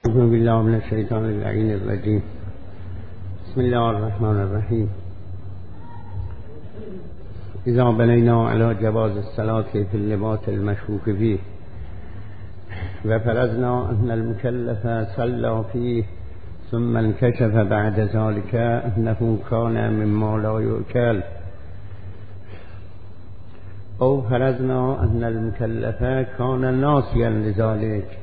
أعوذ بالله من الشيطان اللعين الرجيم. بسم الله الرحمن الرحيم. إذا بنينا على جواز الصلاة في اللباس المشكوك فيه وفرضنا أن المكلف صلى فيه ثم انكشف بعد ذلك أنه كان مما لا يؤكل، أو فرضنا أن المكلف كان ناسيا لذلك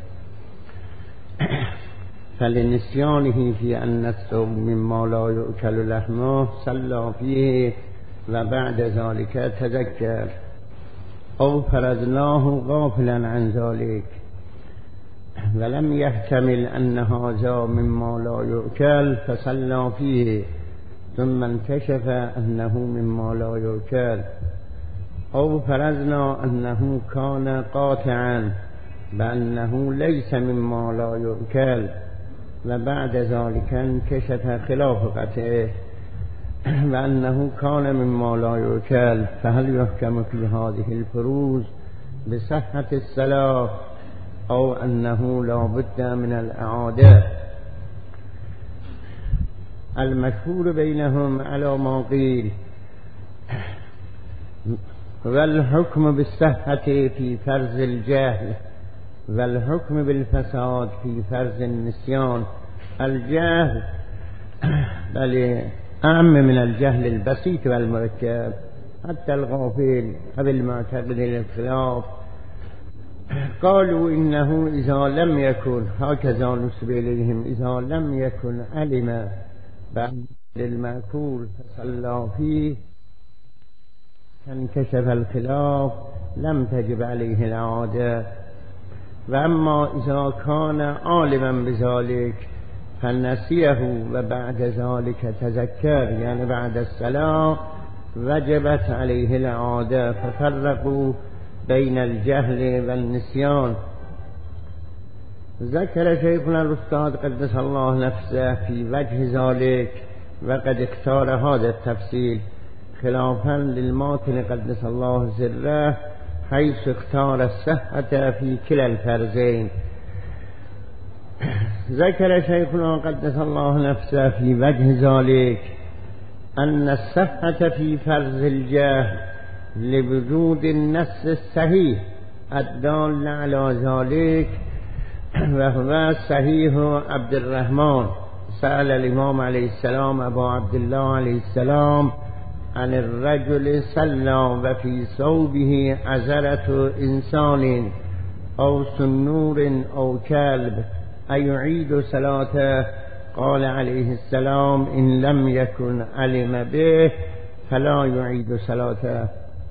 فلنسيانه في أن الثوب مما لا يؤكل لحمه صلى فيه وبعد ذلك تذكر، أو فرضناه غافلا عن ذلك ولم يحتمل أن هذا مما لا يؤكل فصلى فيه ثم انكشف أنه مما لا يؤكل، أو فرضنا أنه كان قاطعا بأنه ليس مما لا يؤكل وبعد ذلك انكشف خلاف قطعه وأنه كان مما لا يؤكل، فهل يحكم في هذه الفروض بصحة الصلاة أو أنه لا بد من الإعادة؟ المشهور بينهم على ما قيل، والحكم بالصحة في فرض الجهل والحكم بالفساد في فرض النسيان. الجهل بل أعم من الجهل البسيط والمركب، حتى الغافل قبل معتقد الخلاف قالوا إنه إذا لم يكن، هكذا نسب إليهم، إذا لم يكن علم بعد المأكول فصلى فيه فانكشف الخلاف لم تجب عليه الإعادة. وأما إذا كان عالما بذلك فنسيه وبعد ذلك تذكر، يعني بعد الصلاة وجبت عليه الإعادة، ففرقوا بين الجهل والنسيان. ذكر شيخنا الأستاذ قدس الله نفسه في وجه ذلك وقد اختار هذا التفصيل خلافا للماتن قدس الله سره، حيث اختار الصحة في كلا الفرزين. ذكر شيخنا قدس الله نفسه في وجه ذلك أن الصحة في فرز الجهل لوجود النص الصحيح الدال على ذلك، وهو صحيح عبد الرحمن سأل الإمام عليه السلام أبا عبد الله عليه السلام عن الرجل صلى وفي ثوبه عذرة إنسان أو سنور أو كلب أيعيد صلاته؟ قال عليه السلام إن لم يكن علم به فلا يعيد صلاته.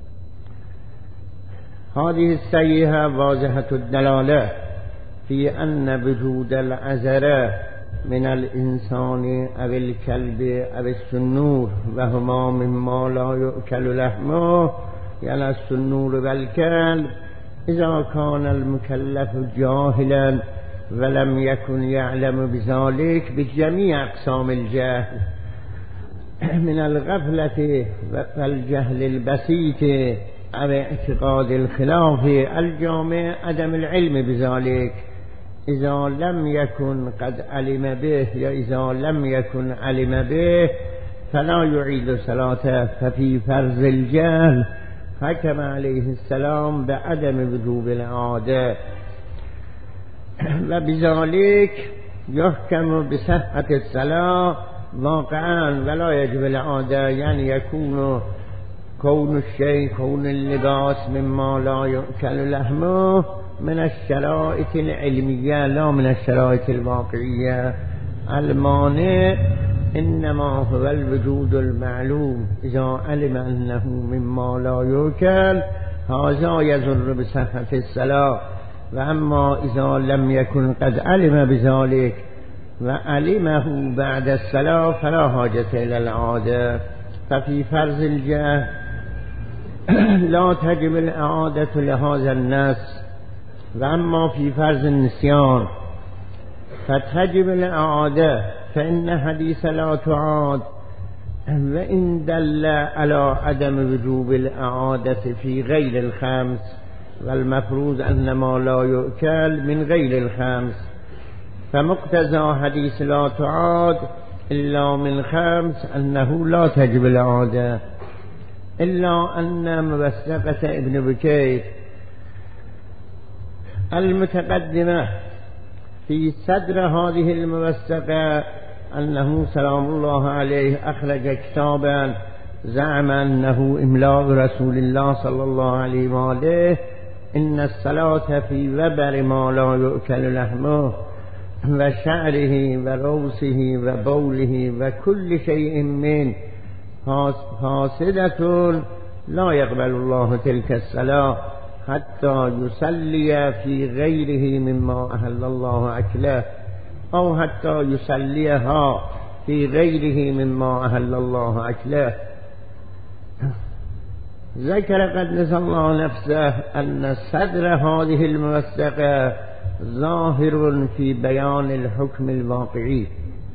هذه الصحيحة واضحة الدلالة في أن وجود العذرة من الإنسان أو الكلب أو السنور وهما مما لا يؤكل لحمه، يعني السنور والكلب، إذا كان المكلف جاهلا ولم يكن يعلم بذلك بجميع أقسام الجهل من الغفلة والجهل البسيط أو اعتقاد الخلاف الجامع عدم العلم بذلك، إذا لم يكن قد علم به يا إذا لم يكن علم به فلا يعيد صلاته. ففي فرض الجهل حكم عليه السلام بعدم وجوب الإعادة، وبذلك يحكم بصحة الصلاة واقعا ولا يجب الإعادة، يعني يكون كون الشيء، كون اللباس مما لا يؤكل لحمه من الشرائط العلمية لا من الشرائط الواقعية. المانع إنما هو الوجود المعلوم، إذا علم أنه مما لا يؤكل هذا يضر بصحة الصلاة. وأما إذا لم يكن قد علم بذلك وعلمه بعد الصلاة فلا حاجة إلى الإعادة. ففي فرض الجهل لا تجب الإعادة لهذا النص، وأما في فرض النسيان فتجب الإعادة، فإن حديث لا تعاد وإن دل على عدم وجوب الإعادة في غير الخمس، والمفروض أن ما لا يؤكل من غير الخمس، فمقتضى حديث لا تعاد إلا من 5 أنه لا تجب العادة، إلا أن موثقة ابن بكير المتقدمة في صدر هذه الموثقة أنه سلام الله عليه أخرج كتابا زعم أنه إملاء رسول الله صلى الله عليه وآله إن الصلاة في وبر ما لا يؤكل لحمه وشعره وروسه وبوله وكل شيء من فاسدة لا يقبل الله تلك الصلاة حتى يصلي في غيره مما أهل الله أكله، أو حتى يصليها في غيره مما أهل الله أكله. ذكر قدس الله نفسه أن صدر هذه الموثقة ظاهر في بيان الحكم الواقعي،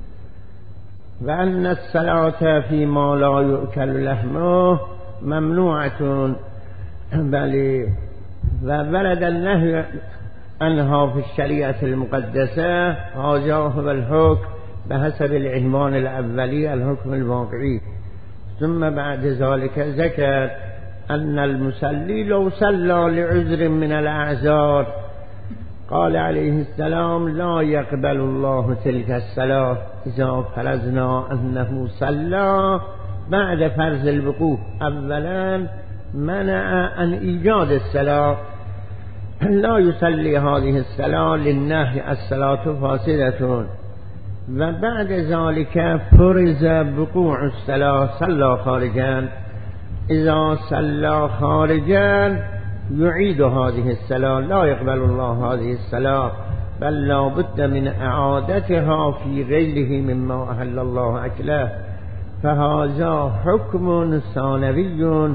وأن الصلاة فيما لا يؤكل لحمه ممنوعة، بل وورد النهي عنها في الشريعة المقدسة. هذا هو الحكم بحسب العنوان الأولي الحكم الواقعي. ثم بعد ذلك ذكر أن المصلي لو صلى لعذر من الأعذار قال عليه السلام لا يقبل الله تلك الصلاة إذا فرضنا أنه صلى بعد فرض الوقوف. أولا منع عن إيجاد الصلاة، لا يصلي هذه الصلاة للنهي الصلاة فاسدة، وبعد ذلك فرض وقوع الصلاة صلى خارجا. إذا صلى خارجا يعيد هذه الصلاة، لا يقبل الله هذه الصلاة، بل لا بد من إعادتها في غيره مما أهل الله أكله. فهذا حكم ثانوي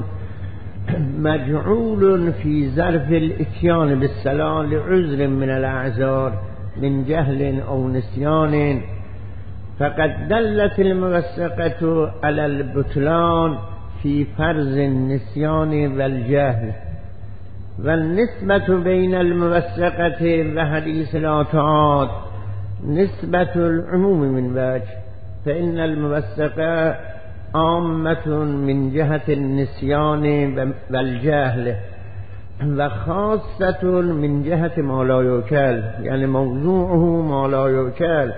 مجعول في ظرف الاتيان بالصلاة لعذر من الأعذار من جهل أو نسيان. فقد دلت الموثقة على البطلان في فرض النسيان والجهل، والنسبة بين الموثقة وحديث لا تعاد نسبة العموم من وجه، فإن الموثقة عامة من جهة النسيان والجهل، وخاصة من جهة ما لا يؤكل، يعني موضوعه ما لا يؤكل،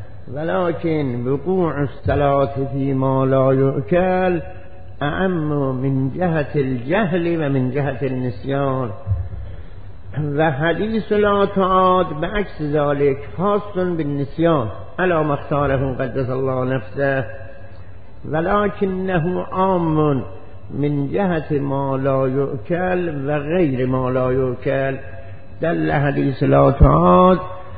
ولكن وقوع الصلاة فيما لا يؤكل أعم من جهة الجهل ومن جهة النسيان. وحديث لا تعاد بعكس ذلك خاص بالنسيان على ما اختاره قدس الله نفسه، ولكنه عام من جهة ما لا يؤكل وغير ما لا يؤكل. دل حديث لا تعاد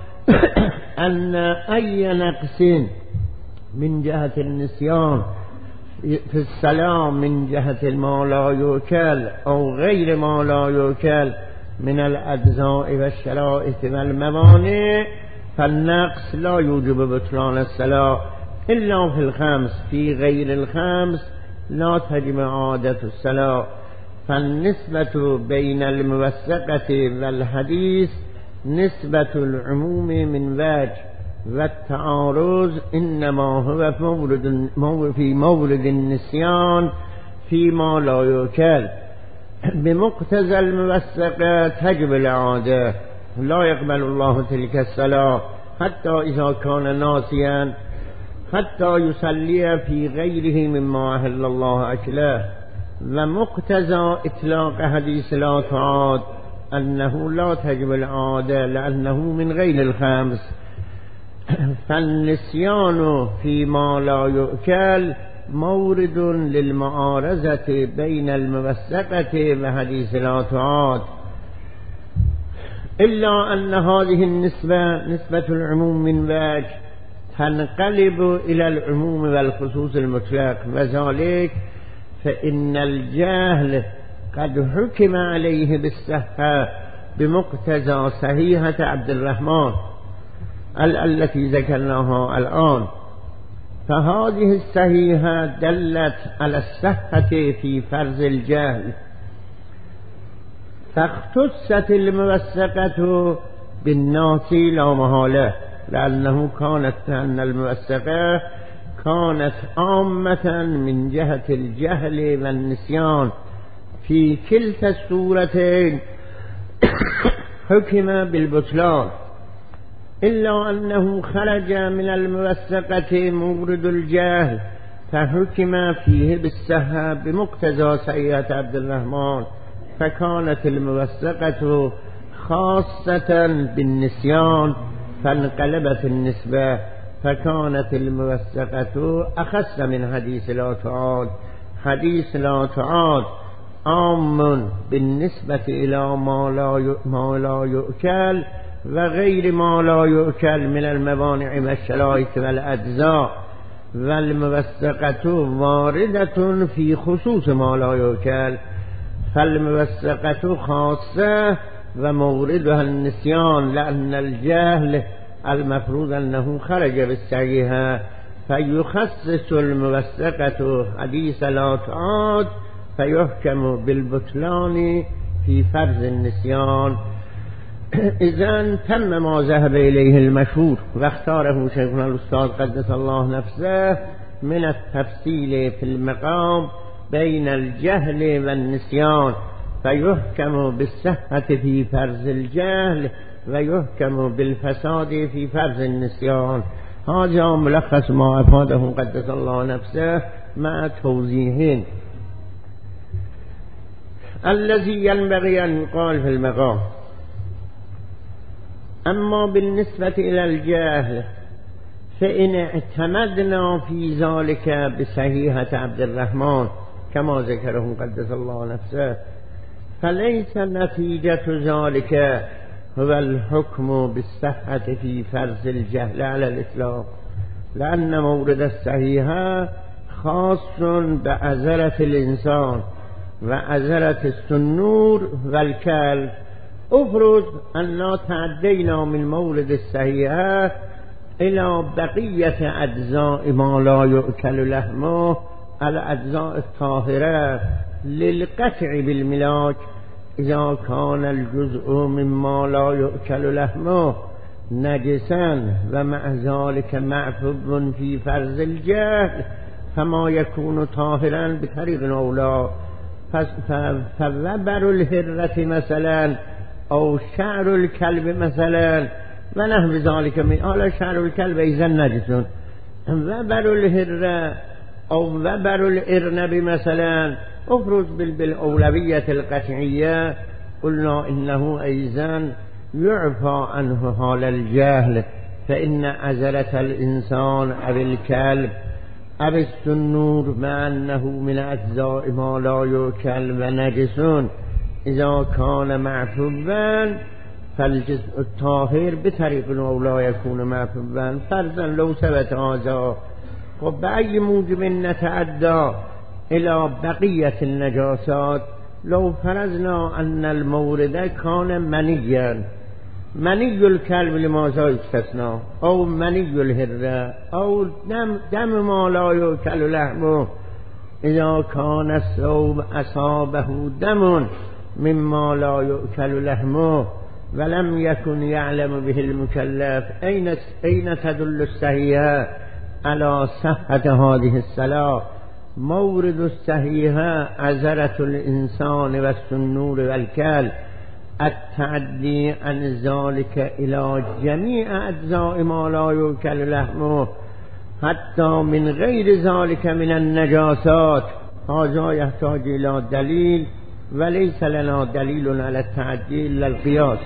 أن أي نقص من جهة النسيان في الصلاة من جهة ما لا يؤكل أو غير ما لا يؤكل من الأجزاء والشرائط والموانع، فالنقص لا يوجب بطلان الصلاة إلا في 5، في غير 5 لا تجب عادة الصلاة. فالنسبة بين الموثقة والحديث نسبة العموم من وجه، والتعارض إنما هو في مورد النسيان فيما لا يؤكل. بمقتضى الموثقة تجب العادة، لا يقبل الله تلك الصلاة حتى إذا كان ناسيا حتى يصلي في غيره مما أهل الله أكله. ومقتضى إطلاق حديث لا تعاد أنه لا تجب العادة لأنه من غير 5. فالنسيان فيما لا يؤكل مورد للمعارضة بين الموثقة وحديث لا تعاد، إلا أن هذه النسبة نسبة العموم من وجه تنقلب إلى العموم والخصوص المطلق، وذلك فإن الجهل قد حكم عليه بالصحة بمقتضى صحيحة عبد الرحمن التي ذكرناها الآن. فهذه الصحيحة دلت على الصحة في فرض الجهل، فاختصت الموثقة بالناس لا محالة، لأن الموثقة كانت عامة من جهة الجهل والنسيان. في كلتا الصورتين حكم بالبطلان، إلا أنه خرج من الموثقة مورد الجهل فحكم فيه بالصحة بمقتضى سيئة عبد الرحمن، فكانت الموثقة خاصة بالنسيان فانقلبت النسبة، فكانت الموثقة أخص من حديث لا تعاد. حديث لا تعاد عام بالنسبة إلى ما لا يؤكل وغير ما لا يؤكل من الموانع والشرائط والأجزاء، والموثقة واردة في خصوص ما لا يؤكل، فالموثقة خاصة وموردها النسيان، لأن الجهل المفروض أنه خرج بالصحيحة، فيخصص الموثقة حديث لا تعاد فيحكم بالبطلان في فرض النسيان. إذن تم ما ذهب إليه المشهور واختاره شيخنا الأستاذ قدس الله نفسه من التفصيل في المقام بين الجهل والنسيان، فيحكم بالصحة في فرض الجهل ويحكم بالفساد في فرض النسيان. هذا ملخص ما أفاده قدس الله نفسه مع توضيحين. الذي ينبغي أن يقال في المقام: أما بالنسبة إلى الجهل فإن اعتمدنا في ذلك بصحيحة عبد الرحمن كما ذكره قدس الله نفسه، فليس نتيجة ذلك هو الحكم بالصحة في فرض الجهل على الإطلاق، لأن مورد الصحيحة خاص بعذرة الإنسان وعذرة السنور والكلب. افرض أننا تعدينا من مورد الصحيحة إلى بقية أجزاء ما لا يؤكل لحمه، الأجزاء الطاهرة للقطع بالملاك، إذا كان الجزء مما لا يؤكل لحمه نجسا ومع ذلك معفوب في فرض الجهل، فما يكون طاهرا بطريق أولى. فوبر الهرة مثلا أو شعر الكلب مثلا ونحو ذلك من شعر الكلب إذا نجس، وبر الهرة أو وبر الإرنب مثلا، افرض بالأولوية القطعية قلنا إنه أيضا يعفى عنه حال الجهل، فإن عزلة الإنسان أو الكلب أو السنور مع أنه من أجزاء ما لا يؤكل ونجس إذا كان معفوبا فالجزء الطاهر بطريق أولى يكون معفوبا. فرضا لو ثبت هذا، وبأي موجب نتعدى إلى بقية النجاسات؟ لو فرضنا أن المورد كان منيا، مني الكلب لماذا يستثنى؟ أو مني الهرة أو دم ما لا يؤكل لحمه، إذا كان الثوب أصابه دم مما لا يؤكل لحمه ولم يكن يعلم به المكلف، أين تدل الصحيحة على صحة هذه الصلاة؟ مورد الصحيحة عذرة الإنسان والسنور والكلب، التعدي عن ذلك إلى جميع أجزاء ما لا يؤكل لحمه حتى من غير ذلك من النجاسات. هذا يحتاج إلى دليل، وليس لنا دليل على التعدي إلا القياس.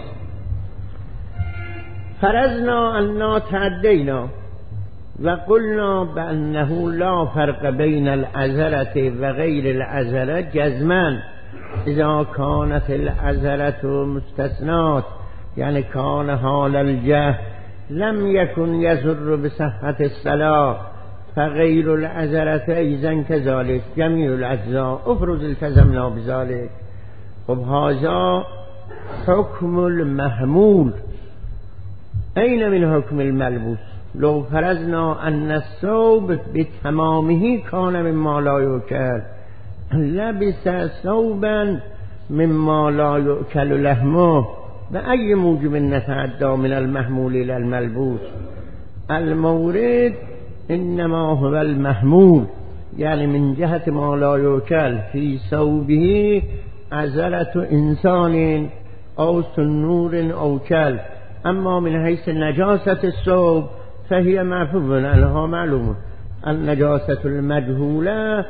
فرضنا أننا تعدينا وقلنا بأنه لا فرق بين العذرة وغير العذرة جزما، إذا كانت العذرة مستثنات يعني كان حال الجهل لم يكن يضر بصحة الصلاة، فغير العذرة أيضا كذلك جميع الأجزاء. افرض التزمنا بذلك، وبهذا حكم المحمول. أين من حكم الملبوس؟ لو فرضنا أن الثوب بتمامه كان مما لا يؤكل، لبس ثوبا مما لا يؤكل لحمه، بأي موجب نتعدى من المحمول إلى الملبوس؟ المورد إنما هو المحمول، يعني من جهة ما لا يوكل في ثوبه عذرة إنسان أو سنور أو كلب. أما من حيث نجاسة الثوب فهي معفو عنها معلوم. النجاسة المجهولة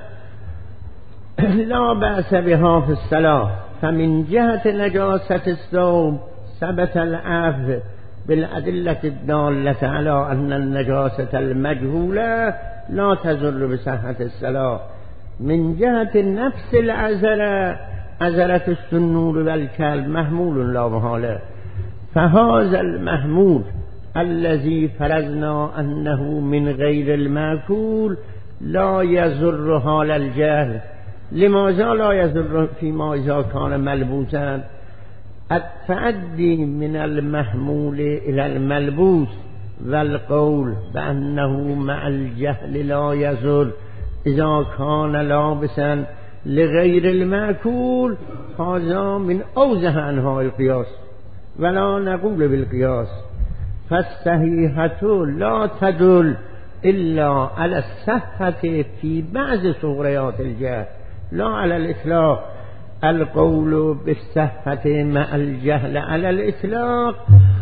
لا بأس بها في الصلاة، فمن جهة نجاسة الثوب ثبت العفو بالأدلة الدالة على أن النجاسة المجهولة لا تضر بصحة الصلاة. من جهة نفس العذرة، عذرة السنور والكلب محمول لا محالة، فهذا المحمول الذي فرضنا أنه من غير المأكول لا يضر حال الجهل. لماذا لا يضر فيما إذا كان ملبوسا؟ التعدي من المحمول إلى الملبوس والقول بأنه مع الجهل لا يضر إذا كان لابسا لغير المأكول، هذا من أوزه أنواع القياس، ولا نقول بالقياس. فالصحيحة لا تدل إلا على الصحة في بعض صوريات الجهل، لا على الإطلاق. القول بالصحة مع الجهل على الإطلاق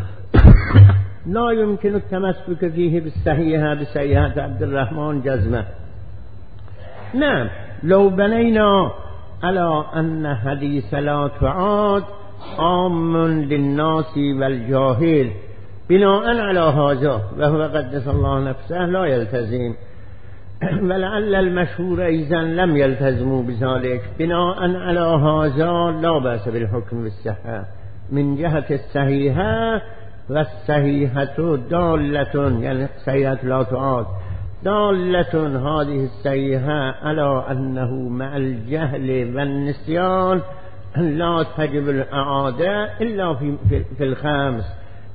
لا يمكن التمسك فيه بالصحيحة بصحيحة عبد الرحمن جزمة. نعم، لو بنينا على أن حديث لا تعاد عام للناس والجاهل بناء على هذا، وهو قدس الله نفسه لا يلتزم، ولعل المشهور أيضا لم يلتزموا بذلك، بناء على هذا لا بأس بالحكم بالصحة من جهة الصحيحة. والصحيحة دالة، يعني صحيحة لا تعاد دالة هذه الصحيحة على أنه مع الجهل والنسيان لا تجب الإعادة إلا في الخامس.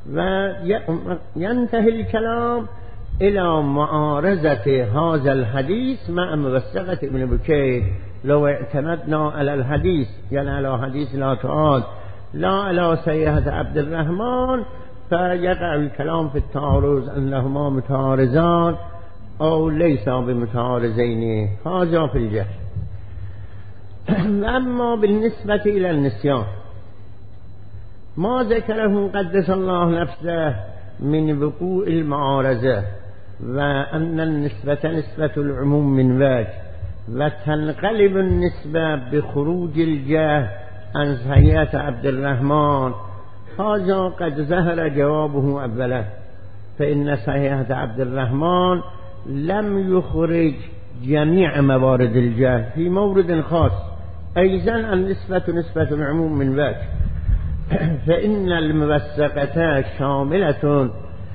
وينتهي الكلام إلى معارضة هذا الحديث مع موثقة ابن بكير. لو اعتمدنا على الحديث، يعني على حديث لا تعاد لا على صحيحة عبد الرحمن، فيقع الكلام في التعارض أنهما متعارضان أو ليسا بمتعارضين، هذا في الجهل. أما بالنسبة إلى النسيان ما ذكره قدس الله نفسه من وقوع المعارضة، وأن النسبة نسبة العموم من وجه، وتنقلب النسبة بخروج الجهل عن صحيحة عبد الرحمن، هذا قد ظهر جوابه أولا. فإن صحيحة عبد الرحمن لم يخرج جميع موارد الجهل في مورد خاص. أيضا النسبة نسبة العموم من وجه، فإن الموثقة شاملة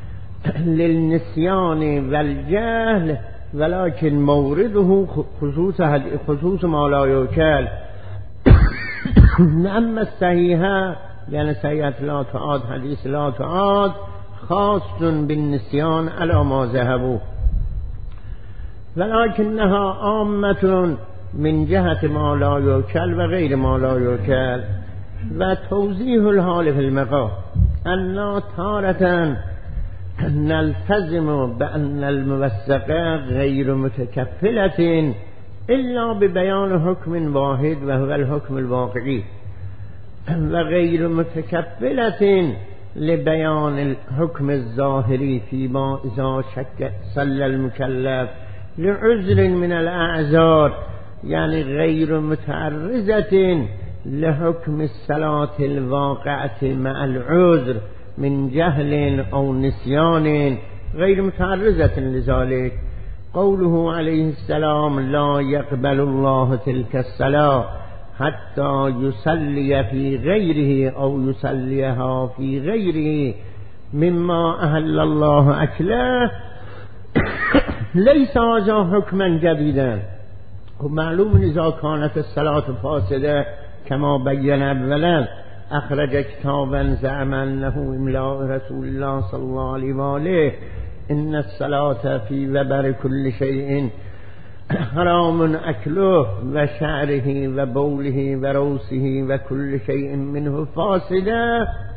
للنسيان والجهل، ولكن مورده خصوص ما لا يوكل. أما الصحيحة يعني صحيحة لا تعاد، حديث لا تعاد خاص بالنسيان على ما ذهبوا، ولكنها عامة من جهة ما لا يوكل وغير ما لا يوكل. وتوضيح الحال في المقام أن تارة نلتزم بأن الموثقة غير متكفلة إلا ببيان حكم واحد وهو الحكم الواقعي، وغير متكفلة لبيان الحكم الظاهري فيما إذا شك صلى المكلف لعذر من الأعذار، يعني غير متعرضة لحكم الصلاة الواقعة مع العذر من جهل أو نسيان، غير متعرضة لذلك. قوله عليه السلام لا يقبل الله تلك الصلاة حتى يصلي في غيره أو يصليها في غيره مما أهل الله أكله، ليس هذا حكما جديدا. ومعلوم إذا كانت الصلاة فاسدة كما بين أولا أخرج كتابا زعم أنه إملاء رسول الله صلى الله عليه وآله إن الصلاة في وبر كل شيء حرام أكله وشعره وبوله وروسه وكل شيء منه فاسدة،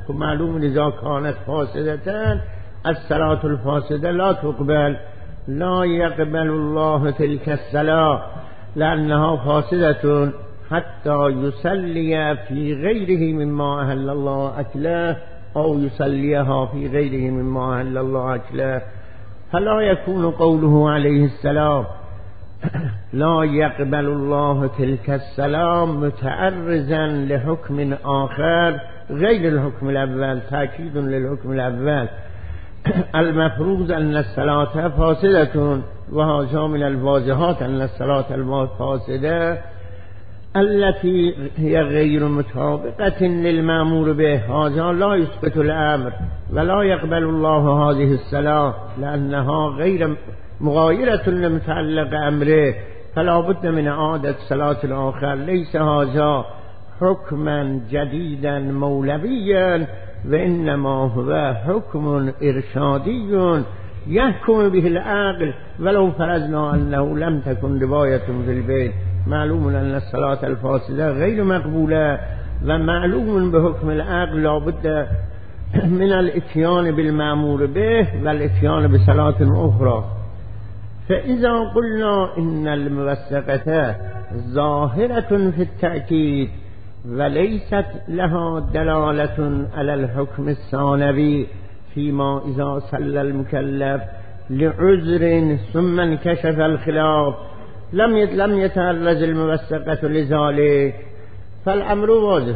معلوم لذا كانت فاسدة الصلاة الفاسدة لا تقبل، لا يقبل الله تلك الصلاة لأنها فاسدة حتى يصلي في غيره مما أهل الله أكله أو يصليها في غيره مما أهل الله أكله. فلا يكون قوله عليه السلام لا يقبل الله تلك الصلاة متعرضا لحكم آخر غير الحكم الأول، تأكيد للحكم الأول. المفروض أن الصلاة فاسدة، وهذا من الواضحات أن الصلاة الفاسدة التي هي غير مطابقة للمأمور به، هذا لا يسقط الأمر ولا يقبل الله هذه الصلاة لأنها غير مغايرة لمتعلق أمره، فلا بد من إعادة صلاة الآخر. ليس هذا حكما جديدا مولويا، وإنما هو حكم إرشادي يحكم به العقل، ولو فرضنا أنه لم تكن رواية في البيت. معلوم أن الصلاة الفاسدة غير مقبولة، ومعلوم بحكم العقل لا بد من الاتيان بالمأمور به والاتيان بصلاة أخرى. فإذا قلنا إن الموثقة ظاهرة في التأكيد وليست لها دلالة على الحكم الثانوي فيما إذا صلى المكلف لعذر ثم انكشف الخلاف لم يتعرض الموثقة لذلك، فالأمر واضح.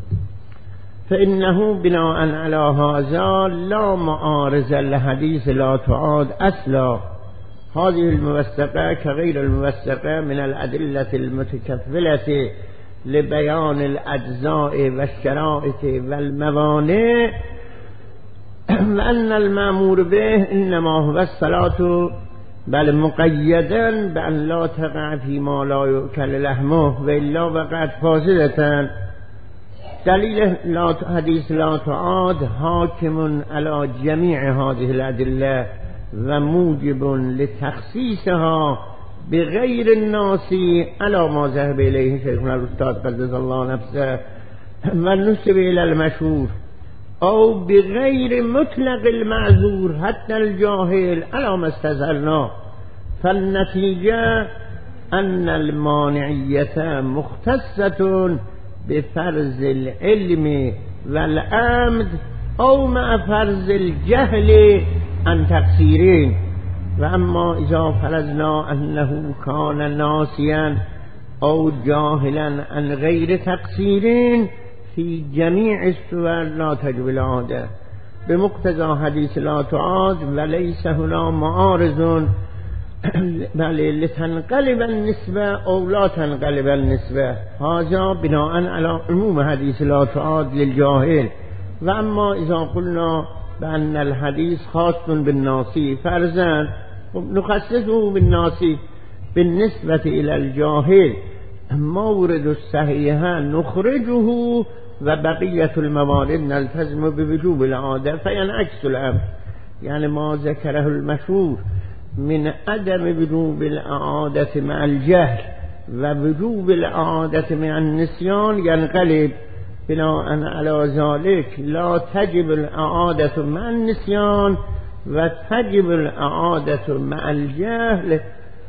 فإنه بناء على هذا لا معارض لحديث لا تعاد أصلا. هذه الموثقة كغير الموثقة من الأدلة المتكفلة لبيان الأجزاء والشرائط والموانع، وأن المأمور به إنما هو الصلاة، بل مقيدا بأن لا تقع فيما لا يؤكل لحمه وإلا وقعت فاسدة. دليل حديث لا تعاد حاكم على جميع هذه الأدلة وموجب لتخصيصها بغير الناس على ما ذهب إليه شيخنا الأستاذ قدس الله نفسه والنسب إلى المشهور، أو بغير مطلق المعذور حتى الجاهل على ما استظهرنا. فالنتيجة أن المانعية مختصة بفرض العلم والعمد أو مع فرض الجهل عن تقصيرين. وأما إذا فرضنا أنه كان ناسيا أو جاهلا عن غير تقصيرين في جميع الصور لا تجب العادة بمقتضى حديث لا تعاد، وليس هنا معارض بل لتنقلب النسبة أو لا تنقلب النسبة. هذا بناء على عموم حديث لا تعاد للجاهل. وأما إذا قلنا بأن الحديث خاص بالناسي فرزا نخصصه بالناسي بالنسبة إلى الجاهل، مورد الصحيح نخرجه وبقية الموارد نلتزم بوجوب العادة، فينعكس الأمر. يعني ما ذكره المشهور من عدم وجوب العادة مع الجهل ووجوب العادة مع النسيان ينقلب بناء على ذلك لا تجب العادة مع النسيان وتجب العادة مع الجهل،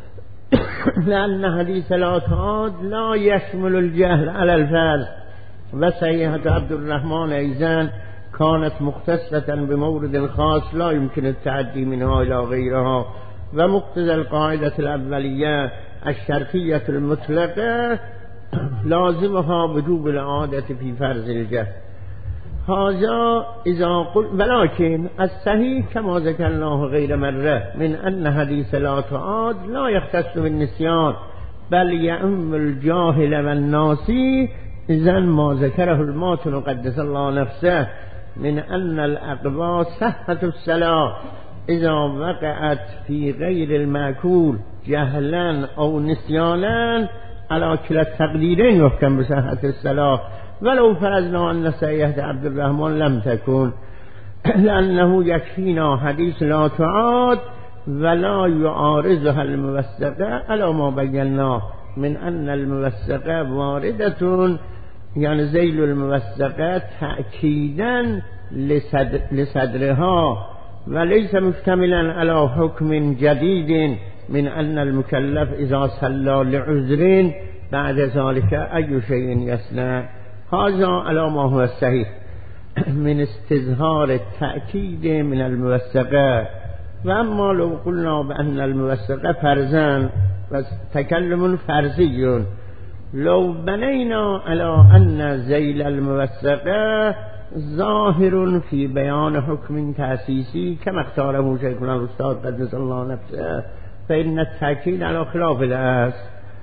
لأن حديث لا تعاد لا يشمل الجهل على الفرض. وصحيحة عبد الرحمن أيضا كانت مختصة بمورد خاص لا يمكن التعدي منها إلى غيرها، ومقتضى القاعدة الأولية الشرطية المطلقة لازمها وجوب العادة في فرض الجهل. هذا إذا قل، ولكن الصحيح كما ذكرناه غير مرة من أن حديث لا تعاد لا يختص بالنسيان بل يعم الجاهل والناسي. إذن ما ذكره الماتن قدس الله نفسه من أن الأقوى صحة الصلاة إذا وقعت في غير المأكول جهلا أو نسيانا على كلا التقديرين يحكم بصحة الصلاة، ولو فرضنا أن صحيحة عبد الرحمن لم تكن، لأنه يكفينا حديث لا تعاد ولا يعارضها الموثقة على ما بيناه من أن الموثقة واردة يعني ذيل الموثقة تأكيدا لصدرها، وليس مشتملا على حكم جديد من أن المكلف إذا صلى لعذر بعد ذلك أي شيء يصنع. هذا على ما هو الصحيح من استظهار التأكيد من الموثقة. وأما لو قلنا بأن الموثقة فرزان وتكلم فرزي، لو بنينا على أن ذيل الموثقة ظاهر في بيان حكم تأسيسي كما اختاره شيخنا الأستاذ قدس الله نفسه، فإن التأكيد على خلاف الأصل.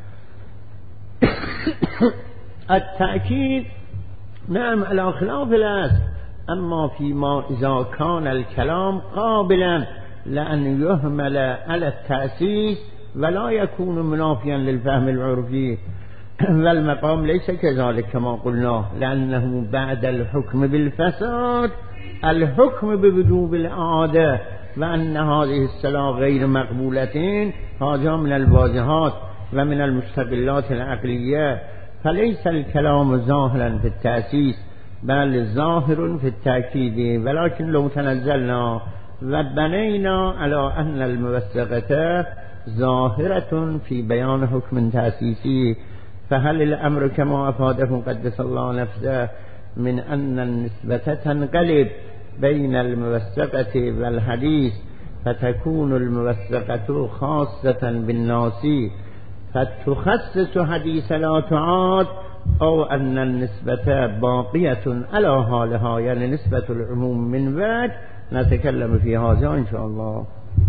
التأكيد نعم على خلاف الأصل، أما فيما إذا كان الكلام قابلا لأن يهمل على التأسيس ولا يكون منافيا للفهم العرفي، والمقام ليس كذلك كما قلنا، لأنه بعد الحكم بالفساد الحكم بوجوب الإعادة، وأن هذه الصلاة غير مقبولتين هذا من الواضحات ومن المستقلات العقلية، فليس الكلام ظاهرا في التأسيس بل ظاهر في التأكيد. ولكن لو تنزلنا وبنينا على أن الموثقة ظاهرة في بيان حكم تأسيسي، فهل الأمر كما أفاده قدس الله نفسه من أن النسبة تنقلب بين الموثقة والحديث فتكون الموثقة خاصة بالناس فتخصص حديث لا تعاد، أو أن النسبة باقية على حالها، يعني نسبة العموم من وجه نتكلم في هذا إن شاء الله.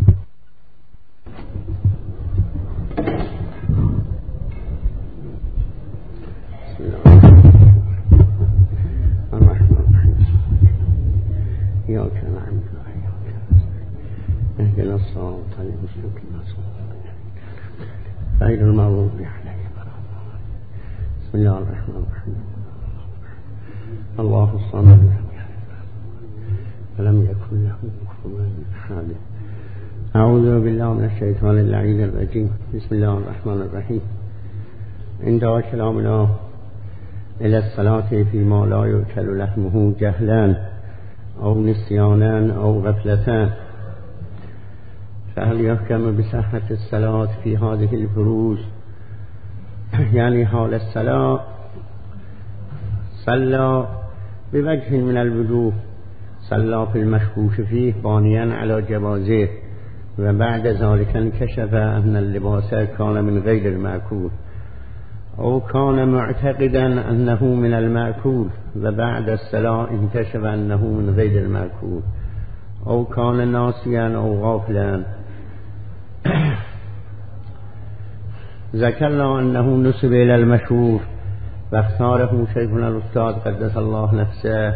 إياك نعبد وإياك نستعين اهدنا الصراط المستقيم غير المغضوب عليهم ولا الضالين. بسم الله الرحمن الرحيم. الله الصمد ولم يكن له كفوا أحد. أعوذ بالله من الشيطان اللعين الرجيم. بسم الله الرحمن الرحيم. عند كلامنا إلى الصلاة فيما لا يؤكل لحمه جهلا أو نسيانا أو غفلتان، فهل يحكم بصحة الصلاة في هذه الفروج؟ يعني حال الصلاة صلى بوجه من الوجوه، صلى في المشكوك فيه بانيا على جوازه، وبعد ذلك انكشف أن اللباس كان من غير المأكول، أو كان معتقدا أنه من المأكول وبعد الصلاة انكشف أنه من غير المأكول، أو كان ناسيا أو غافلا. ذكرنا أنه نسب إلى المشهور واختاره شيخنا الأستاذ قدس الله نفسه.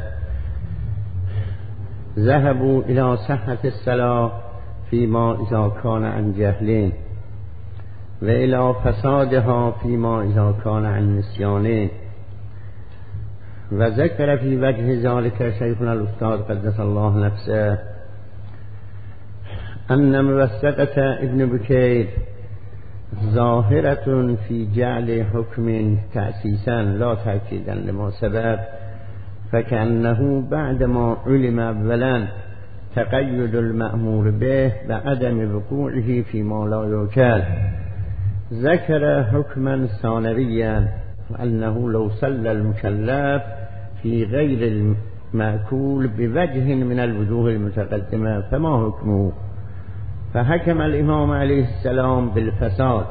ذهبوا إلى صحة الصلاة فيما إذا كان عن جهلين، وإلى فسادها فيما إذا كان عن نسيانين. وذكر في وجه ذلك شيخنا الأستاذ قدس الله نفسه أن موثقة ابن بكير ظاهرة في جعل حكم تأسيسا لا تأكيدا لما سبق، فكأنه بعدما علم أولا تقيد المأمور به بعدم وقوعه فيما لا يوكل، ذكر حكما ثانويا أنه لو صلى المكلف في غير المأكول بوجه من الوجوه المتقدمة فما حكمه؟ فحكم الإمام عليه السلام بالفساد،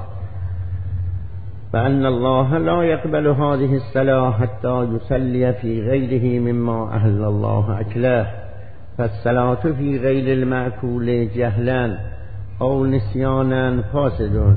فأن الله لا يقبل هذه الصلاة حتى يصلي في غيره مما أهل الله أكله، فالصلاة في غير المأكول جهلا أو نسيانا فاسد.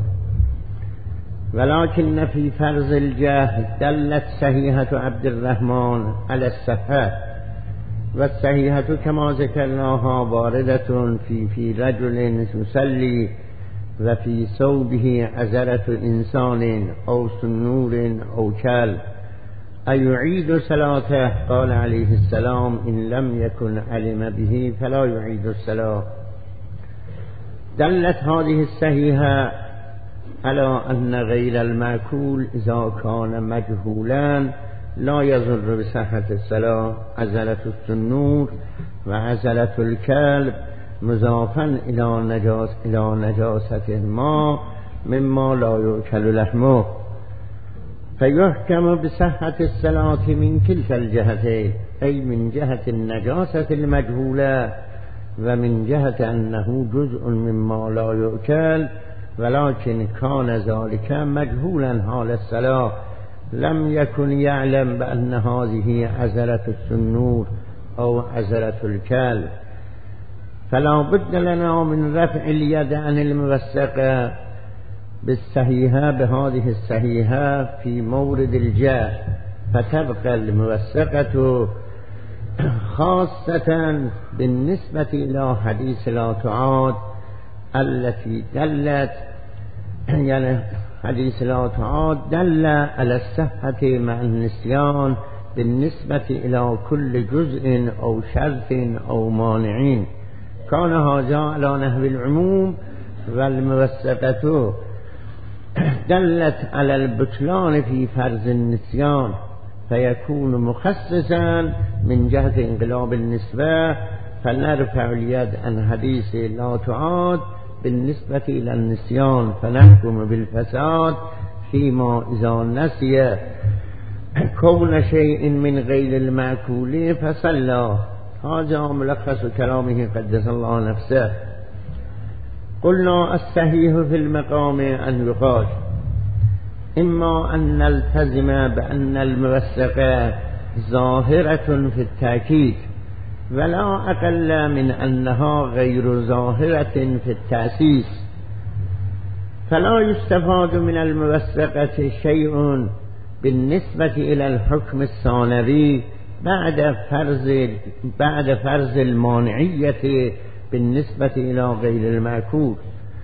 ولكن في فرض الجهل دلت صحيحة عبد الرحمن على الصحة، والصحيحة كما ذكرناها واردة في رجل يصلي وفي ثوبه عذرة إنسان أو سنور أو كلب أيعيد صلاته؟ قال عليه السلام إن لم يكن علم به فلا يعيد الصلاة. دلت هذه الصحيحة على أن غير المأكول إذا كان مجهولا لا يضر بصحة الصلاة عزلة السنور و عزلة الكلب مضافا إلى نجاسة ما مما لا يؤكل لحمه، فيحكم بصحة الصلاة من كلتا الجهتين، أي من جهة النجاسة المجهولة ومن جهة أنه جزء مما لا يؤكل، ولكن كان ذلك مجهولا حال الصلاة، لم يكن يعلم بأن هذه عزلة السنور أو عزلة الكلب، فلا بد لنا من رفع اليد عن الموثقة بالصحيحة بهذه الصحيحة في مورد الجاه، فتبقى الموثقة خاصة بالنسبة إلى حديث لا تعاد التي دلت، يعني حديث لا تعاد دل على الصحة مع النسيان بالنسبة إلى كل جزء أو شرط أو مانعين، كان هذا على نحو العموم، والموثقة دلت على البطلان في فرض النسيان، فيكون مخصصا من جهة انقلاب النسبة، فنرفع اليد عن حديث لا تعاد بالنسبة إلى النسيان، فنحكم بالفساد فيما إذا نسي كون شيء من غير المأكول فصلى. هذا ملخص كلامه قدس الله نفسه. قلنا الصحيح في المقام أن يقال إما أن نلتزم بأن الموثقة ظاهرة في التأكيد، ولا أقل من أنها غير ظاهرة في التأسيس، فلا يستفاد من الموثقة شيء بالنسبة إلى الحكم الثانوي بعد فرض المانعية بالنسبة إلى غير المأكول،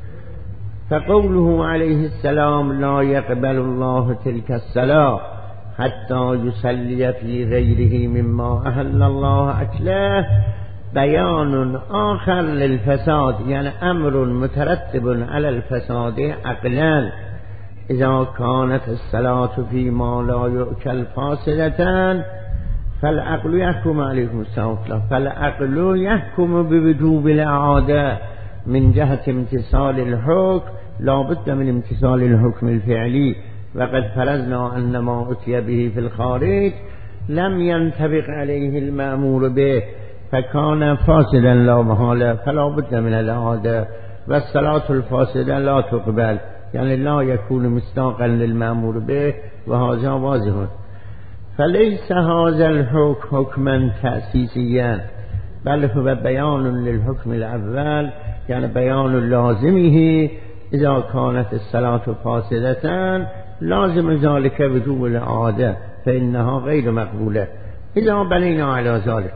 فقوله عليه السلام لا يقبل الله تلك الصلاة حتى يصلي في غيره مما أهل الله أكله بيان آخر للفساد، يعني أمر مترتب على الفساد عقلا، إذا كانت الصلاة فيما لا يؤكل فاسدة فالعقل يحكم عليكم السلام، فالعقل يحكم بوجوب الإعادة من جهة امتثال الحكم، لا بد من امتثال الحكم الفعلي، وقد فرضنا أن ما أتي به في الخارج لم ينطبق عليه المأمور به، فكان فاسدا لا محالة، فلا بد من الإعادة، والصلاة الفاسدة لا تقبل، يعني لا يكون مصداقا للمأمور به، وهذا واضح. فليس هذا الحكم حكما تأسيسيا، بل هو بيان للحكم الأول، يعني بيان لازمه إذا كانت الصلاة فاسدة لازم ذلك وجوب الإعادة، فإنها غير مقبولة إذا بنينا على ذلك.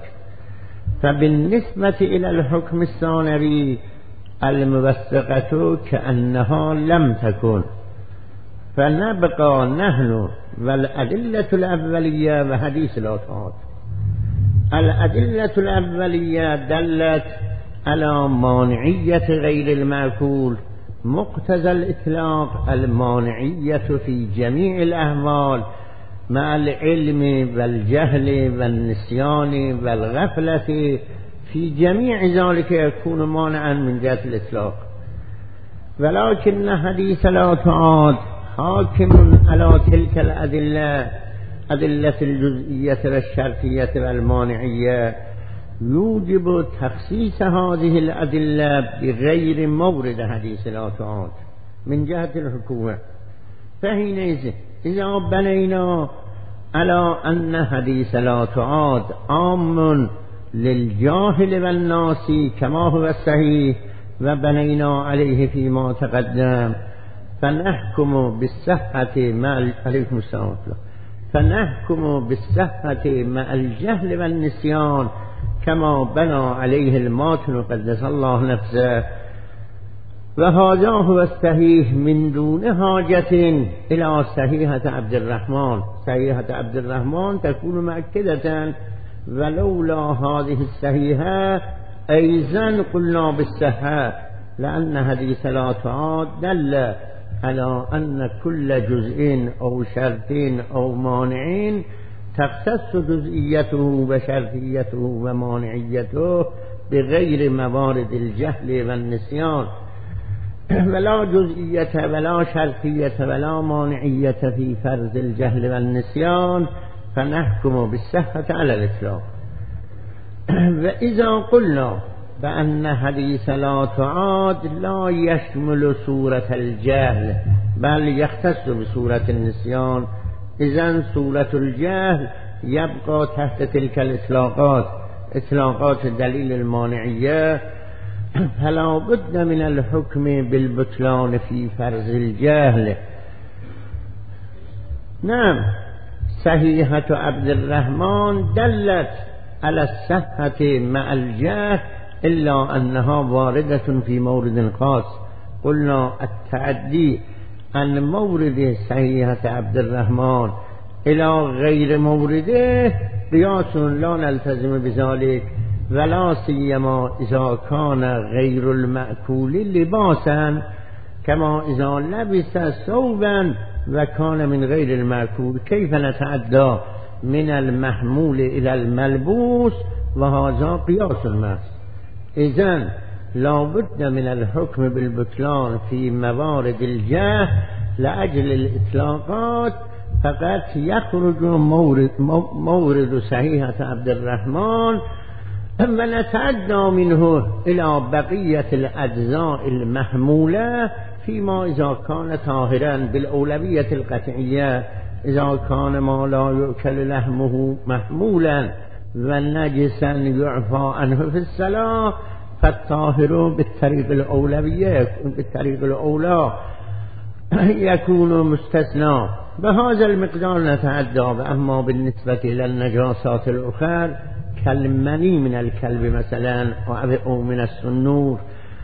فبالنسبة إلى الحكم الثانوي الموثقة كأنها لم تكن، فنبقى نحن والأدلة الأولية وحديث لا تعاد. الأدلة الأولية دلت على مانعية غير المأكول، مقتضى الإطلاق المانعية في جميع الأحوال مع العلم والجهل والنسيان والغفلة، في جميع ذلك يكون مانعا من جهة الإطلاق، ولكن حديث لا تعاد حاكم على تلك الأدلة، أدلة الجزئية والشرطية والمانعية، يوجب تخصيص هذه الأدلة بغير مورد حديث لا تعاد من جهة الحكومة. فحينئذ إذا بنينا على أن حديث لا تعاد عام للجاهل والناس كما هو الصحيح، وبنينا عليه فيما تقدم، فنحكم بالصحة مع عليكم السلام، فنحكم بالصحة مع الجهل والنسيان كما بنى عليه الماتن قدس الله نفسه، وهذا هو الصحيح من دون حاجة إلى صحيحة عبد الرحمن. صحيحة عبد الرحمن تكون مؤكدة، ولولا هذه الصحيحة أيضا قلنا بالصحة، لأن حديث لا تعاد دل على أن كل جزء أو شرط أو مانع تختص جزئیته و شرطیته و مانعیته بغیر موارد الجهل و النسیان ولا جزئیت ولا شرطیت ولا مانعیت فی فرض الجهل و النسیان فنحكم بالصحة على الإطلاق. وإذا قلنا بأن حديث لا تعاد لا يشمل صورة الجهل بل يختص بصورة النسيان إذن صورة الجهل يبقى تحت تلك الإطلاقات إطلاقات دليل المانعية فلا بد من الحكم بالبطلان في فرض الجهل. نعم صحيحة عبد الرحمن دلت على الصحة مع الجهل إلا أنها واردة في مورد خاص. قلنا التعدي عن مورد صحيحة عبد الرحمن إلى غير مورده قياس لا نلتزم بذلك ولا سيما إذا كان غير المأكول لباسا كما إذا لبس ثوبا وكان من غير المأكول كيف نتعدى من المحمول إلى الملبوس وهذا قياس محض. إذن لا بد من الحكم بالبطلان في موارد الجهل لأجل الإطلاقات فقط يخرج مورد صحيحة عبد الرحمن ونتعدى منه إلى بقية الأجزاء المحمولة فيما إذا كان طاهرا بالأولوية القطعية. إذا كان ما لا يؤكل لحمه محمولا ونجسا يعفى عنه في الصلاة فالطاهر بالطريق الأولوية بالطريق الأولى يكون مستثنى بهذا المقدار نتعدى. أما بالنسبة إلى النجاسات الأخرى كالمني من الكلب مثلا أو من السنور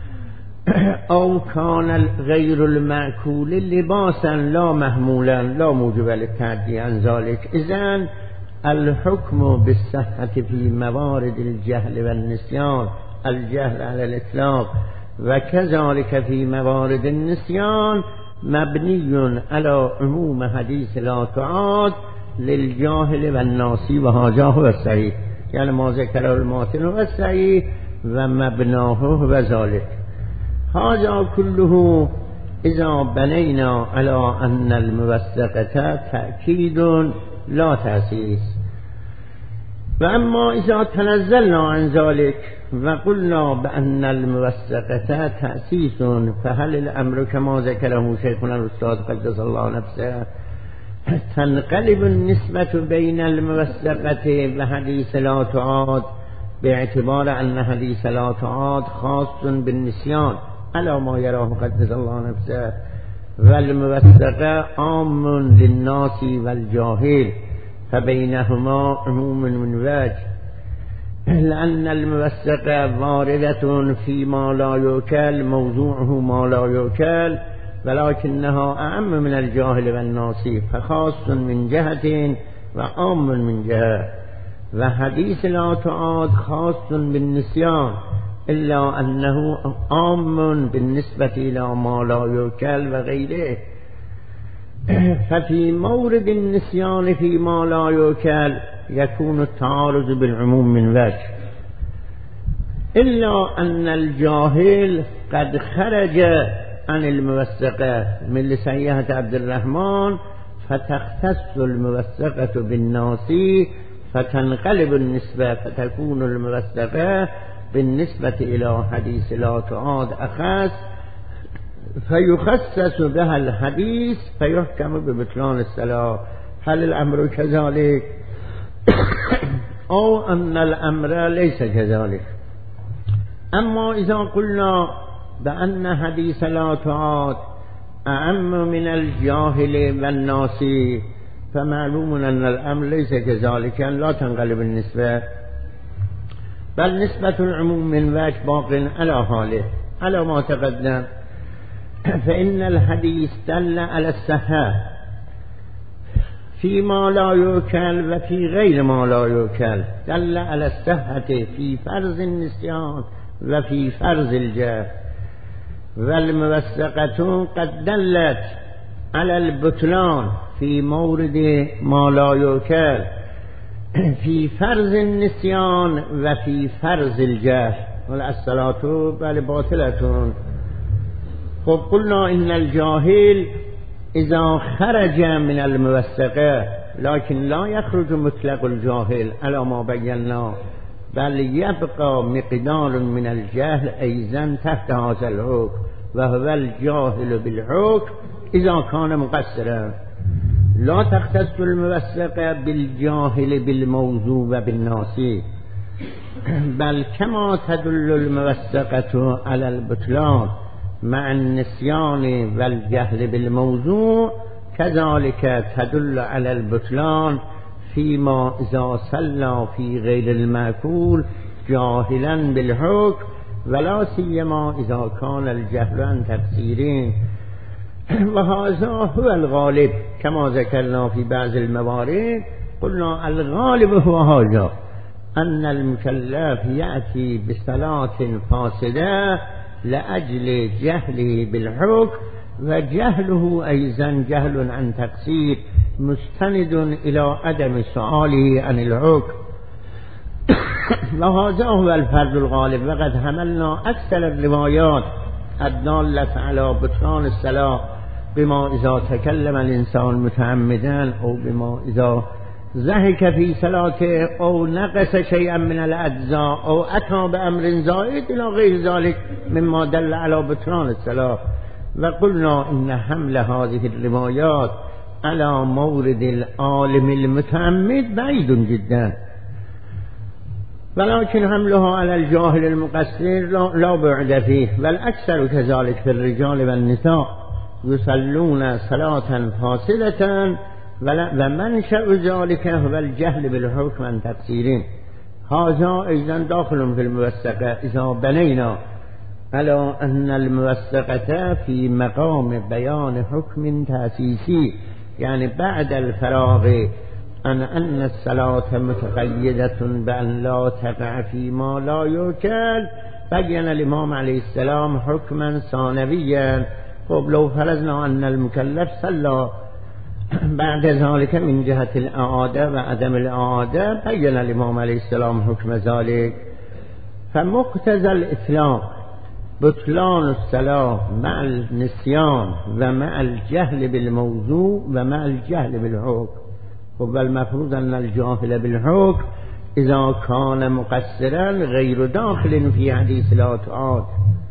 أو كان غير المأكول لباسا لا محمولا لا موجب للتعدي عن ذلك. إذن الحكم بالصحة في موارد الجهل والنسيان الجهل على الإطلاق وكذلك في موارد النسيان مبني على عموم حديث لا تعاد للجاهل والناسي وهذا هو الصحيح يعني ما ذكره الماتن هو الصحيح ومبناه هو ذلك. هذا كله إذا بنينا على أن الموثقة تأكيد لا تأسيس. وأما إذا تنزلنا عن ذلك وقلنا بأن الموثقة تأسيس فهل الأمر كما ذكره شيخنا الأستاذ قدس الله نفسه تنقلب النسبة بين الموثقة وحديث لا تعاد باعتبار أن حديث لا تعاد خاص بالنسيان على ما يراه قدس الله نفسه والموثقة عام للناس والجاهل فبينهما عموم من وجه لأن الموثقة واردة فيما لا يؤكل موضوعه ما لا يؤكل ولكنها أعم من الجاهل والناس فخاص من جهة وعام من جهة. وحديث لا تعاد خاص بالنسيان إلا أنه عام بالنسبة إلى ما لا يؤكل وغيره. ففي مورد النسيان فيما لا يؤكل يكون التعارض بالعموم من وجه إلا أن الجاهل قد خرج عن الموثقة من صحيحة عبد الرحمن فتختص الموثقة بالناسي فتنقلب النسبة فتكون الموثقة بالنسبة إلى حديث لا تعاد أخص فيخصص بها الحديث فيحكم ببطلان الصلاة. هل الأمر كذلك أو أن الأمر ليس كذلك؟ أما إذا قلنا بأن حديث لا تعاد أعم من الجاهل والناس فمعلوم أن الأمر ليس كذلك لا تنقلب النسبة بل نسبة العموم من وجه باق على حاله على ما تقدم. فإن الحديث دل على الصحة فيما لا يؤكل وفي غير ما لا يؤكل دل على الصحة في فرض النسيان وفي فرض الجهل. والموثقة قد دلت على البطلان في مورد ما لا يؤكل فی فرض النسیان و فی فرض الجهل الصلاة بل باطلتون. خب قلنا ان الجاهل اذا خرج من الموثقه لكن لا يخرج مطلق الجاهل على ما بينا بل يبقى مقدار من الجهل ايضا تحت هذا الحكم وهو الجاهل بالحكم اذا كان مقصرا لا تختص الموثقه بالجاهل بالموضوع و بالناسی بل كما تدل الموثقه على البطلان مع النسيان والجهل بالموضوع كذلك تدل على البطلان فيما إذا صلى في غير المأكول جاهلا بالحكم ولا سيما إذا كان الجهل عن تقصيرين. وهذا هو الغالب كما ذكرنا في بعض الموارد. قلنا الغالب هو هذا أن المكلف يأتي بصلاة فاسدة لأجل جهله بالحكم وجهله أيضا جهل عن تقصير مستند إلى عدم سؤاله عن الحكم. وهذا هو الفرد الغالب. وقد حملنا أكثر الروايات الدالة على بطلان الصلاة بما إذا تكلم الإنسان متعمدا أو بما إذا ضحك في صلاته أو نقص شيئا من الأجزاء أو أتى بأمر زائد إلى غير ذلك مما دل على بطلان الصلاة. وقلنا إن حمل هذه الروايات على مورد العالم المتعمد بعيد جدا ولكن حملها على الجاهل المقصر لا بعد فيه. والأكثر كذلك في الرجال والنساء يصلون صلاة فاسدة ومنشأ ذلك هو الجهل بالحكم عن تقصيرين. هذا أيضا داخل في الموثقة إذا بنينا على أن الموثقة في مقام بيان حكم تأسيسي يعني بعد الفراغ أن الصلاة متقيدة بأن لا تقع فيما لا يوكل بين الإمام عليه السلام حكما ثانويا. خب لو فرضنا أن المكلف صلى بعد ذلك من جهة الإعادة وعدم الإعادة بين الإمام عليه السلام حكم ذلك. فمقتضى الإطلاق بطلان الصلاة مع النسيان ومع الجهل بالموضوع ومع الجهل بالحكم. والمفروض أن الجاهل بالحكم إذا كان مقصرا غير داخل في حديث لا تعاد.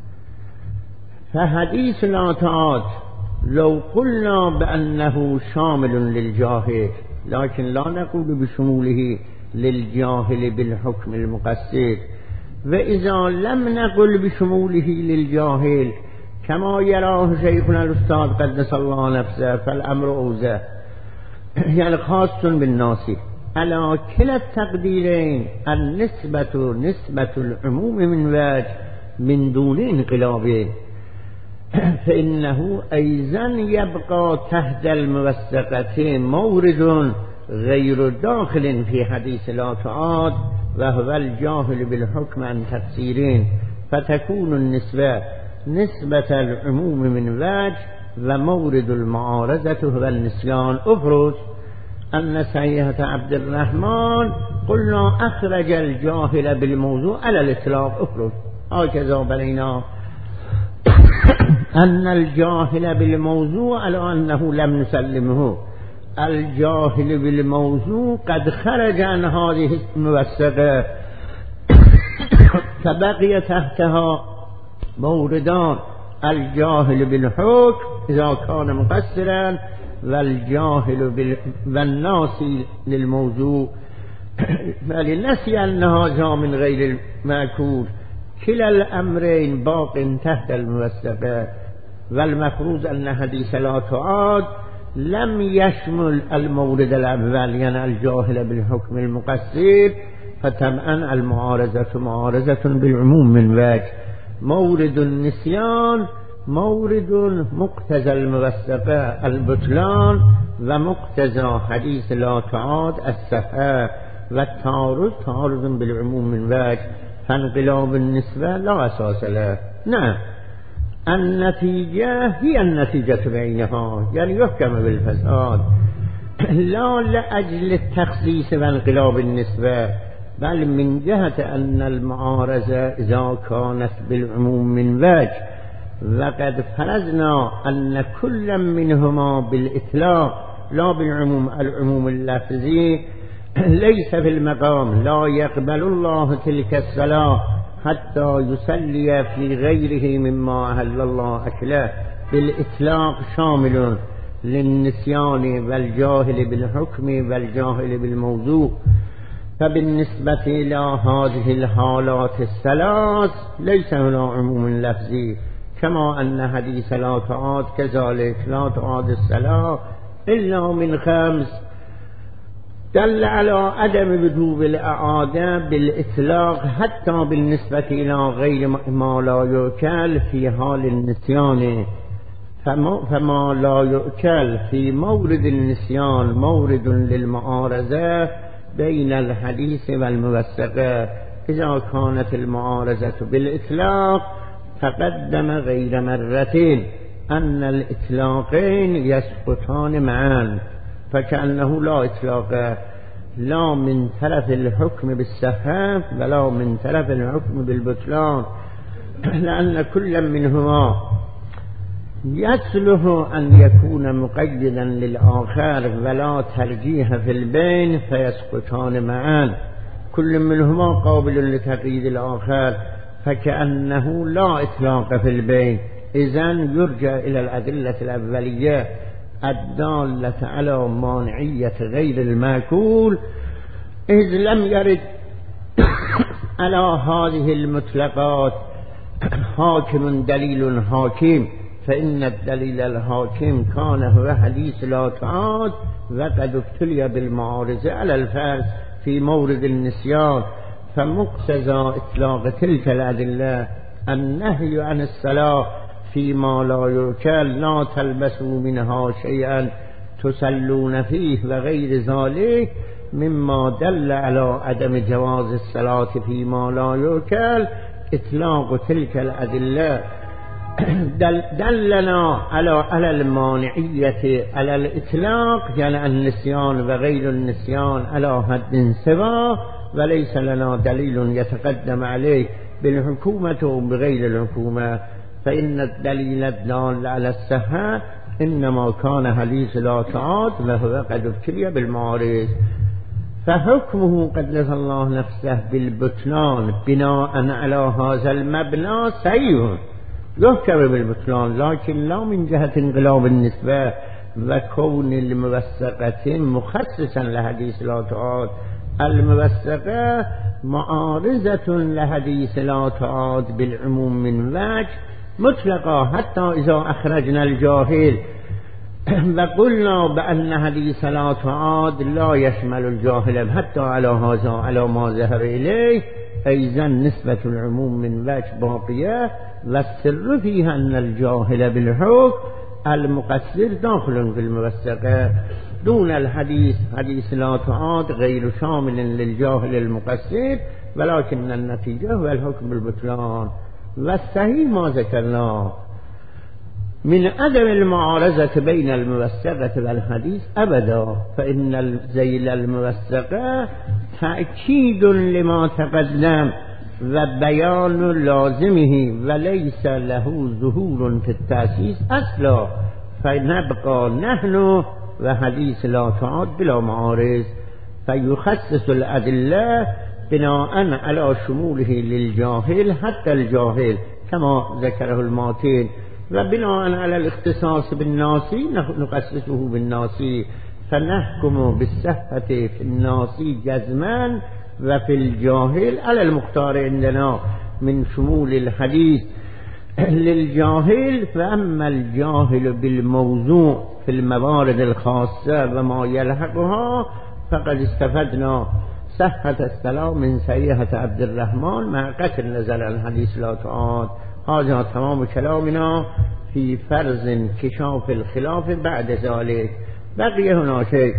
فحديث لا تعاد لو قلنا بأنه شامل للجاهل لكن لا نقول بشموله للجاهل بالحكم المقصر. وإذا لم نقل بشموله للجاهل كما يراه شيخنا الأستاذ قدس الله نفسه فالأمر أوزه يعني خاص بالناس على كلا التقديرين النسبة نسبة العموم من وجه من دون انقلابه فإنه أيضا يبقى تحت الموثقة مورد غير داخل في حديث لا تعاد وهو الجاهل بالحكم عن تقصيرين. فتكون النسبة نسبة العموم من وجه ومورد المعارضة هو النسيان. أفرض أن سيئة عبد الرحمن قلنا أخرج الجاهل بالموضوع على الإطلاق. أفرض هكذا بنينا أن الجاهل بالموضوع على أنه لم نسلمه. الجاهل بالموضوع قد خرج عن هذه الموثقة فبقي تحتها موردان الجاهل بالحكم إذا كان مقصرا والجاهل والناسي للموضوع فلنسي أنها جاء من غير المأكول. كلا الأمرين باق تحت الموثقة. والمفروض أن حديث لا تعاد لم يشمل المورد الأول يعني الجاهل بالحكم المقصر فتبعا المعارضة معارضة بالعموم من وجه. مورد النسيان مورد مقتضى الموثقة البطلان ومقتضى حديث لا تعاد الصحة والتعارض تعارض بالعموم من وجه. فانقلاب النسبة لا أساس له. نعم النتيجة هي النتيجة بعينها يعني يحكم بالفساد لا لأجل التخصيص وانقلاب النسبة، بل من جهة أن المعارضة إذا كانت بالعموم من وجه، وقد فرضنا أن كل منهما بالإطلاق لا بالعموم، العموم اللفظي ليس في المقام، لا يقبل الله تلك الصلاة حتى يصلي في غيره مما أهل الله أكله، بالإطلاق شامل للنسيان والجاهل بالحكم والجاهل بالموضوع. فبالنسبة إلى هذه الحالات الثلاث ليس هنا عموم لفظي، كما أن حديث لا تعاد كذلك، لا تعاد الصلاة إلا من خمس، دل على عدم وجوب الإعادة بالإطلاق حتى بالنسبة إلى غير ما لا يؤكل في حال النسيان. فما لا يؤكل في مورد النسيان مورد للمعارضة بين الحديث والموثقة. إذا كانت المعارضة بالإطلاق تقدم غير مرتين أن الإطلاقين يسقطان معا، فكأنه لا إطلاق لا من طرف الحكم بالصحة ولا من طرف الحكم بالبطلان، لأن كل منهما يصلح أن يكون مقيدا للآخر ولا ترجيح في البين فيسقطان معا، كل منهما قابل لتقييد الآخر، فكأنه لا إطلاق في البين. إذن يرجع إلى الأدلة الأولية الدالة على مانعية غير المأكول، إذ لم يرد على هذه المطلقات حاكم دليل حاكم، فإن الدليل الحاكم كان هو حديث لا تعاد، وقد ابتلي بالمعارضة على الفرض في مورد النسيان، فمقتضى إطلاق تلك الأدلة النهي عن الصلاة فيما لا يؤكل، لا تلبسوا منها شيئا تسلون فيه وغير ذلك مما دل على عدم جواز الصلاة فيما لا يؤكل. إطلاق تلك الأدلة دلنا على المانعية على الإطلاق، يعني النسيان وغير النسيان على حد سواء، وليس لنا دليل يتقدم عليه بالحكومة وبغير الحكومة، فإن الدليل الدال على الصحة إنما كان حديث لا تعاد وهو قد ابتلي بالمعارض، فحكمه قدس الله نفسه بالبطلان بناء على هذا المبنى صحيح، يحكم بالبطلان، لكن لا من جهة انقلاب النسبة وكون الموثقة مخصصا لحديث لا تعاد. الموثقة معارضة لحديث لا تعاد بالعموم من وجه مطلقة، حتى إذا أخرجنا الجاهل وقلنا بأن حديث لا تعاد لا يشمل الجاهل حتى على هذا على ما ذهب إليه، أيضا نسبة العموم من وجه باقية، والسر فيها أن الجاهل بالحكم المقصر داخل في الموثقة دون الحديث. حديث لا تعاد غير شامل للجاهل المقصر، ولكن النتيجة هو الحكم بالبطلان. والصحيح ما ذكرناه من عدم المعارضة بين الموثقة والحديث أبدا، فإن الذيل الموثقة تأكيد لما تقدم وبيان لازمه، وليس له ظهور في التأسيس أصلا، فنبقى نحن وحديث لا تعاد بلا معارض، فيخصص الأدلة بناء على شموله للجاهل حتى الجاهل كما ذكره الماتين، وبناء على الاختصاص بالناسي نخصصه بالناسي، فنحكم بالصحة في الناسي جزما وفي الجاهل على المختار عندنا من شمول الحديث للجاهل. فأما الجاهل بالموضوع في الموارد الخاصة وما يلحقها فقد استفدنا صحة السلام من سيئة عبد الرحمن مع قتل نزل الحديث لا تعاد. هذا تمام كلامنا في فرض انكشاف الخلاف. بعد ذلك بقي هنا شيء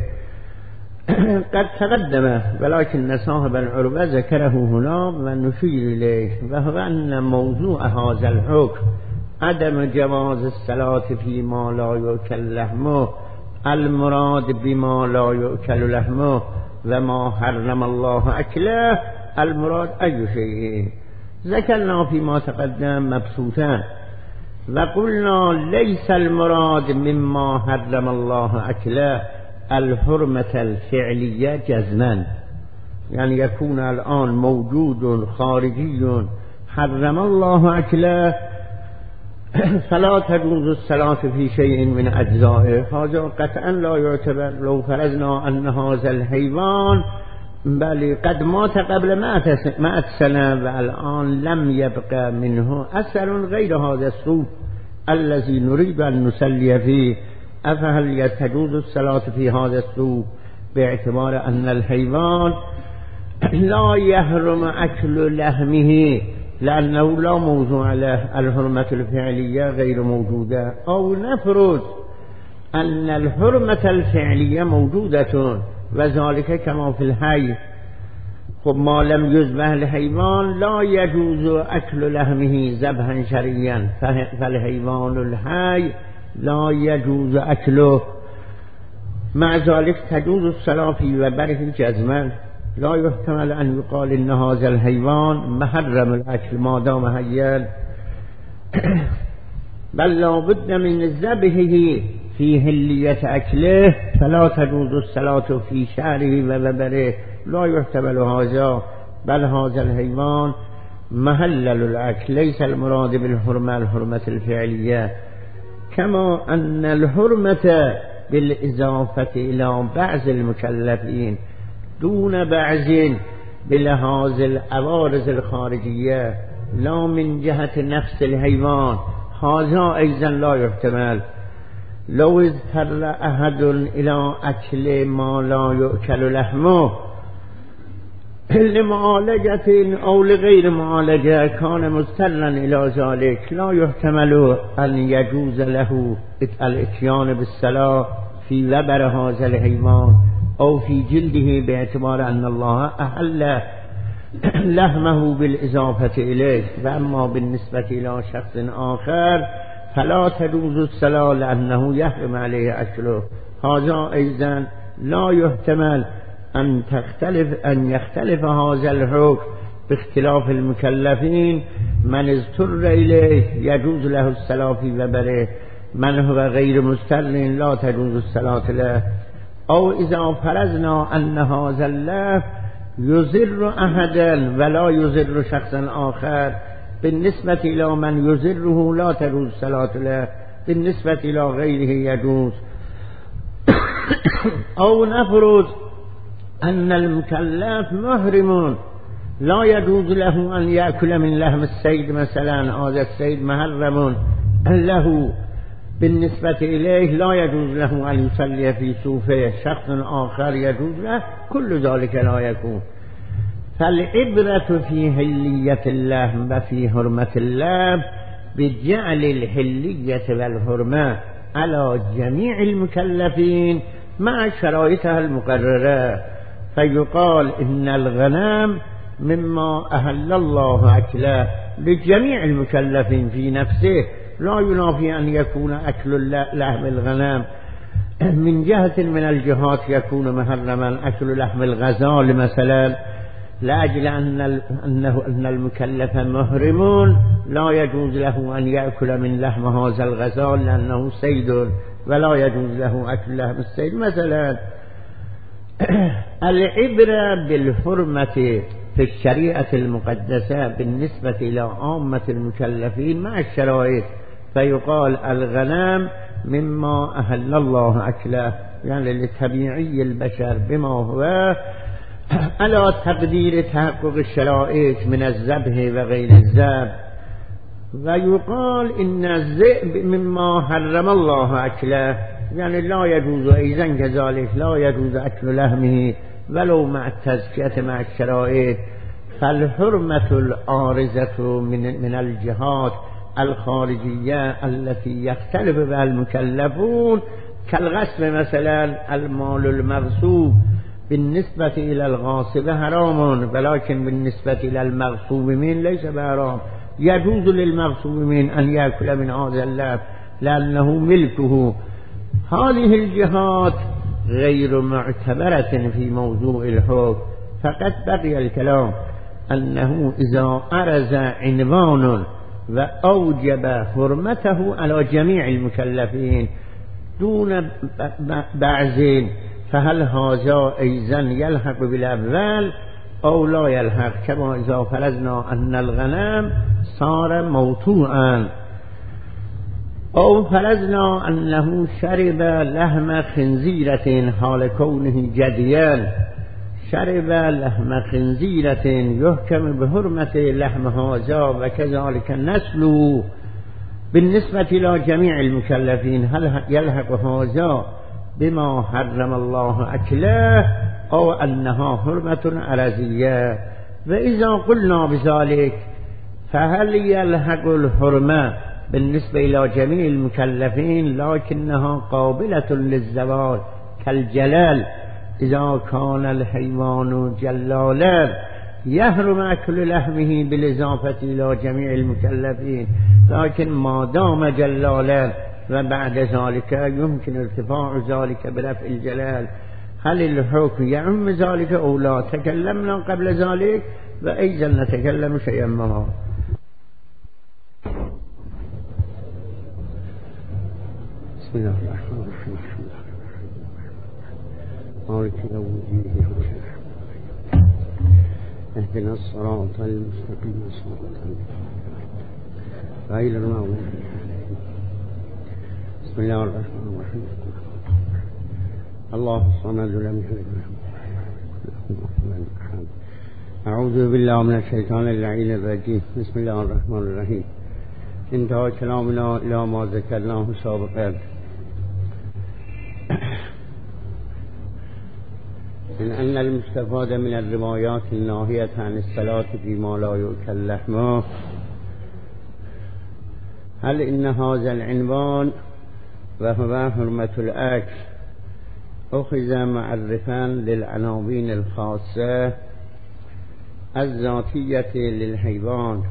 قد تقدم ولكن صاحب العربة ذكره هنا ونشير إليه، وهو أن موضوع هذا الحكم عدم جواز الصلاة فيما لا يؤكل لحمه المراد بما لا يؤكل لحمه و ما حرم الله اکله المراد ای شیء ذکرنا فيما تقدم مبسوطا و قلنا ليس المراد مما حرم الله اکله الحرمة الفعلیه جزما، یعنی یکون الان موجود خارجی حرم الله اکله فلا تجوز الصلاة في شيء من اجزائه، هذا قطعا لا يعتبر. لو فرضنا ان هذا الحيوان بل قد مات قبل 100 سنة و الان لم يبقى منه اثر غير هذا الصوت الذي نريد ان نصلي فيه، افهل تجوز الصلاة في هذا الصوت باعتبار ان الحيوان لا يحرم اكل لحمه لأنه لا موضوع له، الحرمة الفعلية غير موجودة. أو نفرض أن الحرمة الفعلية موجودة وذلك كما في الحي، خب ما لم يذبح الحيوان لا يجوز أكل لحمه ذبحا شرعيا، فالحيوان الحي لا يجوز أكله، مع ذلك تجوز الصلاة في وبره جزما. لا يحتمل أن يقال إن هذا الحيوان محرم الأكل ما دام حيا، بل لا بد من ذبحه في حلية أكله فلا تجوز الصلاة في شعره وبره، لا يحتمل هذا، بل هذا الحيوان محلل الأكل، ليس المراد بالحرمة الحرمة الفعلية. كما أن الحرمة بالإضافة إلى بعض المكلفين دون بعض بلحاظ العوارض الخارجية لا من جهة نفس الحيوان، هذا أيضا لا يحتمل. لو اضطر أحد إلى أكل ما لا يؤكل لحمه لمعالجة أو لغير معالجة كان مضطرا إلى ذلك، لا يحتمل أن يجوز له الاتيان بالصلاة في وبر هذا الحيوان أو في جلده باعتبار أن الله أحل لحمه بالإضافة إليه. وأما بالنسبة إلى شخص آخر فلا تجوز الصلاة لأنه يحرم عليه أكله، هذا أيضا لا يحتمل أن يختلف هذا الحكم باختلاف المكلفين. من اضطر إليه يجوز له الصلاة في وبره، من هو غير مضطر لا تجوز الصلاة له. أو إذا فرضنا أن هذا اللحم يضر أحدا ولا يضر شخصا آخر، بالنسبة إلى من يضره لا تجوز الصلاة له، بالنسبة إلى غيره يجوز. أو نفرض أن المكلف محرم لا يجوز له أن يأكل من لحم الصيد مثلا، هذا الصيد محرم له، بالنسبة إليه لا يجوز له أن يصلي في صوفه، شخص آخر يجوز له، كل ذلك لا يكون. فالعبرة في حلية اللحم وفي حرمة اللحم بجعل الحلية والحرمة على جميع المكلفين مع شرائطها المقررة، فيقال إن الغنم مما أهل الله أكله لجميع المكلفين في نفسه، لا ينافي أن يكون أكل لحم الغنم من جهة من الجهات يكون محرما، أكل لحم الغزال مثلا لأجل أن المكلف محرم لا يجوز له أن يأكل من لحم هذا الغزال لأنه صيد ولا يجوز له أكل لحم الصيد مثلا. العبرة بالحرمة في الشريعة المقدسة بالنسبة إلى عامة المكلفين مع الشرائط، فيقال الغنم مما أهل الله أكله، يعني لطبيعي البشر بما هو على تقدير تحقق الشرائط من الذبح وغير الذبح. ويقال إن الذئب مما حرم الله أكله، يعني لا يجوز أيضا كذلك، لا يجوز أكل لحمه ولو مع التزكية مع الشرائط. فالحرمة العارضة من الجهات الخارجية التي يختلف بها المكلفون كالغصب مثلا، المال المغصوب بالنسبة إلى الغاصب حرام ولكن بالنسبة إلى المغصوب من ليس بحرام، يجوز للمغصوب من أن يأكل من هذا اللحم لأنه ملكه، هذه الجهات غير معتبرة في موضوع الحكم، فقط بقي الكلام أنه إذا أرز عنوان وأوجب حرمته على جميع المكلفين دون بعض، فهل هذا أيضا يلحق بالأول أو لا يلحق؟ كما إذا فرضنا أن الغنم صار موطوعا، أو فرضنا أنه شرب لحم خنزيرة حال كونه جديا، شرب لحم خنزيرة يحكم بحرمة لحم هذا وكذلك نسله بالنسبة إلى جميع المكلفين، هل يلحق هذا بما حرم الله أكله أو أنها حرمة عرضية؟ وإذا قلنا بذلك فهل يلحق الحرمة بالنسبة إلى جميع المكلفين لكنها قابلة للزوال كالجلال؟ إذا كان الحيوان جلالا يحرم أكل لحمه بالإضافة إلى جميع المكلفين، لكن ما دام جلالا وبعد ذلك يمكن ارتفاع ذلك برفع الجلال، هل الحكم يعم ذلك أو لا؟ تكلمنا قبل ذلك وأيضا نتكلم شيئا ما. بسم الله الرحمن الرحيم. مالك يوم الدين، اهدنا الصراط المستقيم صراط غير المغضوب عليهم. بسم الله الرحمن الرحيم. الله الصمد لم يلد ولم يولد. أعوذ بالله من الشيطان اللعين الرجيم. بسم الله الرحمن الرحيم. انتهى كلامنا إلى ما ذكرناه سابقا من أن المستفاد من الروايات الناهية عن الصلاة فيما لا يؤكل لحمه، هل إن هذا العنوان وهو حرمة الأكل أخذ معرفا للعناوين الخاصة الذاتية للحيوان،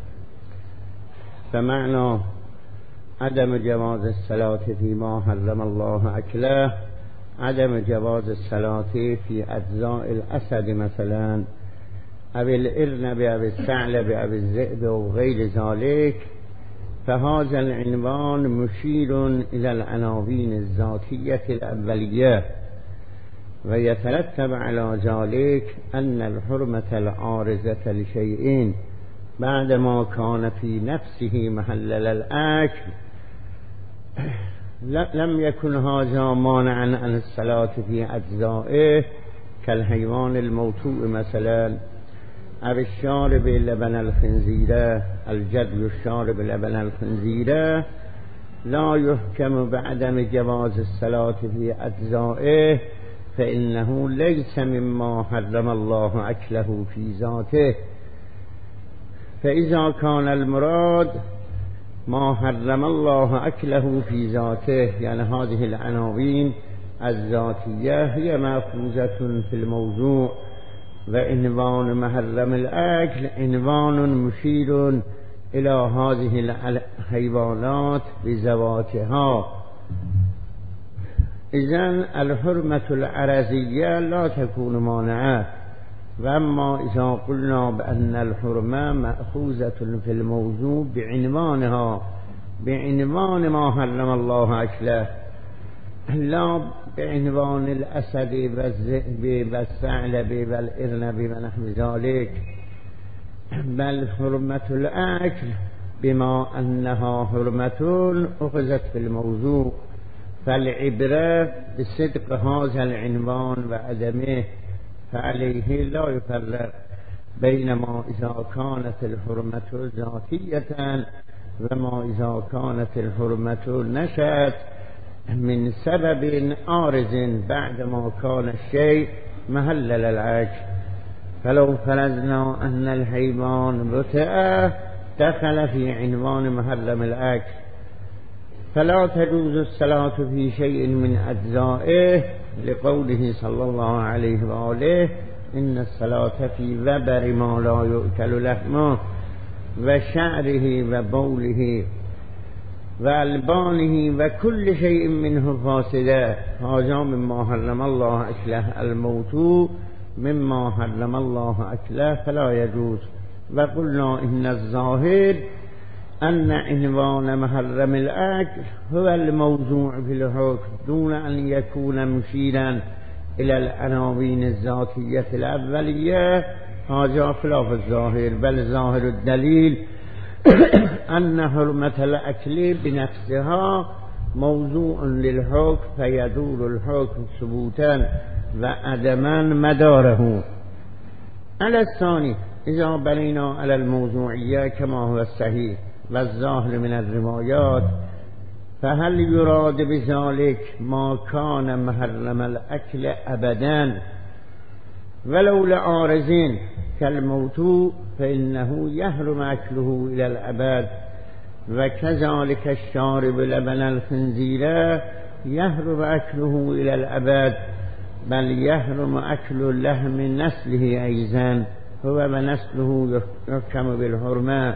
فمعنى عدم جواز الصلاة فيما حرم الله أكله عدم جواز الصلاة في أجزاء الأسد مثلا أو الإرنب أو الثعلب أو الذئب أو غير ذلك، فهذا العنوان مشير إلى العناوين الذاتية الأولية، ويترتب على ذلك أن الحرمة العارضة لشيء بعدما كان في نفسه محل الأكل لم يكن هذا مانعا عن الصلاة في أجزائه كالحيوان الموطوء مثلا أو الشارب لبن الخنزيرة، الجدي الشارب لبن الخنزيرة لا يحكم بعدم جواز الصلاة في أجزائه، فإنه ليس مما حرم الله أكله في ذاته. فإذا كان المراد ما حرم الله أكله في ذاته، يعني هذه العناوين الذاتية هي مأخوذة في الموضوع، وعنوان محرم الأكل عنوان مشير إلى هذه الحيوانات بذواتها. إذن الحرمة العرضية لا تكون مانعة، وأما إذا قلنا بأن الحرمة مأخوذة في الموضوع بعنوانها بعنوان ما حرم الله أكله لا بعنوان الأسد والذئب والثعلب والإرنب ونحو ذلك، بل حرمة الأكل بما أنها حرمة أخذت في الموضوع، فالعبرة بصدق هذا العنوان وعدمه، فعليه لا يفرق بينما إذا كانت الحرمة ذاتية وما إذا كانت الحرمة نشأت من سبب عارض بعدما كان الشيء محل للأكل. فلو فرضنا أن الحيوان رتأ دخل في عنوان محرم الأكل، فلا تجوز الصلاة في شيء من أجزائه لقوله صلى الله عليه وآله إن الصلاة في وبر ما لا يؤكل لحمه وشعره وبوله وألبانه وكل شيء منه فاسدة. هذا مما حرم الله أكله. الموت مما حرم الله أكله فلا يجوز. وقلنا إن الظاهر أن عنوان محرم الأكل هو الموضوع في الحكم دون أن يكون مشيرا إلى العناوين الذاتية الأولية. هذا خلاف الظاهر، بل ظاهر الدليل أن حرمة الأكل بنفسها موضوع للحكم فيدور الحكم ثبوتا وعدما مداره. على الثاني إذا بنينا على الموضوعية كما هو الصحيح والظاهر من الروايات، فهل يراد بذلك ما كان محرم الأكل أبدا ولو لعارض كالموت فإنه يحرم أكله إلى الأبد، وكذلك الشارب لبن الخنزير يحرم أكله إلى الأبد، بل يحرم أكل لحم نسله أيضا هو ونسله يحكم بالحرمة.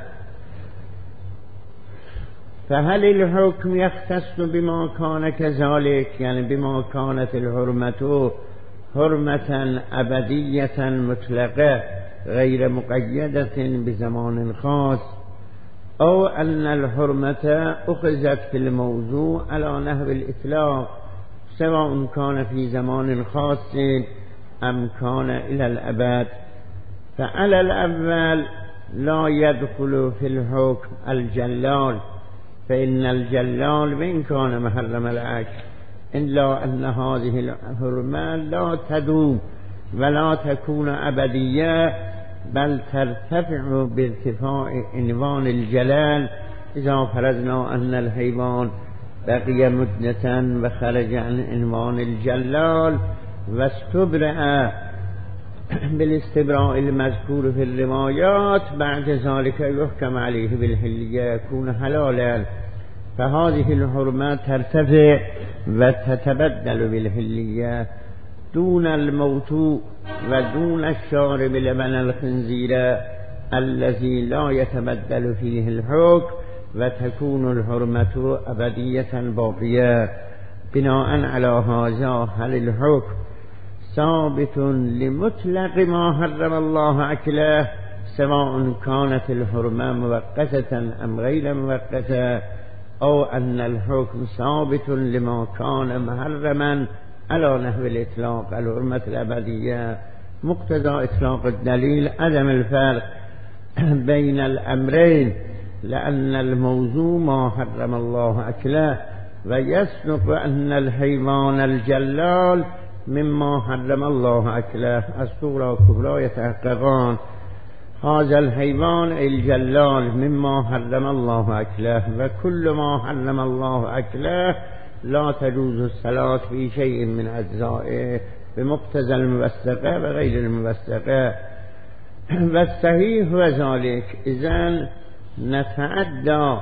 فهل الحكم يختص بما كان كذلك، يعني بما كانت الحرمة حرمة أبدية مطلقة غير مقيدة بزمان خاص، أو أن الحرمة أخذت في الموضوع على نحو الإطلاق سواء كان في زمان خاص أم كان إلى الأبد؟ فعلى الأول لا يدخل في الحكم الجلال، فإن الجلال وإن كان محرم الأكل إلا أن هذه الحرمة لا تدوم ولا تكون أبدية، بل ترتفع بارتفاع عنوان الجلال إذا فرضنا أن الحيوان بقي مدة وخرج عن عنوان الجلال واستبرأ بالاستبراء المذكور في الروايات، بعد ذلك يحكم عليه بالحلية يكون حلالا. فهذه الحرمة ترتفع وتتبدل بالحلية دون الموت ودون الشارب لبن الخنزير الذي لا يتبدل فيه الحكم، وتكون الحرمة أبدية باقية. بناء على هذا هل الحكم ثابت لمطلق ما حرم الله أكله سواء كانت الحرمة مؤقتة أم غير مؤقتة، أو أن الحكم ثابت لما كان محرما على نحو الإطلاق الحرمة الأبدية؟ مقتضى إطلاق الدليل عدم الفرق بين الأمرين، لأن الموضوع ما حرم الله أكله، ويسلك أن الحيوان الجلال مما حرم الله أكله. الصورة الكبرى يتحققان. هذا الحيوان الجلال مما حرم الله أكله، وكل ما حرم الله أكله لا تجوز الصلاة في شيء من أجزائه بمقتضى الموثقة وغير الموثقة. والصحيح هو ذلك. إذن نتعدى،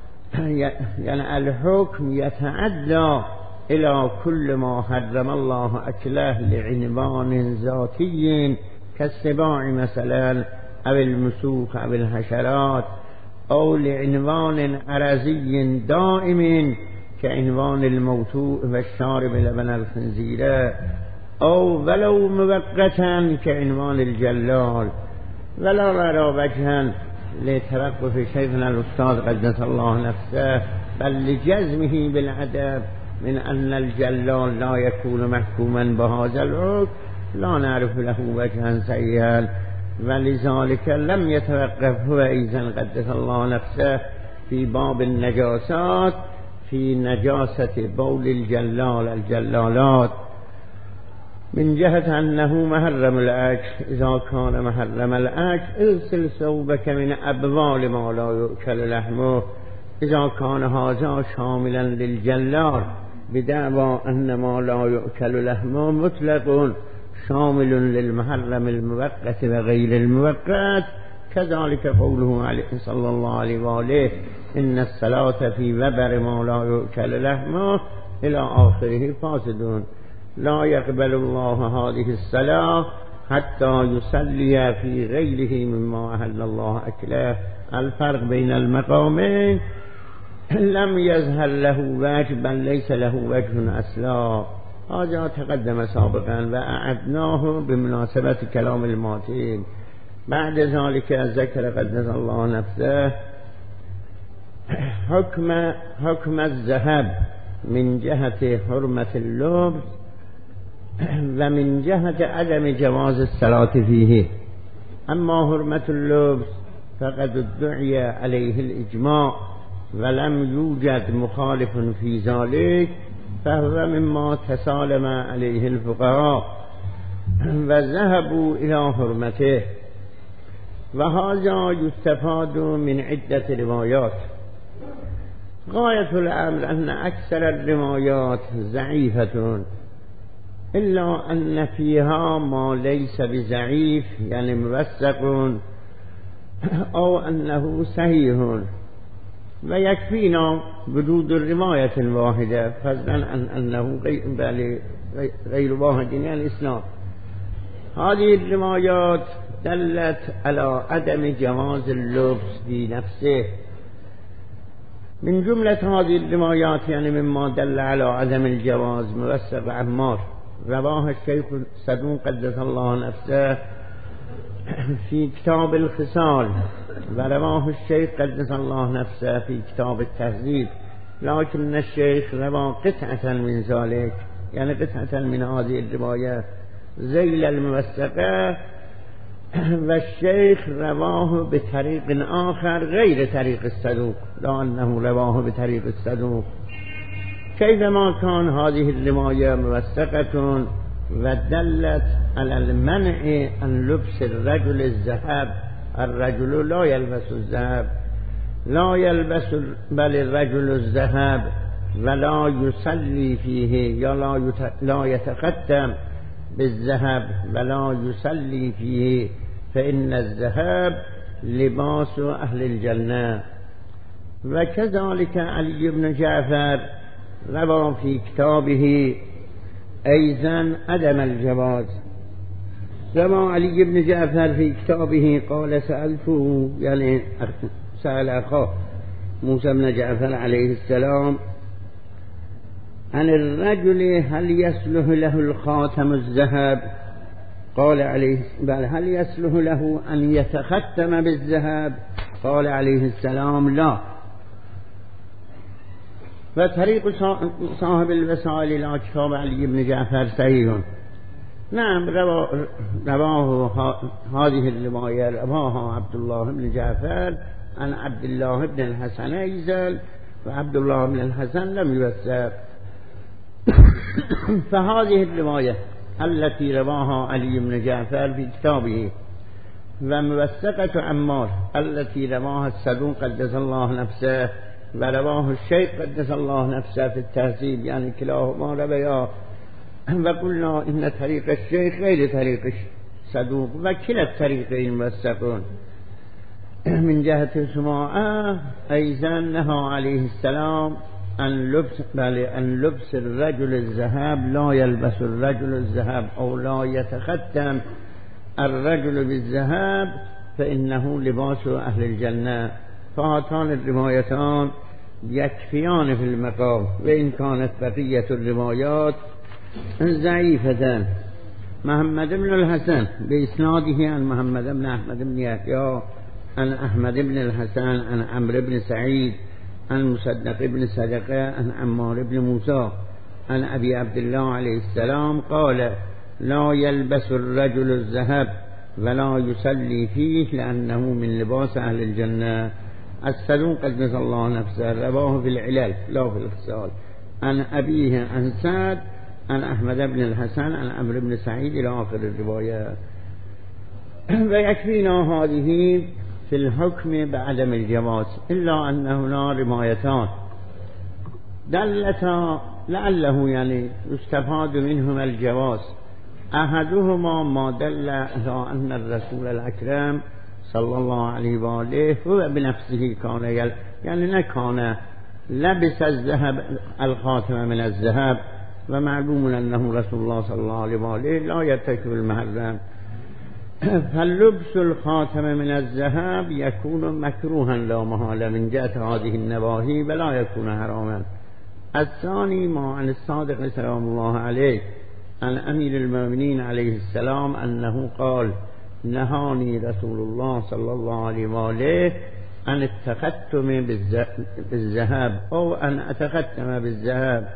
يعني الحكم يتعدى إلى كل ما حرم الله أكله لعنوان ذاتي كالسباع مثلا أو المسوق أو الحشرات، أو لعنوان عرضي دائم كعنوان الموتوء والشارب لبن الخنزير، أو ولو مؤقتا كعنوان الجلال. ولا غير وجها لتوقف شيخنا الأستاذ قدس الله نفسه، بل لجزمه بالعدم من أن الجلال لا يكون محكوما بهذا الحكم، لا نعرف له وجها سيئا، ولذلك لم يتوقف هو أيضا قدس الله نفسه في باب النجاسات في نجاسة بول الجلالات من جهة أنه محرم الأكل. إذا كان محرم الأكل اغسل ثوبك من أبوال ما لا يؤكل لحمه. إذا كان هذا شاملا للجلال بدعوى أن ما لا يؤكل لحمه مطلق شامل للمحرم المؤقت وغير المؤقت، كذلك قوله عليه صلى الله عليه وآله إن الصلاة في وبر ما لا يؤكل لحمه إلى آخره فاسدون. لا يقبل الله هذه الصلاة حتى يصلي في غيره مما أهل الله أكله. الفرق بين المقامين لم يظهر له وجه بل ليس له وجه اصلا. هذا تقدم سابقا و اعدناه بمناسبة كلام الماتين. بعد ذلك ذكر قدس الله نفسه حكم الذهب من جهة حرمة اللبس و من جهة عدم جواز الصلاة فيه. اما حرمة اللبس فقد ادعي عليه الاجماع ولم يوجد مخالف في ذلك، فهو مما تسالم عليه الفقهاء وذهبوا الى حرمته. وهذا يستفاد من عدة روايات. غاية الأمر أن أكثر الروايات ضعيفة، إلا أن فيها ما ليس بضعيف يعني موثق أو أنه صحيح، ويكفينا وجود الرواية الواحدة فضلا عن أنه غير واحد يعني الإسلام. هذه الروايات دلت على عدم جواز اللبس في نفسه. من جملة هذه الروايات يعني مما دل على عدم الجواز موثق عمار، رواه الشيخ صدوق قدس الله نفسه في كتاب الخصال، ورواه الشيخ قدس الله نفسه في كتاب التهذيب، لكن الشيخ روى قطعة من ذلك يعني قطعة من هذه الرواية ذيل الموثقة، والشيخ رواه بطريق آخر غير طريق الصدوق، لا أنه رواه بطريق الصدوق. كيفما كان هذه الرواية موثقة ودلت على المنع عن لبس الرجل الذهب. الرجل لا يلبس الذهب، لا يلبس بل الرجل الذهب ولا يصلي فيه، لا يتختم بالذهب ولا يصلي فيه، فإن الذهب لباس أهل الجنة. وكذلك علي بن جعفر روى في كتابه أيضا عدم الجواز. روى علي بن جعفر في كتابه قال سألته يعني سأل أخاه موسى بن جعفر عليه السلام عن الرجل هل يصلح له الخاتم الذهب، قال عليه بل هل يصلح له أن يتختم بالذهب، قال عليه السلام لا. وطريق صاحب الوسائل إلى كتاب علي بن جعفر صحيح. نعم رواه هذه الرواية رواها عبد الله بن جعفر عن عبد الله بن الحسن أيضا، وعبد الله بن الحسن لم يوثق. فهذه الرواية التي رواها علي بن جعفر في كتابه وموثقة عمار التي رواها الصدوق قدس الله نفسه ورواه الشيخ قدس الله نفسه في التهذيب، يعني كلاهما رويا، وقلنا إن طريق الشيخ غير طريق الصدوق وكلا الطريقين موثقون. من جهة سماعة أيضا نهى عليه السلام أن لبس الرجل الذهب، لا يلبس الرجل الذهب أو لا يتختم الرجل بالذهب فإنه لباس أهل الجنة. فهاتان الروايتان يكفيان في المقام، وإن كانت بقية الروايات ضعيفة. محمد بن الحسن بإسناده عن محمد بن أحمد بن يحيى عن أحمد بن الحسن عن عمرو بن سعيد عن مصدق بن صدقة عن عمار بن موسى عن أبي عبد الله عليه السلام قال لا يلبس الرجل الذهب ولا يصلي فيه لأنه من لباس أهل الجنة. الصدوق قدس الله نفسه رواه في العلل لا في الخصال عن أبيه عن سعد عن أحمد بن الحسن عن عمرو بن سعيد إلى آخر الرواية. ويكفينا هذه في الحكم بعدم الجواز، إلا أن هنا روايتان دلتا لعله يعني يستفاد منهما الجواز. أحدهما ما دل على أن الرسول الأكرم صلى الله عليه وآله هو بنفسه كان يعني نكان لبس الذهب الخاتم من الذهب، ومعلوم أنه رسول الله صلى الله عليه وآله لا يرتكب المحرم. فلبس الخاتم من الذهب يكون مكروها لا محالة من جهة هذه النواهي ولا يكون حراما. الثاني ما عن الصادق سلام الله عليه عن أمير المؤمنين عليه السلام أنه قال نهاني رسول الله صلى الله عليه وآله أن التختم بالذهب أو أن أتختم بالذهب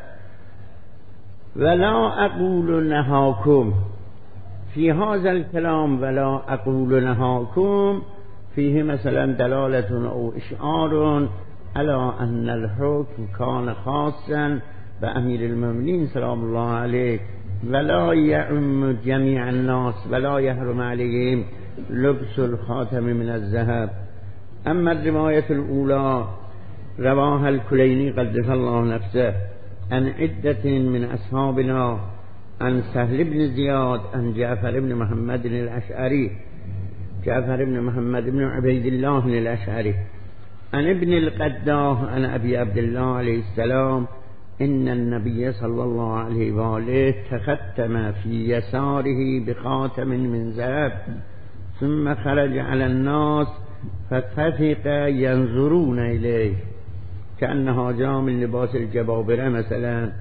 ولا أقول نهاكم. في هذا الكلام ولا أقول نهاكم فيه مثلا دلالة أو إشعار على أن الحكم كان خاصا بأمير المؤمنين سلام الله عليه ولا يعم جميع الناس ولا يحرم عليهم لبس الخاتم من الذهب. أما الرواية الأولى رواها الكليني قدس الله نفسه عن عدة من أصحابنا عن سهل بن زياد عن جعفر بن محمد الأشعري جعفر بن محمد بن عبيد الله الأشعري عن ابن القداه عن أبي عبد الله عليه السلام إن النبي صلى الله عليه وآله تختم في يساره بخاتم من ذهب ثم خرج على الناس فاتفق ينظرون إليه كأنها جاء من لباس الجبابرة مثلا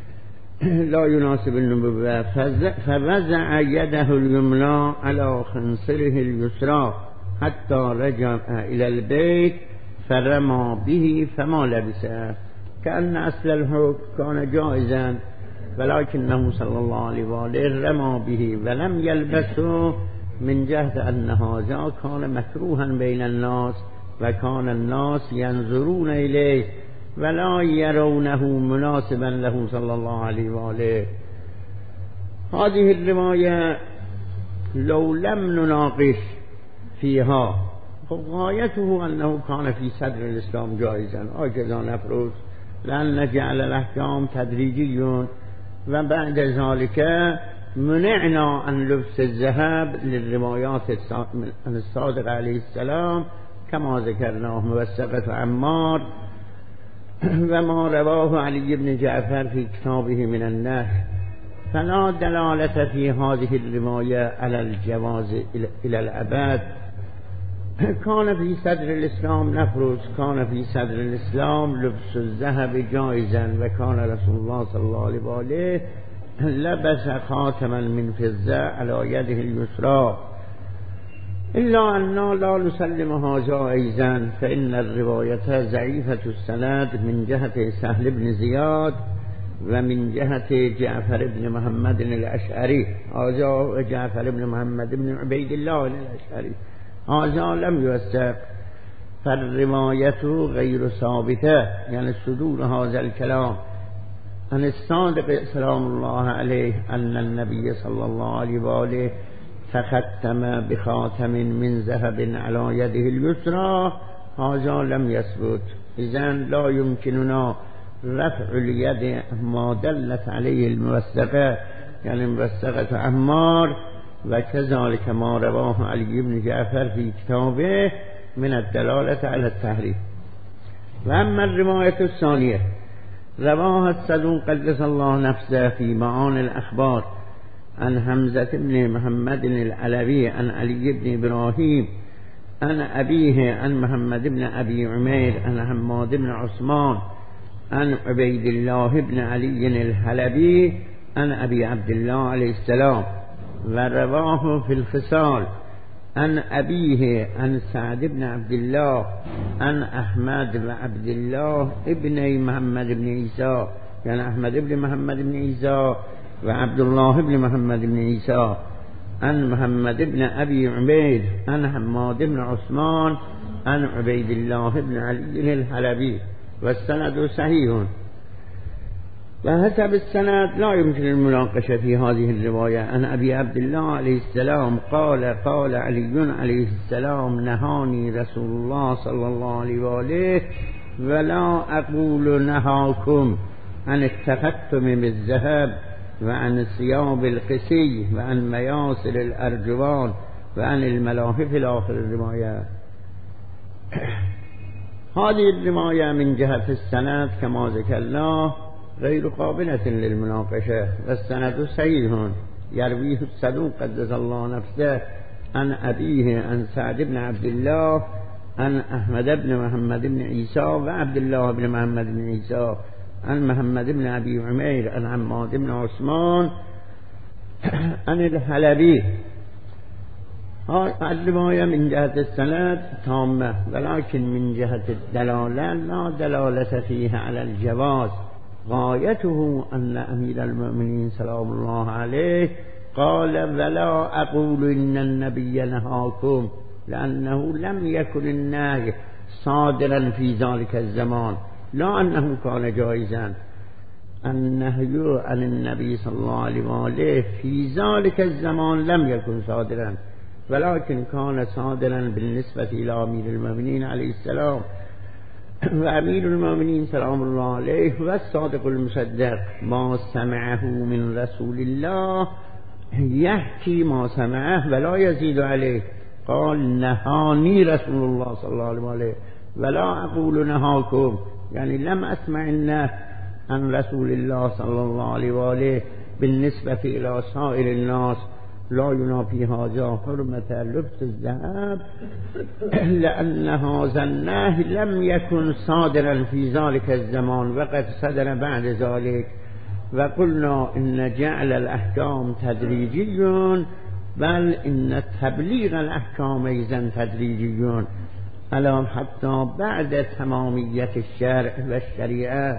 لا يناسب النبوة. فوزع يده اليمنى على خنصره اليسرى حتى رجع إلى البيت فرمى به فما لبسه. كأن أصل الحكم كان جائزا ولكنه صلى الله عليه وآله رمى به ولم يلبسه من جهة أن هذا كان مكروها بين الناس وكان الناس ينظرون إليه ولا يرونه مناسبا له صلى الله عليه وآله. هذه الرواية لو لم نناقش فيها غايته أنه كان في صدر الإسلام جائزا هكذا نفرض، لأن جعل الأحكام تدريجي وبعد ذلك منعنا عن لبس الذهب للروايات عن الصادق عليه السلام كما ذكرناه موثقة عمار وما رواه علي بن جعفر في كتابه من النهي. فلا دلالة في هذه الرواية على الجواز إلى الأبد. كان في صدر الإسلام نفرض كان في صدر الإسلام لبس الذهب جائزا وكان رسول الله صلى الله عليه وآله لبس خاتما من فضة على يده اليسرى، إلا أننا لا نسلم هذا أيضا فإن الرواية ضعيفة السند من جهة سهل بن زياد ومن جهة جعفر بن محمد الأشعري هذا جعفر بن محمد بن عبيد الله الأشعري هذا لم يوثق. فالرواية غير ثابتة يعني صدور هذا الكلام عن الصادق سلام الله عليه أن النبي صلى الله عليه وآله تختم بخاتم من ذهب على يده اليسرى هذا لم يثبت. إذن لا يمكننا رفع اليد ما دلت عليه الموثقة يعني موثقة عمار وكذلك ما رواه علي بن جعفر في كتابه من الدلالة على التحريم. وأما الرواية الثانية رواها الصدوق قدس الله نفسه في معاني الأخبار عن حمزة بن محمد العلوي عن علي بن إبراهيم عن أبيه عن محمد بن أبي عمير عن حماد بن عثمان عن عبيد الله بن علي الحلبي عن أبي عبد الله عليه السلام ورواه في الخصال عن أبيه عن سعد بن عبد الله عن أحمد بن عبد الله ابن محمد بن عيسى يعني أحمد بن محمد بن عيسى وعبد الله بن محمد بن عيسى عن محمد بن أبي عمير عن حماد بن عثمان عن عبيد الله بن علي الحلبي والسند صحيح. وحسب السند لا يمكن المناقشة في هذه الرواية. عن أبي عبد الله عليه السلام قال علي عليه السلام نهاني رسول الله صلى الله عليه وآله ولا أقول نهاكم عن التختم بالذهب وعن الثياب القسي وعن مياسر الأرجوان وعن الملاحف إلى آخر الرواية. هذه الرواية من جهة السند كما ذكرنا غير قابلة للمناقشة والسند صحيح يرويه الصدوق قدس الله نفسه عن أبيه عن سعد بن عبد الله عن أحمد بن محمد بن عيسى وعبد الله بن محمد بن عيسى عن محمد بن أبي عمير عن عماد بن عثمان عن الحلبي. الرواية من جهة السند تامة، ولكن من جهة الدلالة لا دلالة فيها على الجواز. غايته أن أمير المؤمنين سلام الله عليه قال ولا أقول إن النبي نهاكم، لأنه لم يكن النهي صادرا في ذلك الزمان، لا أنه كان جائزا. النهي عن النبي صلى الله عليه وآله في ذلك الزمان لم يكن صادرا، ولكن كان صادرا بالنسبة إلى أمير المؤمنين عليه السلام. وأمير المؤمنين سلام الله عليه والصادق المصدق ما سمعه من رسول الله يحكي ما سمعه ولا يزيد عليه. قال نهاني رسول الله صلى الله عليه وآله ولا أقول نهاكم، يعني لم أسمع النهي عن رسول الله صلى الله عليه وآله بالنسبة إلى سائر الناس لا ينافي هذا حرمة لبس الذهب، لأن هذا النهي لم يكن صادرا في ذلك الزمان وقد صدر بعد ذلك. وقلنا إن جعل الأحكام تدريجي، بل إن تبليغ الأحكام أيضا تدريجي، ألا حتى بعد تمامية الشرع والشريعة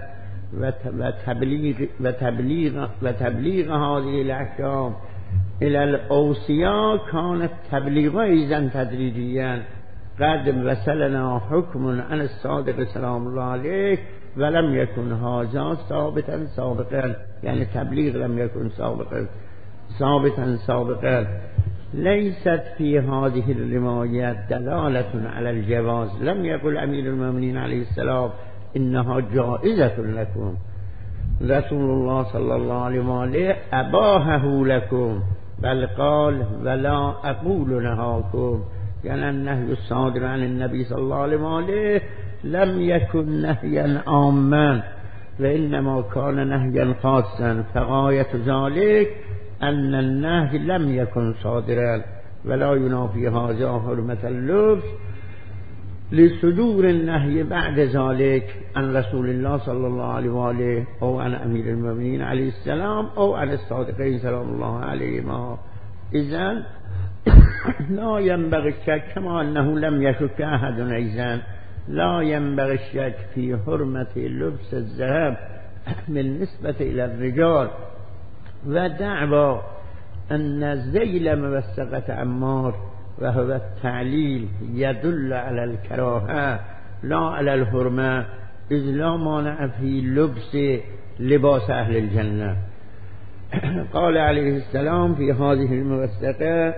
وتبليغ هذه الأحكام إلى الأوصياء كانت تبليغ أيضا تدريجيا. قد وصلنا حكم عن الصادق سلام الله عليه ولم يكن هذا ثابتا سابقا، يعني تبليغ لم يكن ثابتا سابقا. ليست في هذه الروايات دلالة على الجواز، لم يقل أمير المؤمنين عليه السلام إنها جائزة لكم، رسول الله صلى الله عليه وآله أباهه لكم، بل قال ولا أقول نهاكم، يعني النهي الصادر عن النبي صلى الله عليه وآله لم يكن نهيا عاما، وإنما كان نهيا خاصا. فغاية ذلك أن النهي لم يكن صادرا، ولا ينافي هذا حرمة اللبس لصدور النهي بعد ذلك عن رسول الله صلى الله عليه وآله أو عن أمير المؤمنين عليه السلام أو عن الصادقين سلام الله عليهما. إذن لا ينبغي الشك، كما أنه لم يشك أحد أيضا لا ينبغي الشك في حرمة لبس الذهب بالنسبة إلى الرجال. ودعوى أن زيل موثقة عمار وهو التعليل يدل على الكراهة لا على الحرمة، إذ لا مانع في لبس لباس أهل الجنة. قال عليه السلام في هذه الموثقة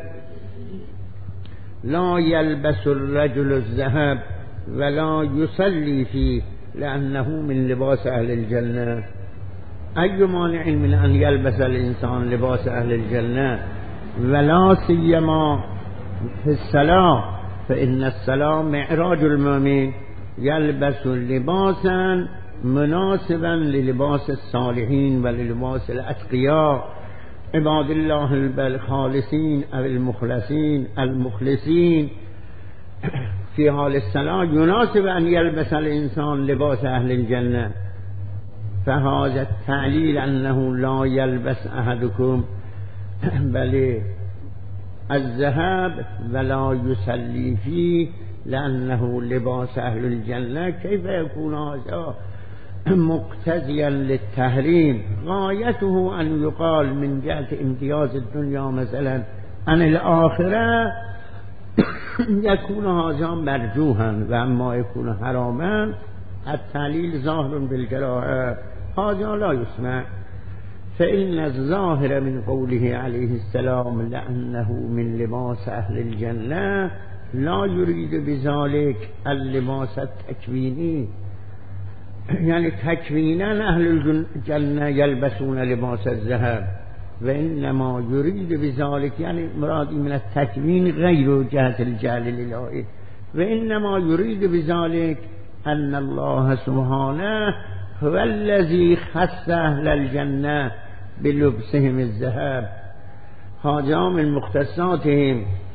لا يلبس الرجل الذهب ولا يصلي فيه لأنه من لباس أهل الجنة. أي مانع من أن يلبس الإنسان لباس أهل الجنة، ولا سيما في الصلاة، فإن الصلاة معراج المؤمن، يلبس لباسا مناسبا للباس الصالحين وللباس الأتقياء عباد الله الخالصين أو المخلصين. في حال الصلاة يناسب أن يلبس الإنسان لباس أهل الجنة. فهذا التعليل أنه لا يلبس أحدكم بل الذهب ولا يصلي فيه لأنه لباس أهل الجنة، كيف يكون هذا مقتضيا للتحريم؟ غايته أن يقال من جهة امتياز الدنيا مثلا عن الآخرة يكون هذا مرجوها، وأما يكون حراما التعليل ظاهر بالكراهة، هذا لا يسمع. فإن الظاهر من قوله عليه السلام لأنه من لباس أهل الجنة لا يريد بذلك اللباس التكويني، يعني تكوينا أهل الجنة يلبسون لباس الذهب، وإنما يريد بذلك يعني مراد من التكوين غير جهة الجعل الإلهي، وإنما يريد بذلك أن الله سبحانه هو الذي خص أهل الجنة بلبسهم الذهب، هذا من مختصاتهم.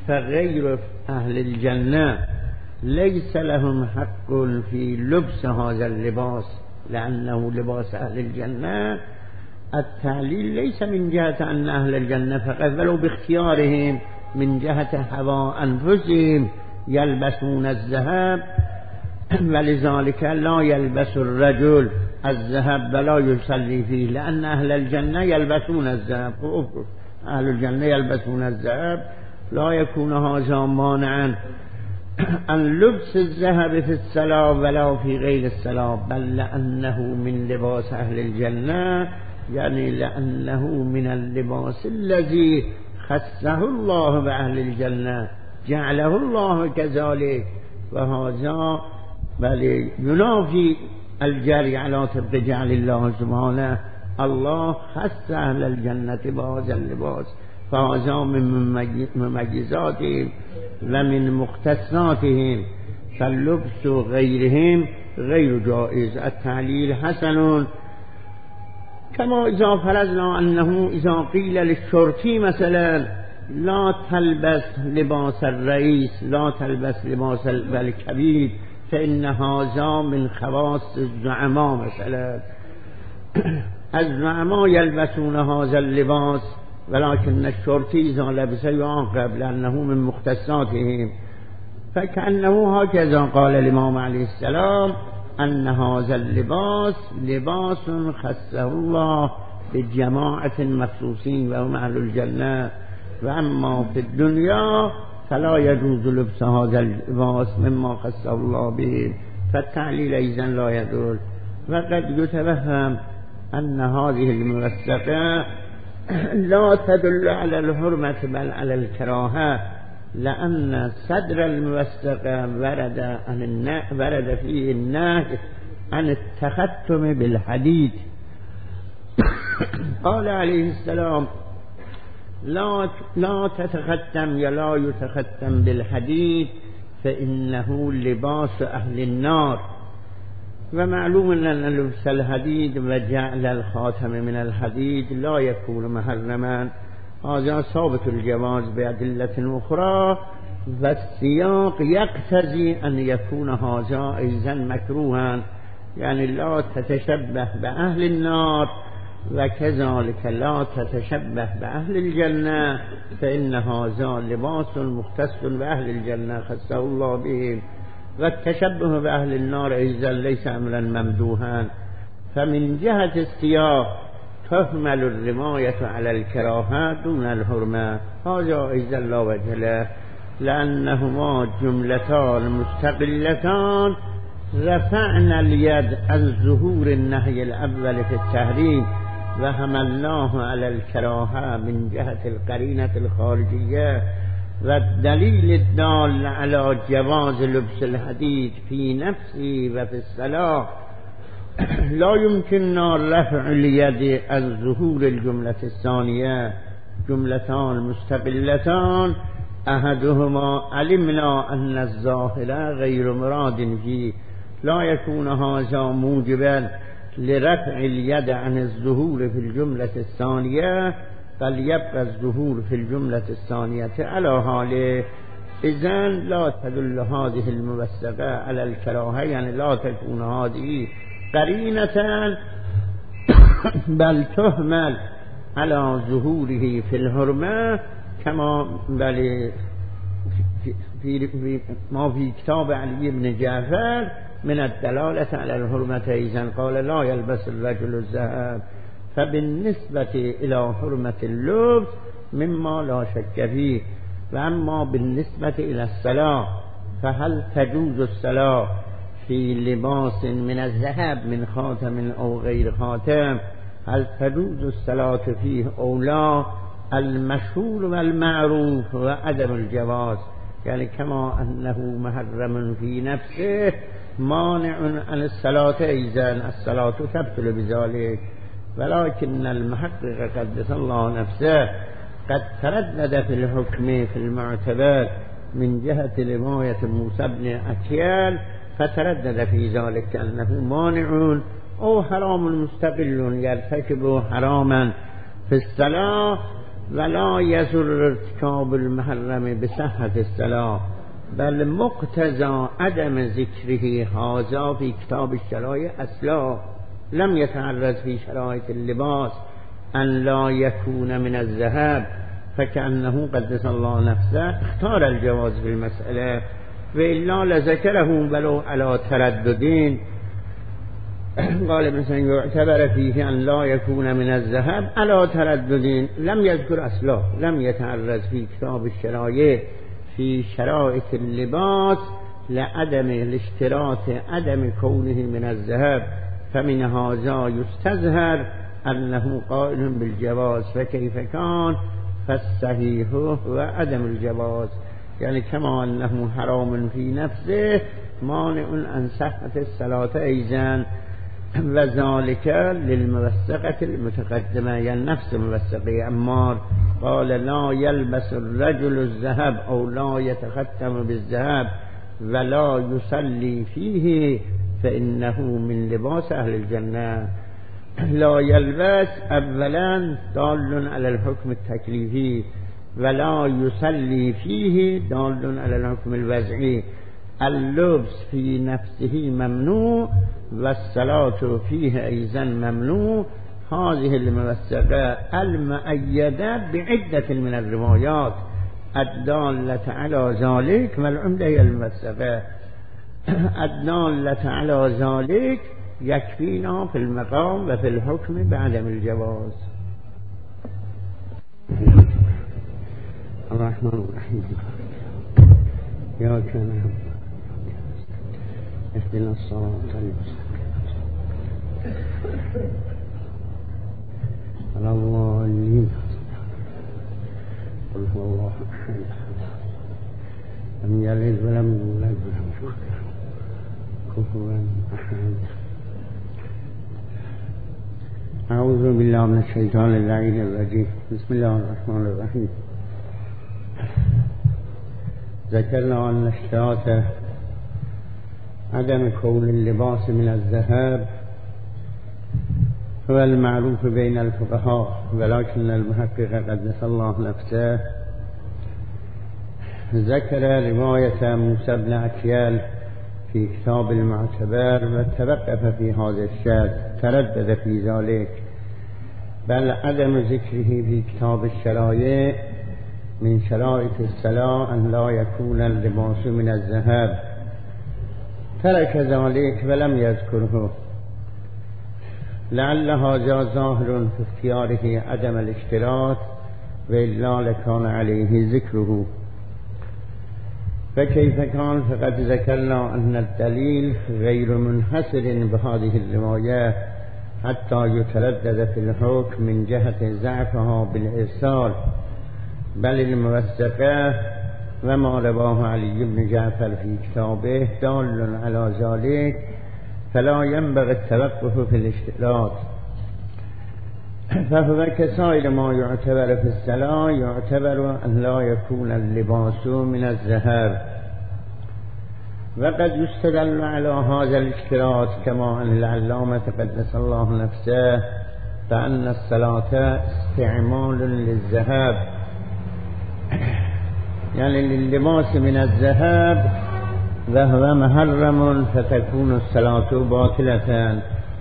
فغير أهل الجنة ليس لهم حق في لبس هذا اللباس لأنه لباس أهل الجنة. التعليل ليس من جهة أن أهل الجنة فقط ولو باختيارهم، من جهة هوى أنفسهم يلبسون الذهب، ولذلك لا يلبس الرجل الذهب ولا يصلي فيه، لأن أهل الجنة يلبسون الذهب. أهل الجنة يلبسون الذهب، لا يكون هذا مانعا عن لبس الذهب في الصلاة ولا في غير الصلاة، بل لأنه من لباس أهل الجنة، يعني لأنه من اللباس الذي خصه الله بأهل الجنة، جعله الله كذلك. وهذا بل ينافي الجري على طبق جعل الله سبحانه. الله خص أهل الجنة بهذا اللباس، فهذا من مميزاتهم ومن مختصاتهم، فاللبس غيرهم غير جائز. التعليل حسن، كما إذا فرضنا أنه إذا قيل للشرطي مثلا لا تلبس لباس الرئيس، لا تلبس لباس الكبير، فإن هذا من خواص الزعماء مثلا. الزعماء يلبسون هذا اللباس، ولكن الشرطي إذا لبسه يعاقب لأنه من مختصاتهم. فكأنه هكذا قال الإمام عليه السلام أن هذا اللباس لباس خصه الله بجماعة مخصوصين وهم أهل الجنة، وأما في الدنيا فلا يجوز لبس هذا اللباس مما خصه الله به، فالتعليل أيضا لا يدل. وقد يتوهم أن هذه الموثقة لا تدل على الحرمة بل على الكراهة، لأن صدر الموثقة ورد فيه النهي عن التختم بالحديد. قال عليه السلام لا تتختم يا لا يتختم بالحديد فإنه لباس أهل النار. ومعلوم أن لبس الحديد وجعل الخاتم من الحديد لا يكون محرما، هذا ثابت الجواز بأدلة أخرى، والسياق يقتضي أن يكون هذا أيضا مكروها، يعني لا تتشبه بأهل النار، وكذلك لا تتشبه بأهل الجنة، فإن هذا لباس مختص بأهل الجنة خصه الله به. والتشبه بأهل النار أيضا ليس أمرا ممدوحا. فمن جهة السياق تحمل الرماية على الكراهة دون الحرمة، هذا أيضا لا وجه له، لأنهما جملتان مستقلتان رفعنا اليد عن ظهور النهي الأول في التحريم وحملناه على الكراهة من جهة القرينة الخارجية. والدليل الدال على جواز لبس الحديد في نفسه وفي الصلاة لا يمكننا رفع اليد عن ظهور الجملة الثانية. جملتان مستقلتان أحدهما علمنا أن الظاهر غير مراد فيه، لا يكون هذا موجبا لرفع اليد عن الظهور في الجملة الثانية، بل يبقى الظهور في الجملة الثانية على حاله. إذن لا تدل هذه الموثقة على الكراهة، يعني لا تكون هذه قرينة بل تهمل على ظهوره في الحرمة، كما بل ما في كتاب علي بن جعفر من الدلالة على الحرمة. إذن قال لا يلبس الرجل الذهب، فبالنسبة إلى حرمة اللبس مما لا شك فيه. وأما بالنسبة إلى الصلاة فهل تجوز الصلاة في لباس من الذهب من خاتم أو غير خاتم؟ هل تجوز الصلاة فيه أو لا؟ المشهور والمعروف وعدم الجواز، يعني كما أنه محرم في نفسه مانع عن الصلاة، إذن الصلاة تبطل بذلك. ولكن المحقق قدس الله نفسه قد تردد في الحكم في المعتبر من جهة رواية موسى بن أكيال، فتردد في ذلك أنه مانع أو حرام مستقل يرتكب حراما في الصلاة، ولا يزر ارتكاب المحرم بصحة الصلاة بل مقتضى عدم ذكره هذا في كتاب الشرائع اصلا لم يتعرض في شرائط اللباس ان لا يكون من الذهب فكأنه قدس الله نفسه اختار الجواز في المسألة وإلا لذكره ولو على ترددين. قال مثلا يعتبر فيه أن لا يكون من الذهب على ترددين لم يذكر أصلا، لم يتعرض في كتاب الشرائع في شرائط اللباس لعدم الاشتراط عدم كونه من الذهب، فمن هذا يستظهر أنه قائل بالجواز، فكيف كان فالصحيح وعدم الجواز، يعني كما أنه حرام في نفسه مانع عن صحة الصلاة أيضا، وذلك للموثقة المتقدمة، يعني نفس موثقة عمار قال لا يلبس الرجل الذهب أو لا يتختم بالذهب ولا يصلي فيه فإنه من لباس أهل الجنة. لا يلبس أولا دال على الحكم التكليفي، ولا يصلي فيه دال على الحكم الوضعي. اللبس في نفسه ممنوع والصلاة فيه أيضا ممنوع. هذه الموثقة المؤيدة بعدة من الروايات الدالة على ذلك، والعمدة هي الموثقة الدالة على ذلك يكفينا في المقام وفي الحكم بعدم الجواز. الرحمن الرحيم إياك نعبد اهدنا الصراط المستقيم صراط الضالين قل هو الله أحد لم يلد ولم يولد ولم يكن له كفوا أحد. أعوذ بالله من الشيطان اللعين الرجيم. بسم الله الرحمن الرحيم. ذكرنا أن اشتراط عدم كون اللباس من الذهب هو المعروف بين الفقهاء، ولكن المحقق قدس الله نفسه ذكر رواية موسى بن أكيال في كتاب المعتبر وتوقف في هذا الشرط، تردد في ذلك، بل عدم ذكره في كتاب الشرائع من شرائط الصلاة أن لا يكون اللباس من الذهب، ترك ذلك ولم يذكره، لعل هذا ظاهر في اختياره عدم الاشتراط وإلا لكان عليه ذكره. فكيف كان؟ فقد ذكرنا أن الدليل غير منحصر بهذه الرواية حتى يتردد في الحكم من جهة ضعفها بالإرسال، بل الموثقة وما رواه علي بن جعفر في كتابه دال على ذلك، فلا ينبغي التوقف في الاشتراط، فهو كسائر ما يعتبر في الصلاة يعتبر أن لا يكون اللباس من الذهب. وقد يستدل على هذا الاشتراط كما أن العلامة قدس الله نفسه فأن الصلاة استعمال للذهب، يعني لللباس من الذهب وهو محرم فتكون الصلاة باطلة.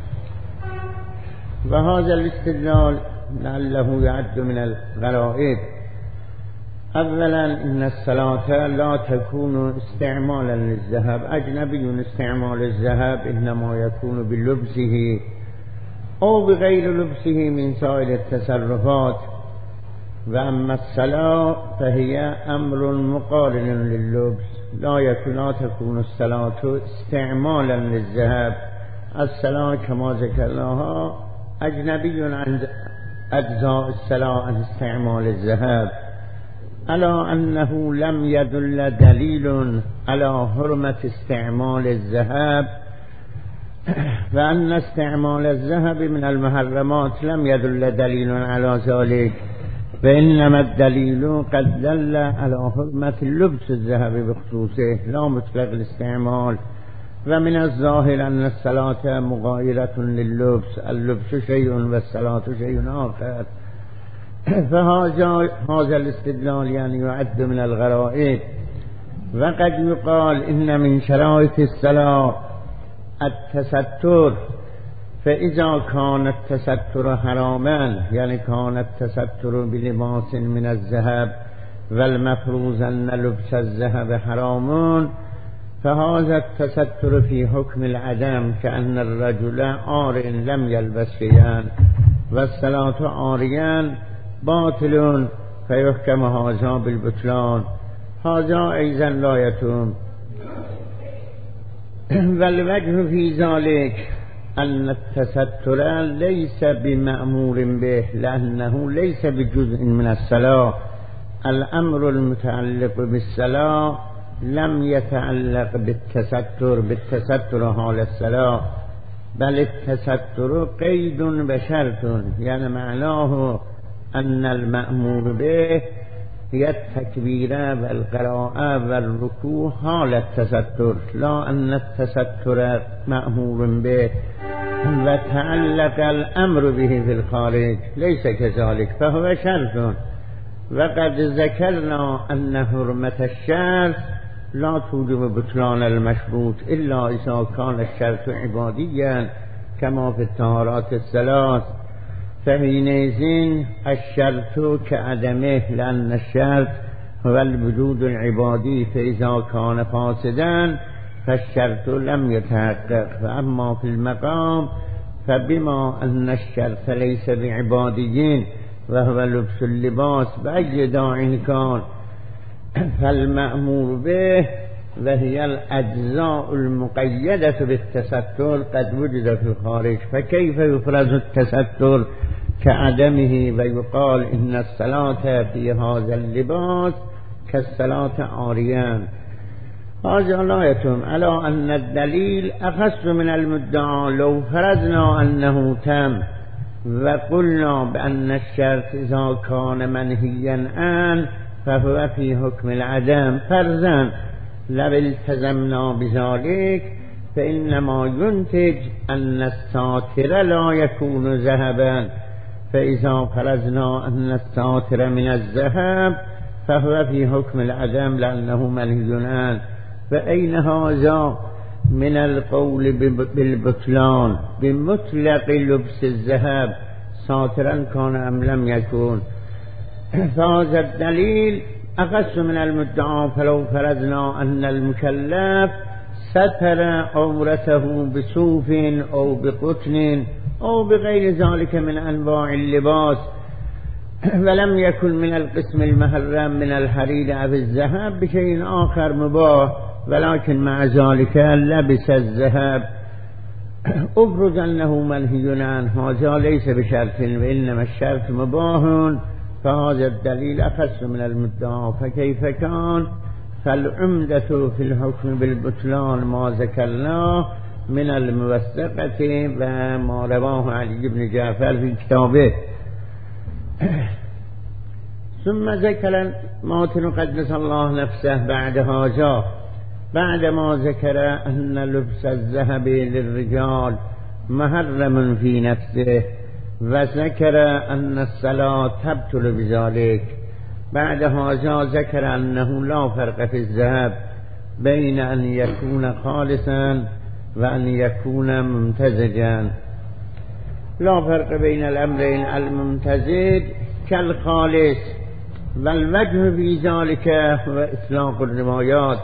وهذا الاستدلال لعله يعد من الغرائب. أولا إن الصلاة لا تكون استعمالا للذهب، أجنبي استعمال الذهب إنما يكون بلبسه أو بغير لبسه من سائر التصرفات، وأما الصلاة فهي أمر مقارن لللبس، لا تكون الصلاة استعمالا للذهب. الصلاة كما ذكرناها أجنبي عن أجزاء الصلاة عن استعمال الذهب، ألا أنه لم يدل دليل على حرمة استعمال الذهب، وأن استعمال الذهب من المحرمات لم يدل دليل على ذلك، فإنما الدليل قد دل على حرمة لبس الذهب بخصوصه لا مطلق الاستعمال. ومن الظاهر أن الصلاة مغايرة لللبس، اللبس شيء والصلاة شيء آخر، فهذا الاستدلال يعني يعد من الغرائب. وقد يقال إن من شرائط الصلاة التستر، فإذا كان التستر حراما يعني كان التستر بلباس من الذهب والمفروض أن لبس الذهب حرام، فهذا التستر في حكم العدم كأن الرجل عار لم يلبس شيئا والصلاة عاريا باطل، فيحكم هذا بالبطلان. هذا أيضا لا يتم. والوجه في ذلك أن التستر ليس بمأمور به لأنه ليس بجزء من الصلاة. الأمر المتعلق بالصلاة لم يتعلق بالتستر حال الصلاة، بل التستر قيد بشرط، يعني معناه أن المأمور به هي التكبير والقراءة والركوع حال التستر، لا أن التستر مأمور به وتعلق الأمر به في الخارج، ليس كذلك، فهو شرط. وقد ذكرنا أن حرمة الشرط لا توجب بطلان المشروط إلا إذا كان الشرط عباديا كما في الطهارات الثلاث، فحينئذ الشرط كعدمه، لأن الشرط هو الوجود العبادي، فإذا كان فاسدا فالشرط لم يتحقق. فأما في المقام فبما أن الشرط ليس بعباديين وهو لبس اللباس بأي داع كان، فالمأمور به وهي الأجزاء المقيدة بالتستر قد وجد في الخارج، فكيف يفرز التستر كعدمه ويقال إن الصلاة في هذا اللباس كالصلاة عاريان؟ هذا لا يتم، على أن الدليل أخص من المدعى. لو فرضنا أنه تم وقلنا بأن الشرط إذا كان منهيا عنه فهو في حكم العدم فرضا، لو التزمنا بذلك فإنما ينتج أن الساتر لا يكون ذهبا، فإذا فرضنا أن الساتر من الذهب فهو في حكم العدم لأنه منهي عنه. فأين هذا من القول بالبطلان بمطلق لبس الذهب ساترا كان أم لم يكن؟ فهذا الدليل أخص من المدعى. فلو فرضنا أن المكلف ستر عورته بصوف أو بقطن أو بغير ذلك من أنواع اللباس ولم يكن من القسم المحرم من الحرير أو الذهب بشيء آخر مباح، ولكن مع ذلك لبس الذهب، أفرض أنه منهي عنه، هذا ليس بشرط وإنما الشرط مباح، فهذا الدليل أخص من المدعى. فكيف كان؟ فالعمدة في الحكم بالبطلان ما ذكرناه من الموثقة وما رواه علي بن جعفر في كتابه. ثم ذكر ماتن قدس الله نفسه بعد هذا، بعدما ذكر أن لبس الذهب للرجال محرم في نفسه وذكر أن الصلاة تبطل بذلك، بعد هذا ذكر أنه لا فرق في الذهب بين أن يكون خالصا وأن يكون ممتزجا. لا فرق بين الأمرين، الممتزج كالخالص، والوجه في ذلك هو إطلاق الروايات،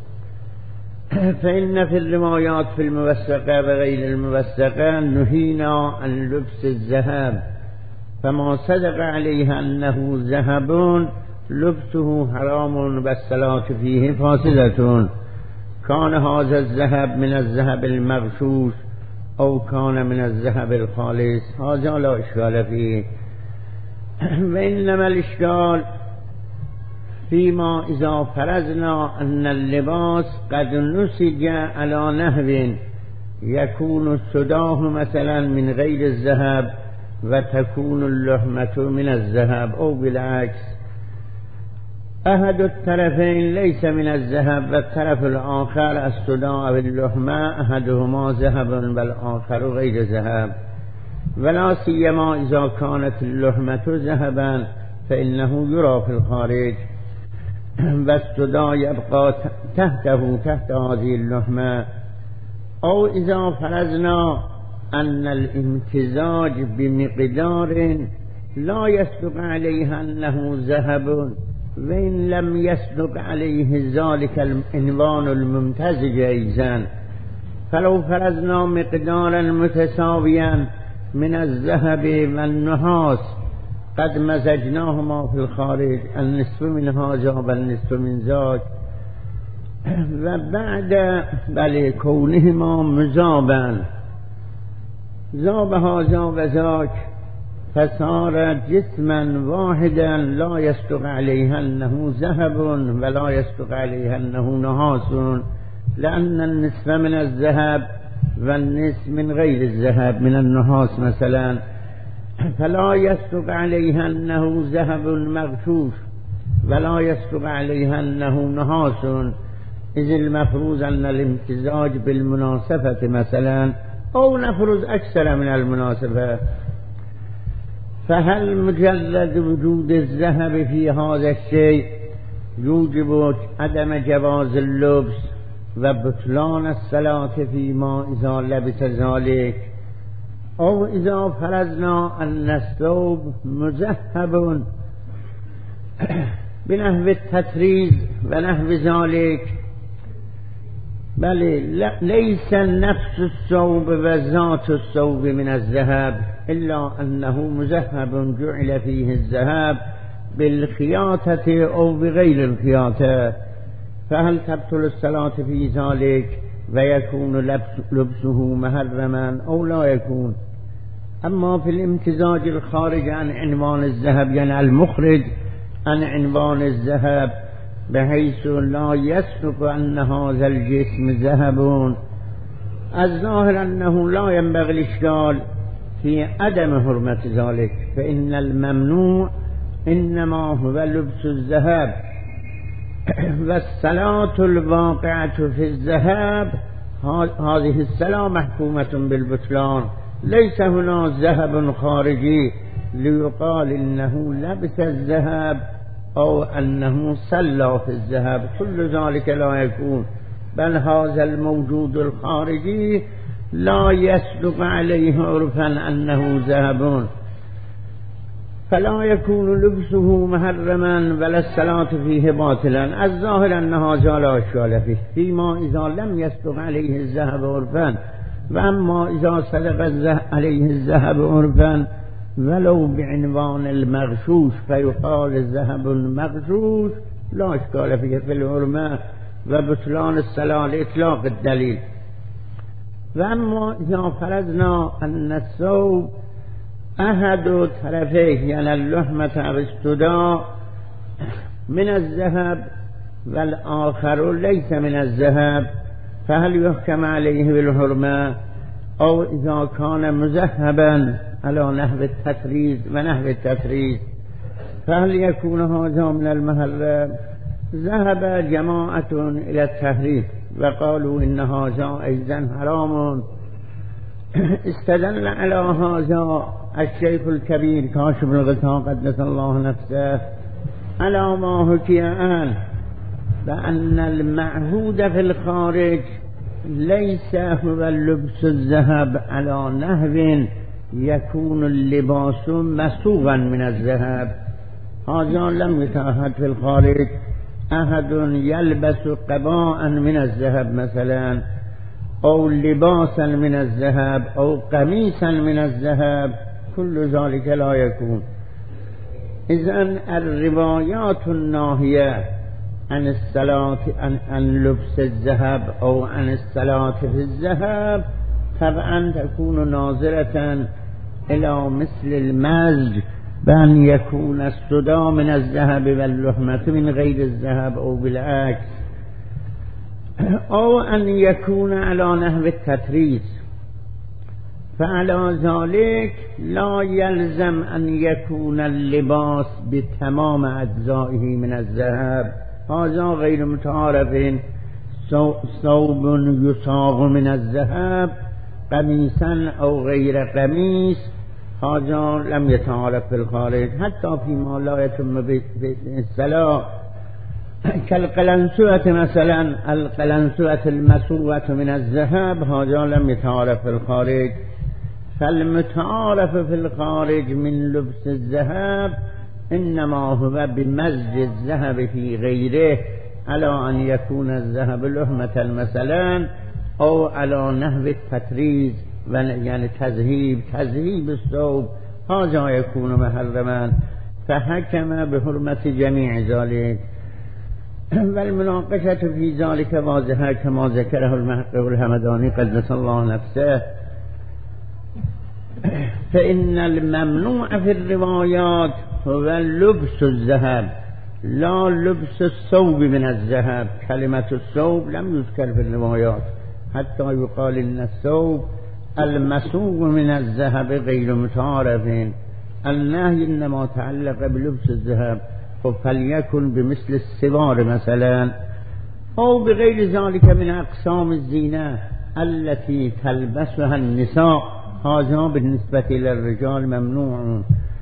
فإن في الروايات في الموثقة وغير الموثقة نهينا عن لبس الذهب، فما صدق عليه أنه ذهب لبسه حرام والصلاة فيه فاسدة، كان هذا الذهب من الذهب المغشوش أو كان من الذهب الخالص، هذا لا إشكال فيه. وإنما الإشكال فيما إذا فرضنا أن اللباس قد نسج على نحو يكون السداه مثلا من غير الذهب وتكون اللحمة من الذهب، أو بالعكس أحد الطرفين ليس من الذهب والطرف الآخر السداه أو اللحمة أحدهما ذهب والآخر غير ذهب، ولا سيما إذا كانت اللحمة ذهبا فإنه يرى في الخارج، والسدى يبقى تحت هذه اللحمة. أو إذا فرضنا أن الامتزاج بمقدار لا يصدق عليه أنه ذهب، وإن لم يصدق عليه ذلك العنوان الممتزج أيضا، فلو فرضنا مقدارا متساويا من الذهب والنحاس قد مزجناهما في الخارج، النصف من هذا والنصف من ذاك، وبعد كونهما مذابا ذاب هذا وذاك فصار جسما واحدا لا يصدق عليه أنه ذهب ولا يصدق عليه أنه نحاس، لأن النصف من الذهب والنصف من غير الذهب من النحاس مثلا، فلا يصدق عليه أنه ذهب مغشوش ولا يصدق عليه أنه نحاس، إذ المفروض أن الامتزاج بالمناسبة مثلا، أو نفرض أكثر من المناسبة. فهل مجرد وجود الذهب في هذا الشيء يوجب عدم جواز اللبس وبطلان الصلاة فيما إذا لبس ذلك؟ أو إذا فرضنا أن الثوب مذهب بنحو التطريز ونحو ذلك، بل ليس نفس الثوب وذات الثوب من الذهب، إلا أنه مذهب جعل فيه الذهب بالخياطة أو بغير الخياطة، فهل تبطل الصلاة في ذلك ويكون لبسه محرما أو لا يكون؟ أما في الامتزاج الخارج عن عنوان الذهب، يعني المخرج عن عنوان الذهب بحيث لا يصدق أن هذا الجسم ذهب، الظاهر أنه لا ينبغي الإشكال في عدم حرمة ذلك، فإن الممنوع إنما هو لبس الذهب، والصلاة الواقعة في الذهب هذه الصلاة محكومة بالبطلان، ليس هنا ذهب خارجي ليقال إنه لبس الذهب أو أنه صلى في الذهب، كل ذلك لا يكون، بل هذا الموجود الخارجي لا يصدق عليه عرفا أنه ذهب، فلا يكون لبسه محرما ولا الصلاة فيه باطلا. الظاهر أن هذا لا إشكال فيه فيما إذا لم يصدق عليه الذهب عرفا، وأما إذا صدق عليه الذهب عرفا ولو بعنوان المغشوش فيقال الذهب المغشوش لا إشكال فيه في الحرمة وبطلان الصلاة لإطلاق الدليل. وأما إذا فرضنا أن الثوب أحد طرفيه، يعني اللحمة السدى من الذهب والآخر ليس من الذهب، فهل يحكم عليه بالحرمة؟ أو إذا كان مذهبا على نحو التطريز ونحو التطريز فهل يكون هذا من المحرم؟ ذهب جماعة إلى التحريم وقالوا إن هذا أيضا حرام. استدل على هذا الشيخ الكبير كاشف الغطاء قدس الله نفسه على ما حكي عنه، بأن المعهود في الخارج ليس هو اللبس الذهب على نحو يكون اللباس مسوغا من الذهب. هذا لم يتعهد في الخارج أحد يلبس قباء من الذهب مثلا، أو لباسا من الذهب، أو قميصا من الذهب، كل ذلك لا يكون. إذن الروايات الناهية عن الصلاة عن لبس الذهب أو عن الصلاة في الذهب طبعا تكون ناظرة إلى مثل المزج، بأن يكون السدى من الذهب واللحمة من غير الذهب أو بالعكس، أو أن يكون على نحو التطريز، فعلى ذلك لا يلزم أن يكون اللباس بتمام أجزائه من الذهب، هذا غير متعارف. ثوب يصاغ من الذهب قمیصا او غیر قمیص هذا لم يتعارف في الخارج حتى فيما لا يتم بالصلاة كالقلنسوة مثلا، القلنسوة المسوة من الذهب هذا لم يتعارف في الخارج. فالمتعارف في الخارج من لبس الذهب إنما هو بمزج الذهب في غيره على أن يكون الذهب لحمة مثلا أو على نحو التطريز، يعني تذهيب الثوب، هذا يكون محرما، فحكم بحرمة جميع ذلك. والمناقشة في ذلك واضحة كما ذكره المحقق الهمداني قدس الله نفسه. فإن الممنوع في الروايات هو لبس الذهب لا لبس الثوب من الذهب. كلمة الثوب لم يذكر في الروايات حتى يقال إن الثوب المسوغ من الذهب غير متعارف. النهي إنما تعلق بلبس الذهب، فليكن بمثل السوار مثلا أو بغير ذلك من أقسام الزينة التي تلبسها النساء، هذا بالنسبة للرجال ممنوع.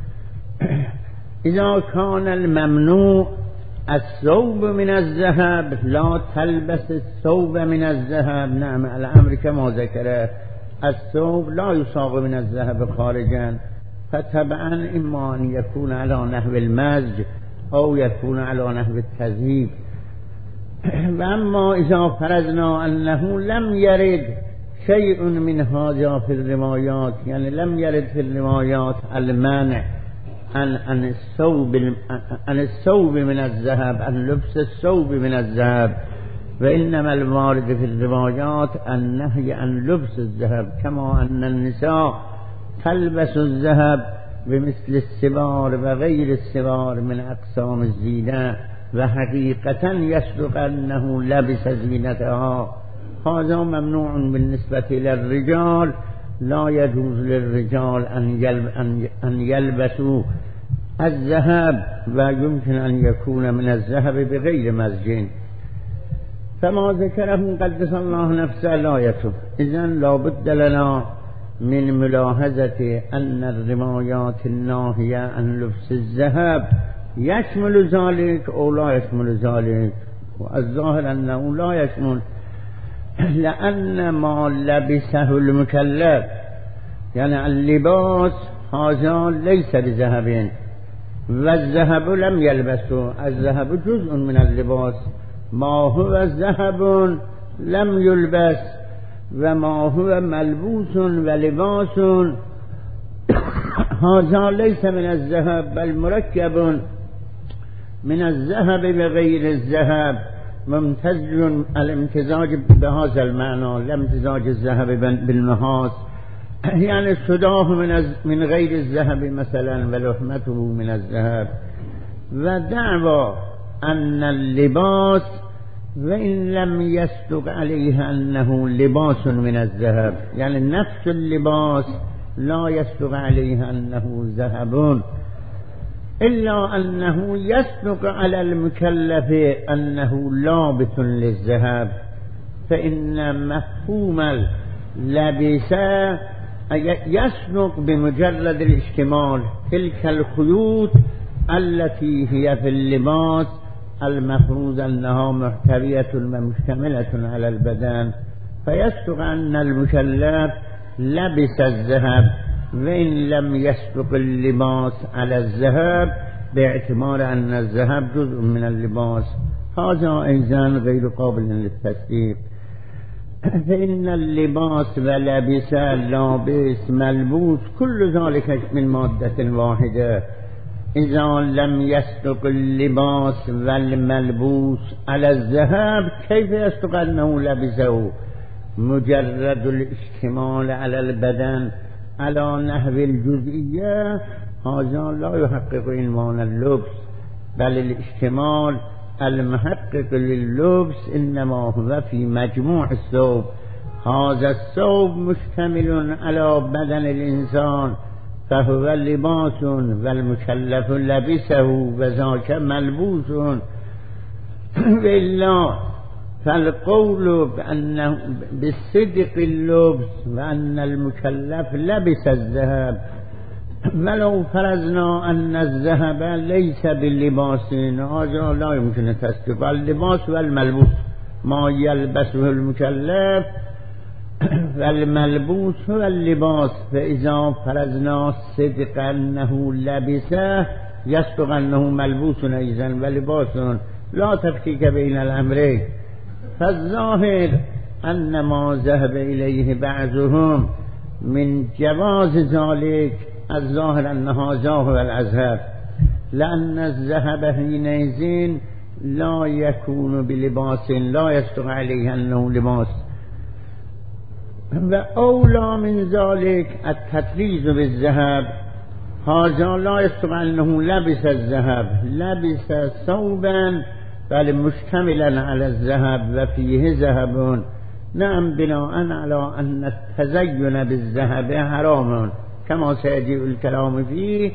إذا كان الممنوع الثوب من الذهب لا تلبس الثوب من الذهب، نعم الأمر كما ذكره، الثوب لا يصاغ من الذهب خارجا، فتبعا إما أن يكون على نحو المزج أو يكون على نحو التذهيب. وأما إذا فرضنا أنه لم يرد شيء من هذا في الروايات، يعني لم يرد في الروايات المانع عن الثوب من الذهب، عن لبس الثوب من الذهب، وإنما الوارد في الروايات النهي عن لبس الذهب، كما أن النساء تلبس الذهب بمثل السوار وغير السوار من أقسام الزينة، وحقيقة يصدق أنه لبس زينتها، هذا ممنوع بالنسبة للرجال. لا يجوز للرجال أن يلبسوا الذهب، ويمكن أن يكون من الذهب بغير مزج. فما ذكره قدس الله نفسه لا يتم. إذن لا بد لنا من ملاحظة أن الروايات الناهية عن لبس الذهب يشمل ذلك أو لا يشمل ذلك، والظاهر أنه لا يشمل، لأن ما لبسه المكلف يعني اللباس هذا ليس بذهب، والذهب لم يلبسه، الذهب جزء من اللباس، ما هو ذهب لم يلبس وما هو ملبوس ولباس هذا ليس من الذهب، بل مركب من الذهب بغير الذهب، ممتزج الامتزاج بهذا المعنى، لا امتزاج الذهب بالنحاس، يعني صداه من غير الذهب مثلا ولحمته من الذهب. ودعوى أن اللباس وإن لم يصدق عليه أنه لباس من الذهب، يعني نفس اللباس لا يصدق عليه أنه ذهب، إلا أنه يصدق على المكلف أنه لابس للذهب، فإن مفهوم اللبس يصدق بمجرد الاشتمال، تلك الخيوط التي هي في اللباس المفروض أنها محتوية ومشتملة على البدن، فيصدق أن المكلف لبس الذهب، وإن لم يصدق اللباس على الذهب باعتبار أن الذهب جزء من اللباس، هذا أيضا غير قابل للتصديق. فإن اللباس ولبس لابس ملبوس كل ذلك من مادة واحدة، إذا لم يصدق اللباس والملبوس على الذهب كيف يصدق أنه لبسه؟ مجرد الاشتمال على البدن على نحو الجزئية هذا لا يحقق عنوان اللبس، بل الاشتمال المحقق لللبس إنما هو في مجموع الثوب، هذا الثوب مشتمل على بدن الإنسان فهو لباس، والمكلف لبسه وذاك ملبوس، وإلا فالقول بأنه بالصدق اللبس وأن المكلف لبس الذهب، ولو فرضنا أن الذهب ليس باللباس، هذا لا يمكن تصديق. اللباس والملبوس ما يلبسه المكلف والملبوس هو اللباس، فإذا فرضنا صدق أنه لبسه يصدق أنه ملبوس أيضا ولباس، لا تفكيك بين الأمرين. فالظاهر أن ما ذهب إليه بعضهم من جواز ذلك، الظاهر أن هذا هو الأظهر، لأن الذهب حينئذ لا يكون بلباس، لا يصدق عليه أنه لباس. وأولى من ذلك التطريز بالذهب، هذا لا يصدق أنه لبس الذهب، لبس ثوبا بل مشتملا على الذهب وفيه ذهب. نعم، بناء على أن التزين بالذهب حرام كما سيجيء الكلام فيه.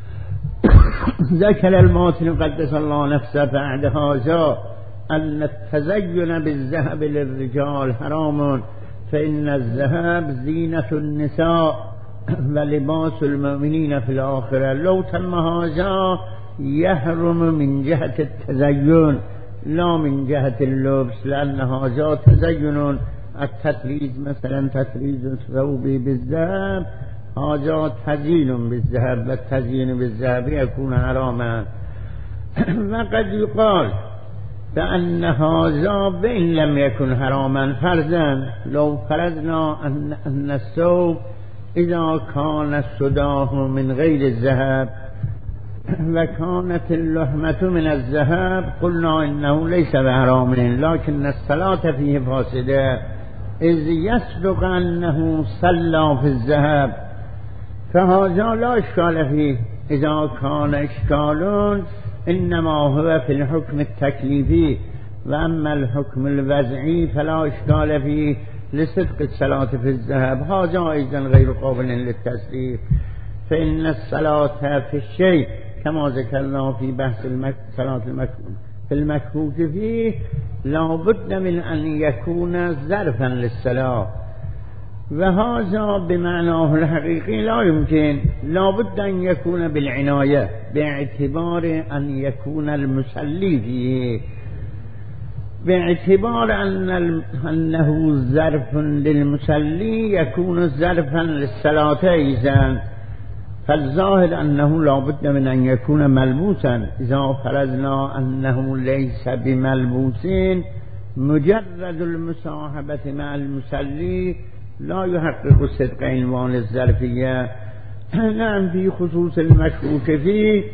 ذكر الماتن قدس الله نفسه بعد هذا أن التزين بالذهب للرجال حرام، فإن الذهب زينة النساء ولباس المؤمنين في الآخرة. لو تم هذا يحرم من جهة التزين لا من جهة اللبس، لأن هذا تزين. التطريز مثلا تطريز الثوب بالذهب هذا تزيين بالذهب، والتزيين بالذهب يكون حراما. وقد يقال بأن هذا وإن لم يكن حراما فرضا، لو فرضنا أن الثوب إذا كان السداه من غير الذهب وكانت اللحمة من الذهب قلنا إنه ليس بحرام، لكن الصلاة فيه فاسدة، إذ يصدق أنه صلى في الذهب، فهذا لا إشكال فيه. إذا كان إشكال إنما هو في الحكم التكليفي، وأما الحكم الوضعي فلا إشكال فيه لصدق الصلاة في الذهب. هذا أيضا غير قابل للتصديق، فإن الصلاة في الشيء كما ذكرنا في بحث صلاة في المكفوف فيه لا بد من أن يكون ظرفا للصلاة، وهذا بمعناه الحقيقي لا يمكن، لا بد أن يكون بالعناية باعتبار أن يكون المصلي فيه، باعتبار أنه ظرف للمصلي يكون ظرفا للصلاة أيضا. فالظاهر أنه لا بد من أن يكون ملبوسا. إذا فرضنا أنه ليس بملبوس، مجرد المصاحبة مع المصلي لا يحقق صدق عنوان الظرفية. نعم، في خصوص المشكوك فيه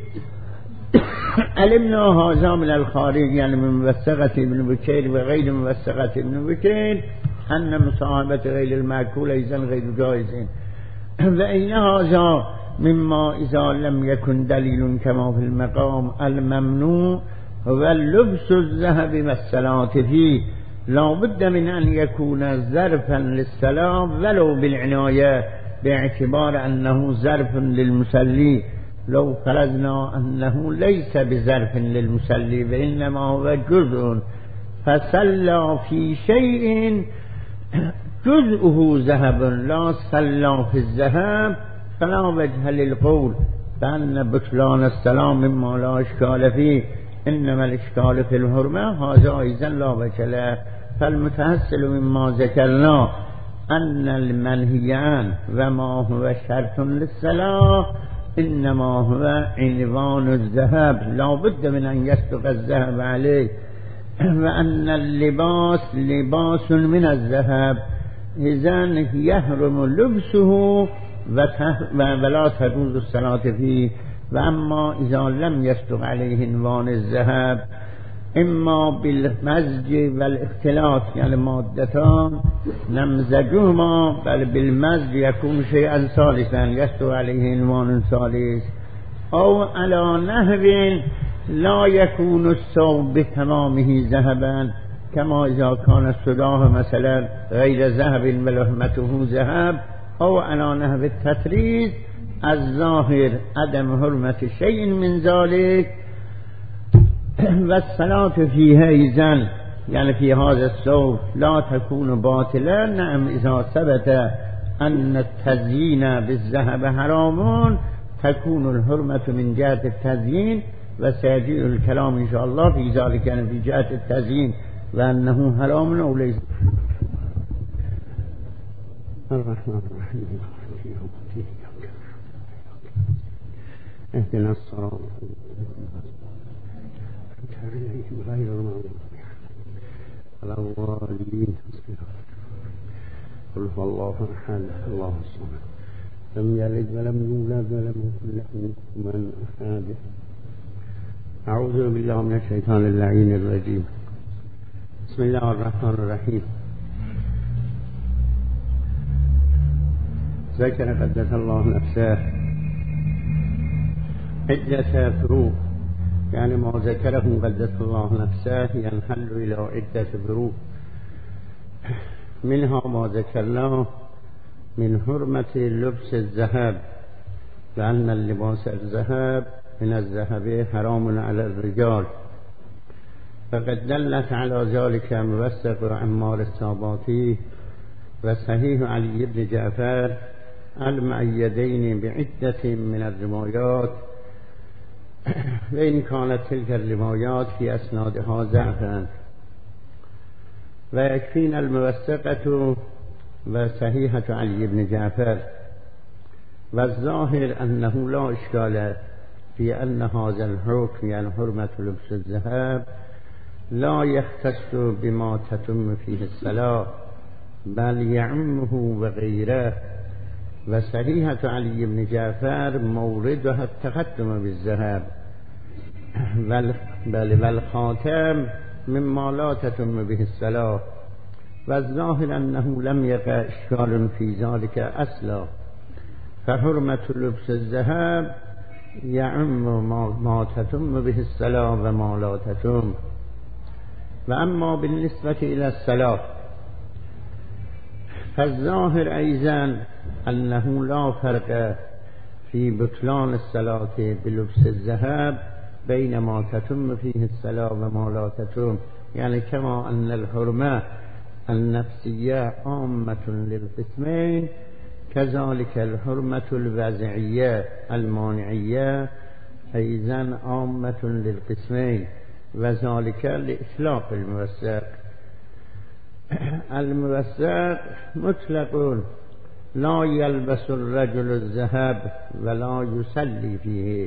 علمنا هذا من الخارج، يعني من موثقة ابن بكير وغير موثقة ابن بكير، أن مصاحبة غير المأكول أيضا غير جائز. فإن هذا مما إذا لم يكن دليل كما في المقام الممنوع هو لبس الذهب والصلاة فيه، لا بد من أن يكون ظرفا للصلاة ولو بالعناية باعتبار أنه ظرف للمصلي. لو فرضنا أنه ليس بظرف للمصلي وإنما هو جزء فصلى في شيء جزءه ذهب لا صلى في الذهب، فلا وجه للقول بأن بطلان الصلاة مما لا إشكال فيه، إنما الإشكال في الحرمة، هذا أيضا لا وجه له. فالمتحصل مما ذكرنا أن المنهي عنه وما هو شرط للصلاة إنما هو عنوان الذهب، لا بد من أن يصدق الذهب عليه، وأن اللباس لباس من الذهب، إذن يحرم لبسه ولا تجوز الصلاة فيه. وأما إذا لم يصدق عليه عنوان الذهب إما بالمزج والاختلاط، يعني مادتان نمزجهما، بل بالمزج يكون شيئا ثالثا يصدق عليه عنوان ثالث، أو على نحو لا يكون الثوب بتمامه ذهبا، كما إذا كان السداه مثلا غير ذهب ولحمته ذهب، أو على نحو التطريز. الظاهر عدم حرمة شيء من ذلك، والصلاة فيها إذن يعني في هذا الثوب لا تكون باطلا. نعم إذا ثبت أن التزيين بالذهب حرام تكون الحرمة من جهة التزيين، وسيجيء الكلام إن شاء الله في ذلك، يعني في جهة التزيين وأنه حرام أو ليس. الرحمن الرحيم اهدنا الصراط عليهم غير المغضوب على الضالين. قل هو الله احد الله الصمد لم يلد ولم يولد ولم يكن له كفوا احد. اعوذ بالله من الشيطان اللعين الرجيم. بسم الله الرحمن الرحيم. ذكر قدس الله نفسه عدة فروق، يعني ما ذكره قدس الله نفسه ينحل إلى عدة فروق، منها ما ذكرناه من حرمة لبس الذهب، لأن اللباس الذهب من الذهب حرام على الرجال، فقد دلت على ذلك موثق عمار الساباطي وصحيح علي بن جعفر المؤيدين بعدة من الروايات، وإن كانت تلك الروايات في أسنادها ضعفا. ويكفينا الموثقة وصحيحة علي بن جعفر، والظاهر أنه لا إشكال في أن هذا الحكم يعني حرمة لبس الذهب لا يختص بما تتم فيه الصلاة، بل يعمه وغيره. وصحيحة علي بن جعفر موردها التختم بالذهب، بل والخاتم مما لا تتم به الصلاة، والظاهر أنه لم يقع إشكال في ذلك أصلا، فحرمة لبس الذهب يعم ما تتم به الصلاة وما لا تتم. وأما بالنسبة إلى الصلاة فالظاهر أيضا أنه لا فرق في بطلان الصلاة بلبس الذهب بين ما تتم فيه الصلاة وما لا تتم، يعني كما أن الحرمة النفسية عامة للقسمين، كذلك الحرمة الوضعية المانعية أيضا عامة للقسمين، وذلك لإطلاق الموثق. الموثق مطلق لا يلبس الرجل الذهب ولا يصلي فيه،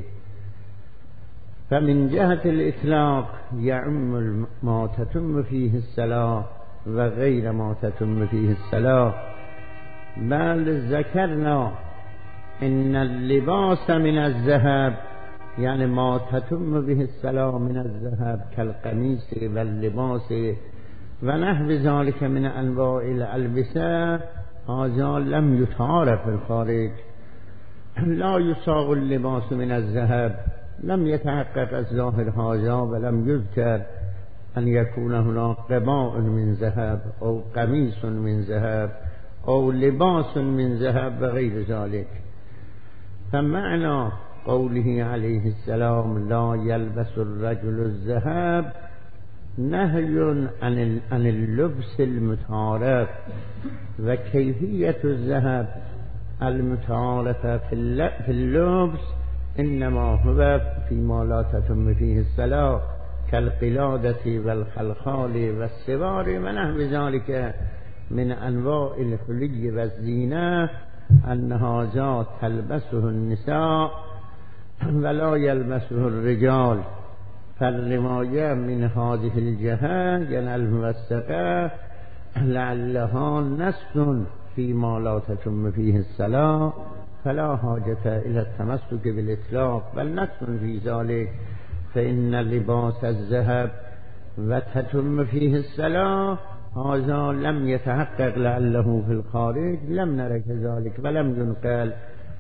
فمن جهة الإطلاق يعم ما تتم فيه الصلاة وغير ما تتم فيه الصلاة. بل ذكرنا إن اللباس من الذهب يعني ما تتم به الصلاة من الذهب كالقميص واللباس ونحو ذلك من أنواع الألبسة، هذا لم يتعارف في الخارج. لا يصاغ اللباس من الذهب، لم يتحقق الظاهر هذا، ولم يذكر أن يكون هناك قباء من ذهب أو قميص من ذهب أو لباس من ذهب وغير ذلك. فمعنى قوله عليه السلام لا يلبس الرجل الذهب نهي عن اللبس المتعارف، وكيفية الذهب المتعارفة في اللبس إنما هو فيما لا تتم فيه الصلاة كالقلادة والخلخال والسوار ونحو ذلك من أنواع الحلي والزينة، أن هذا تلبسه النساء ولا يلبسه الرجال. فالرواية من هذه الجهة يعني الموثقة لعلها نص فيما لا تتم فيه الصلاة، فلا حاجة إلى التمسك بالإطلاق، بل نص في ذلك. فإن لباس الذهب وتتم فيه الصلاة هذا لم يتحقق لعله في الخارج، لم نرى كذلك ولم ينقل.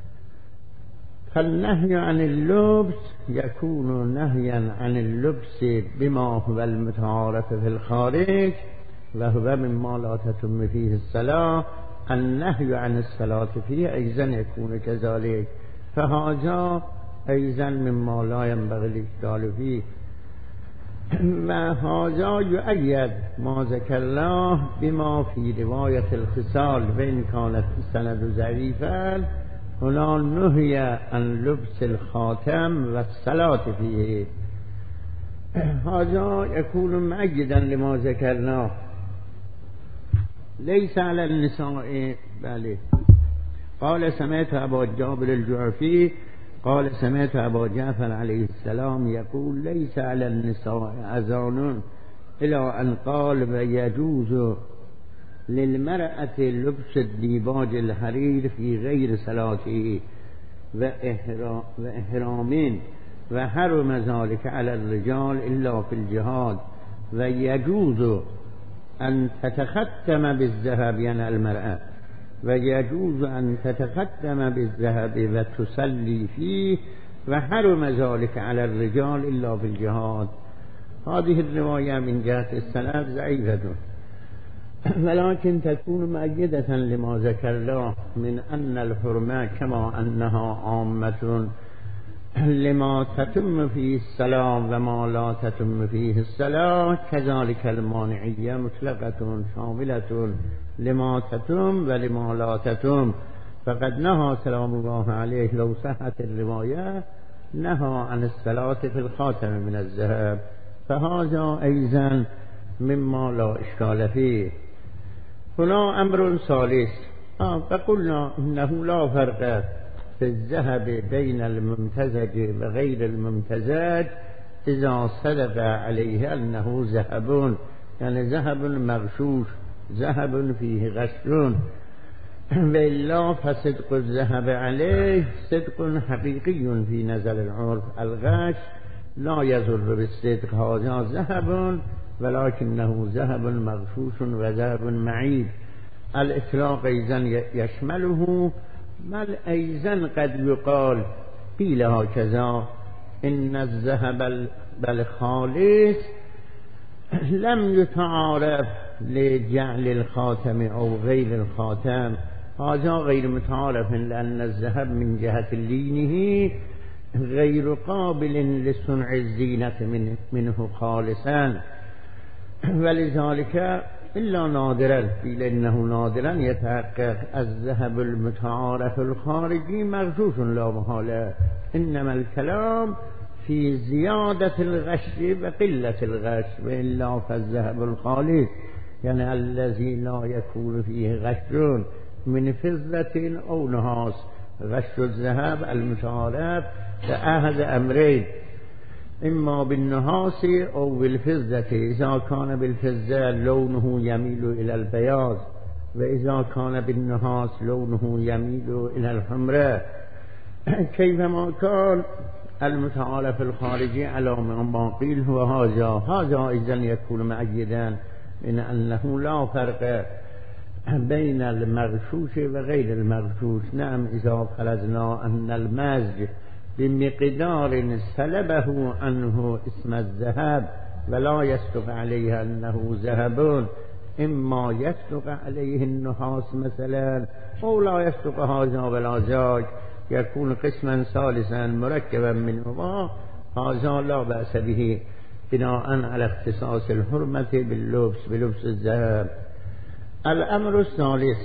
فالنهي عن اللبس يكون نهيا عن اللبس بما هو المتعارف في الخارج، وهو مما لا تتم فيه الصلاة. النهي عن الصلاة فيه أيضا يكون كذلك، فهذا أيضا مما لا ينبغي الإشكال فيه. وهذا يؤيد ما ذكر الله بما في رواية الخصال وإن كانت السند ضعيفا هنا نهي عن لبس الخاتم والصلاة فيه. هذا يكون مؤيدا لما ذكرناه. ليس على النساء بل قال سمعت أبا جابر الجعفي قال سمعت أبا جعفر عليه السلام يقول ليس على النساء أذان إلى أن قال ويجوز للمرأة لبس الديباج الحرير في غير صلاته وإحرام وحرم ذلك على الرجال إلا في الجهاد ويجوز أن تتختم بالذهب يعني المرأة ويجوز أن تتختم بالذهب وتصلي فيه وحرم ذلك على الرجال إلا في الجهاد. هذه الرواية من جهة السند ضعيفة ولكن تكون مؤيدة لما ذكرناه من أن الحرمة كما أنها عامة لما تتم فيه الصلاة وما لا تتم فيه الصلاة كذلك المانعية مطلقة شاملة لما تتم ولما لا تتم. فقد نهى سلام الله عليه لو صحت الرواية نهى عن الصلاة في الخاتم من الذهب فهذا أيضا مما لا إشكال فيه. هنا أمر ثالث فقلنا إنه لا فرق في الذهب بين الممتزج وغير الممتزج إذا صدق عليه أنه ذهب يعني ذهب مغشوش ذهب فيه غش وإلا فصدق الذهب عليه صدق حقيقي في نظر العرف. الغش لا يضر بالصدق هذا ذهب ولكنه ذهب مغشوش وذهب معيب. الإطلاق أيضا يشمله بل أيضا قد يقال قيل هكذا إن الذهب بالخالص لم يتعارف لجعل الخاتم أو غير الخاتم. هذا غير متعارف لأن الذهب من جهة لينه غير قابل لصنع الزينة منه خالصا ولذلك إلا نادرا قيل إنه نادرا يتحقق الذهب المتعارف الخارجي مغشوش لا محالة. إنما الكلام في زيادة الغش وقلة الغش وإلا فالذهب الخالص يعني الذي لا يكون فيه غش من فضة أو نحاس. غش الذهب المتعارف فأحد أمرين إما بالنحاس أو بالفضة. إذا كان بالفضة لونه يميل إلى البياض وإذا كان بالنحاس لونه يميل إلى الحمرة. كيفما كان المتعارف الخارجي على ما قيل هو هذا إذن يكون مؤيدا من أنه لا فرق بين المغشوش وغير المغشوش. نعم إذا فرضنا أن المزج بمقدار سلبه عنه اسم الذهب ولا يصدق عليه أنه ذهب إما يصدق عليه النحاس مثلا أو لا يصدق هذا ولا ذاك يكون قسما ثالثا مركبا منهما هذا لا بأس به بناء على اختصاص الحرمة بلبس الذهب. الأمر الثالث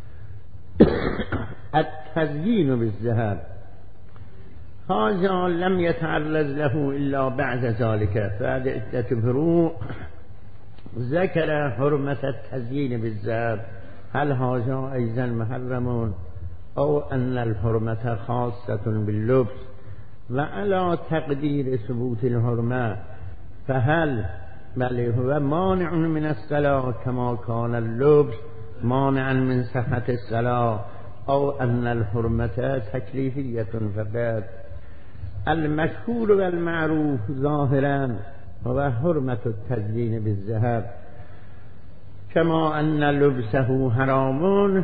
التزيين بالذهب. هذا لم يتعرض له إلا بعد ذلك بعد عدة فروع ذكر حرمة التزيين بالذهب. هل هذا أيضا محرم أو أن الحرمة خاصة باللبس؟ وعلى تقدير ثبوت الحرمة فهل بل هو مانع من الصلاة كما كان اللبس مانعا من صحة الصلاة أو أن الحرمة تكليفية فقط؟ المشهور والمعروف ظاهرا هو حرمة التزيين بالذهب كما أن لبسه حرام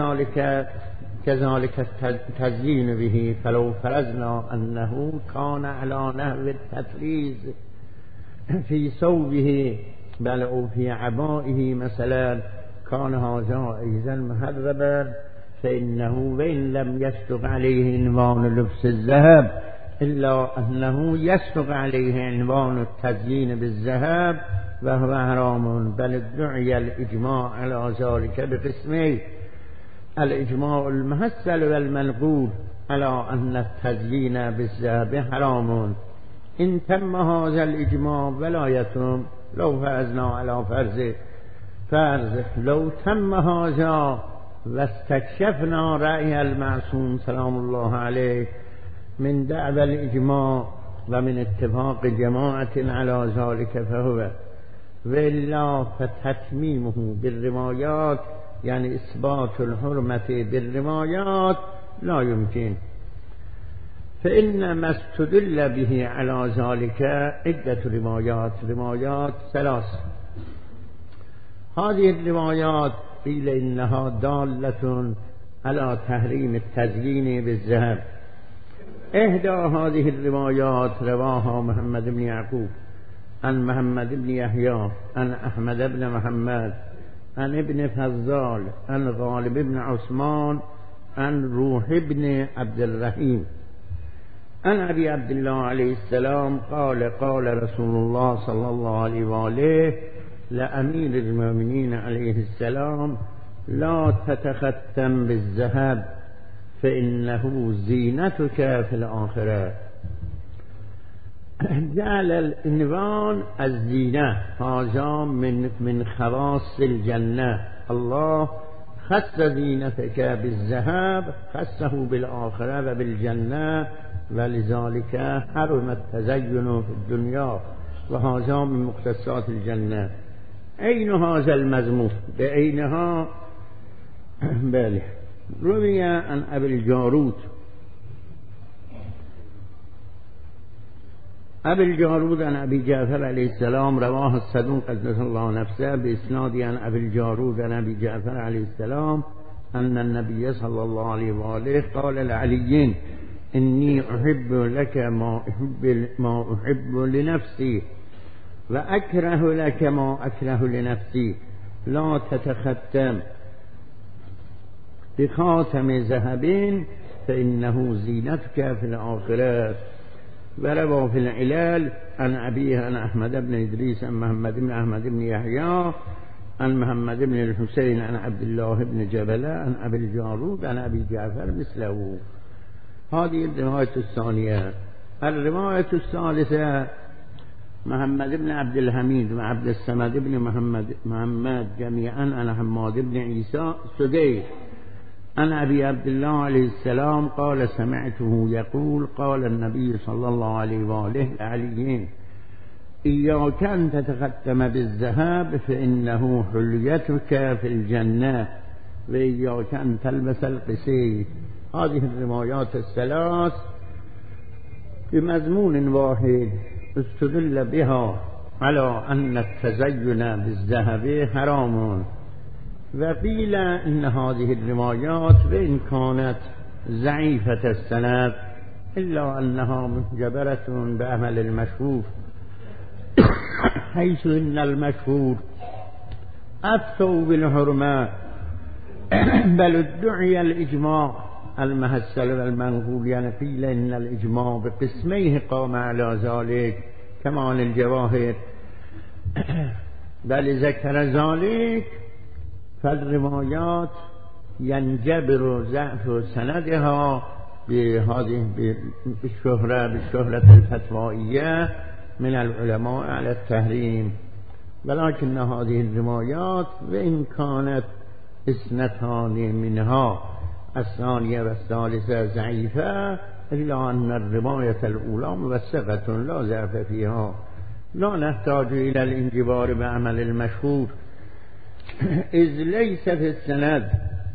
كذلك التزيين به. فلو فرضنا أنه كان على نحو التطريز في ثوبه بل أو في عبائه مثلا كان هذا أيضا محرما فإنه وإن لم يصدق عليه عنوان لبس الذهب إلا أنه يسبق عليه عنوان التزيين بالذهب وهو حرام، بل ادعي الإجماع على ذلك بقسمين: الإجماع المحصل والمنقول على أن التزيين بالذهب حرام. إن تم هذا الإجماع ولا يتم، لو فرضنا على فرض لو تم هذا واستكشفنا رأي المعصوم سلام الله عليه من دعوى الإجماع ومن اتفاق جماعة على ذلك فهو، وإلا فتتميمه بالروايات يعني إثبات الحرمة بالروايات لا يمكن. فإن ما استدل به على ذلك عدة روايات ثلاث. هذه الروايات قيل إنها دالة على تحريم التزيين بالذهب. إحدى هذه الروايات رواها محمد بن يعقوب عن محمد بن يحيى عن أحمد بن محمد عن ابن فضال عن غالب بن عثمان عن روح بن عبد الرحيم عن أبي عبد الله عليه السلام قال: قال رسول الله صلى الله عليه وآله لأمير المؤمنين عليه السلام: لا تتختم بالذهب فإنه زينتك في الآخرة. جعل العنوان الزينة هذا من خواص الجنة. الله خص زينتك بالذهب، خصه بالآخرة وبالجنة، ولذلك حرم التزين في الدنيا، وهذا من مختصات الجنة. أين هذا المذموم بأينها؟ بله. روي عن أبي الجارود عن أبي جعفر عليه السلام، رواه الصدوق قدس الله نفسه بإسناد عن أبي الجارود عن أبي جعفر عليه السلام أن النبي صلى الله عليه وآله قال لعلي: إني أحب لك ما أحب لنفسي وأكره لك ما أكره لنفسي، لا تتختم بخاتم ذهب فإنه زينتك في الآخرة. وروى في العلال عن أبيه عن أحمد بن إدريس عن محمد بن أحمد بن يحيى عن محمد بن الحسين عن عبد الله بن جبل عن أبي الجارود عن أبي جعفر مثله. هذه الرواية الثانية. الرواية الثالثة: محمد بن عبد الحميد وعبد الصمد بن محمد جميعا عن حماد بن عيسى سدي عن أبي عبد الله عليه السلام قال: سمعته يقول: قال النبي صلى الله عليه وآله لعلي: إياك أن تتختم بالذهب فإنه حليتك في الجنة، وإياك أن تلبس القسي. هذه الروايات الثلاث بمضمون واحد استدل بها على أن التزين بالذهب حرام. وقيل إن هذه الروايات وإن كانت ضعيفة السند إلا أنها مجبرة بعمل المشهور، حيث إن المشهور أفتوا بالحرمة، بل ادعي الإجماع المحصل والمنقول. يعني قيل إن الإجماع بقسميه قام على ذلك كمان الجواهر، بل ذكر ذلك فالروايات ينجبر ضعف سندها بهذه بالشهرة الفتوائية من العلماء على التحريم. ولكن هذه الروايات وإن كانت اثنتان منها الثانية والثالثة ضعيفة، إلا أن الرواية الأولى موثقة لا ضعف فيها، لا نحتاج إلى الانجبار بعمل المشهور، إذ ليس في السند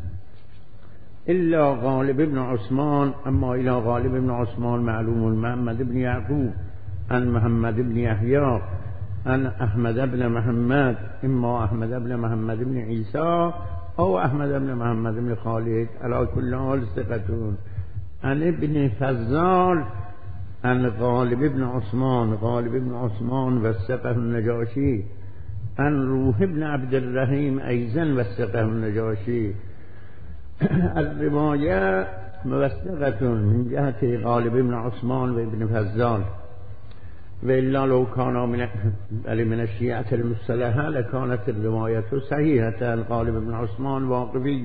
إلا غالب بن عثمان. أما إلى غالب بن عثمان معلوم محمد بن يعقوب عن محمد بن يحيى عن أحمد بن محمد، إما أحمد بن محمد بن عيسى أو أحمد بن محمد بن خالد، على كل حال ثقتون. عن ابن فضال عن غالب بن عثمان وثقه النجاشي عن روح بن عبد الرحيم أيضا وثقه النجاشي. الرواية موثقة من جهة غالب بن عثمان و ابن فضال و الا لو كان من الشيعة المصطلحة لكانت الرواية صحيحة. غالب بن عثمان واقفي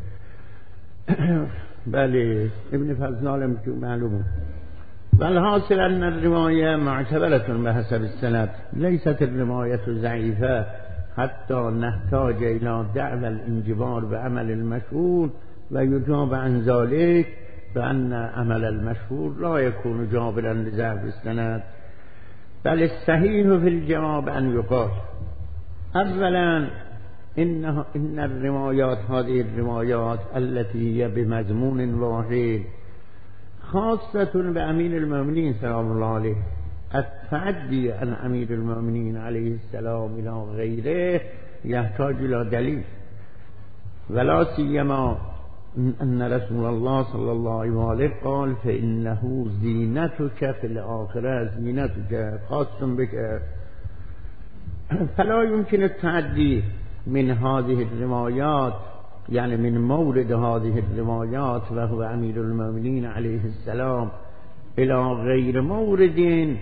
بله ابن فضال معلوم. والحاصل أن الرواية معتبرة بحسب السند، ليست الرواية ضعيفة حتى نحتاج إلى دعوى الانجبار بعمل المشهور و يجاب عن ذلك بأن عمل المشهور لا يكون جابرا لضعف السند. بل الصحيح في الجواب أن يقال أولا إن الروايات هذه الروايات التي هي بمضمون واحد خاصة بأمير المؤمنين سلام الله عليه، التعدي عن أمير المؤمنين عليه السلام إلى غيره يحتاج إلى دليل، ولا سيما أن رسول الله صلى الله عليه وآله قال فإنه زينتك في الآخرة، زينتك خاص بك. فلا يمكن التعدي من هذه الروايات، يعني من مورد هذه الروايات وهو أمير المؤمنين عليه السلام إلى غير مورد،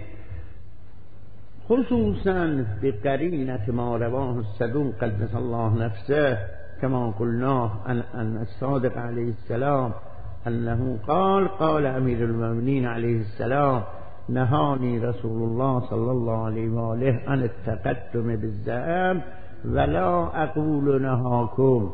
خصوصا بقرينة ما رواه الصدوق قدس الله نفسه كما قلنا أن الصادق عليه السلام أنه قال أمير المؤمنين عليه السلام نهاني رسول الله صلى الله عليه وآله عن التقدم بالذهب ولا أقول نهاكم.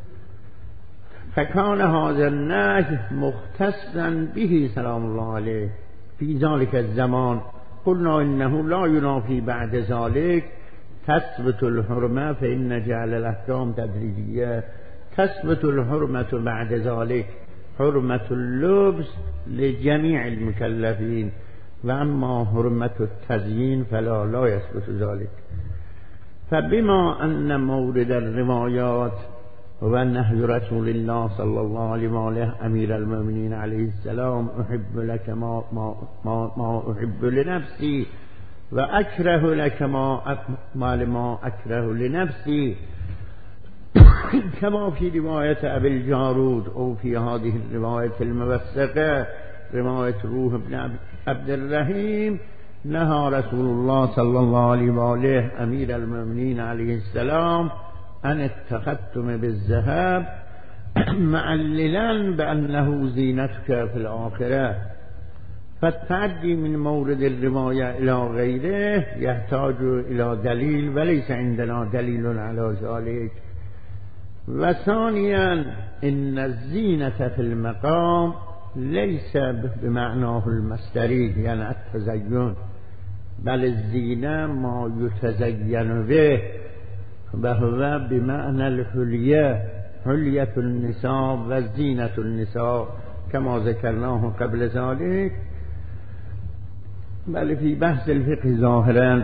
فكان هذا النهي مختصا به سلام الله عليه في ذلك الزمان. قلنا إنه لا ينافي بعد ذلك تثبت الحرمة، فإن جعل الأحكام تدريجية. تثبت الحرمة بعد ذلك، حرمة اللبس لجميع المكلفين، وأما حرمة التزيين فلا يثبت ذلك. فبما أن مورد الروايات هو نهي رسول الله صلى الله عليه وآله أمير المؤمنين عليه السلام أحب لك ما أحب لنفسي وأكره لك ما أكره لنفسي، كما في رواية أبي الجارود أو في هذه الرواية الموثقة رواية روح بن عبد الرحيم نهى رسول الله صلى الله عليه وآله أمير المؤمنين عليه السلام عن التختم بالذهب معللا بأنه زينتك في الآخرة. فالتعدي من مورد الرواية إلى غيره يحتاج إلى دليل، وليس عندنا دليل على ذلك. وثانيا إن الزينة في المقام ليس بمعناه المصدري يعني التزين، بل الزينة ما يتزين به، وهو بمعنى الحلية، حلية النساء وزينة النساء كما ذكرناه قبل ذلك. بل في بحث الفقه ظاهرا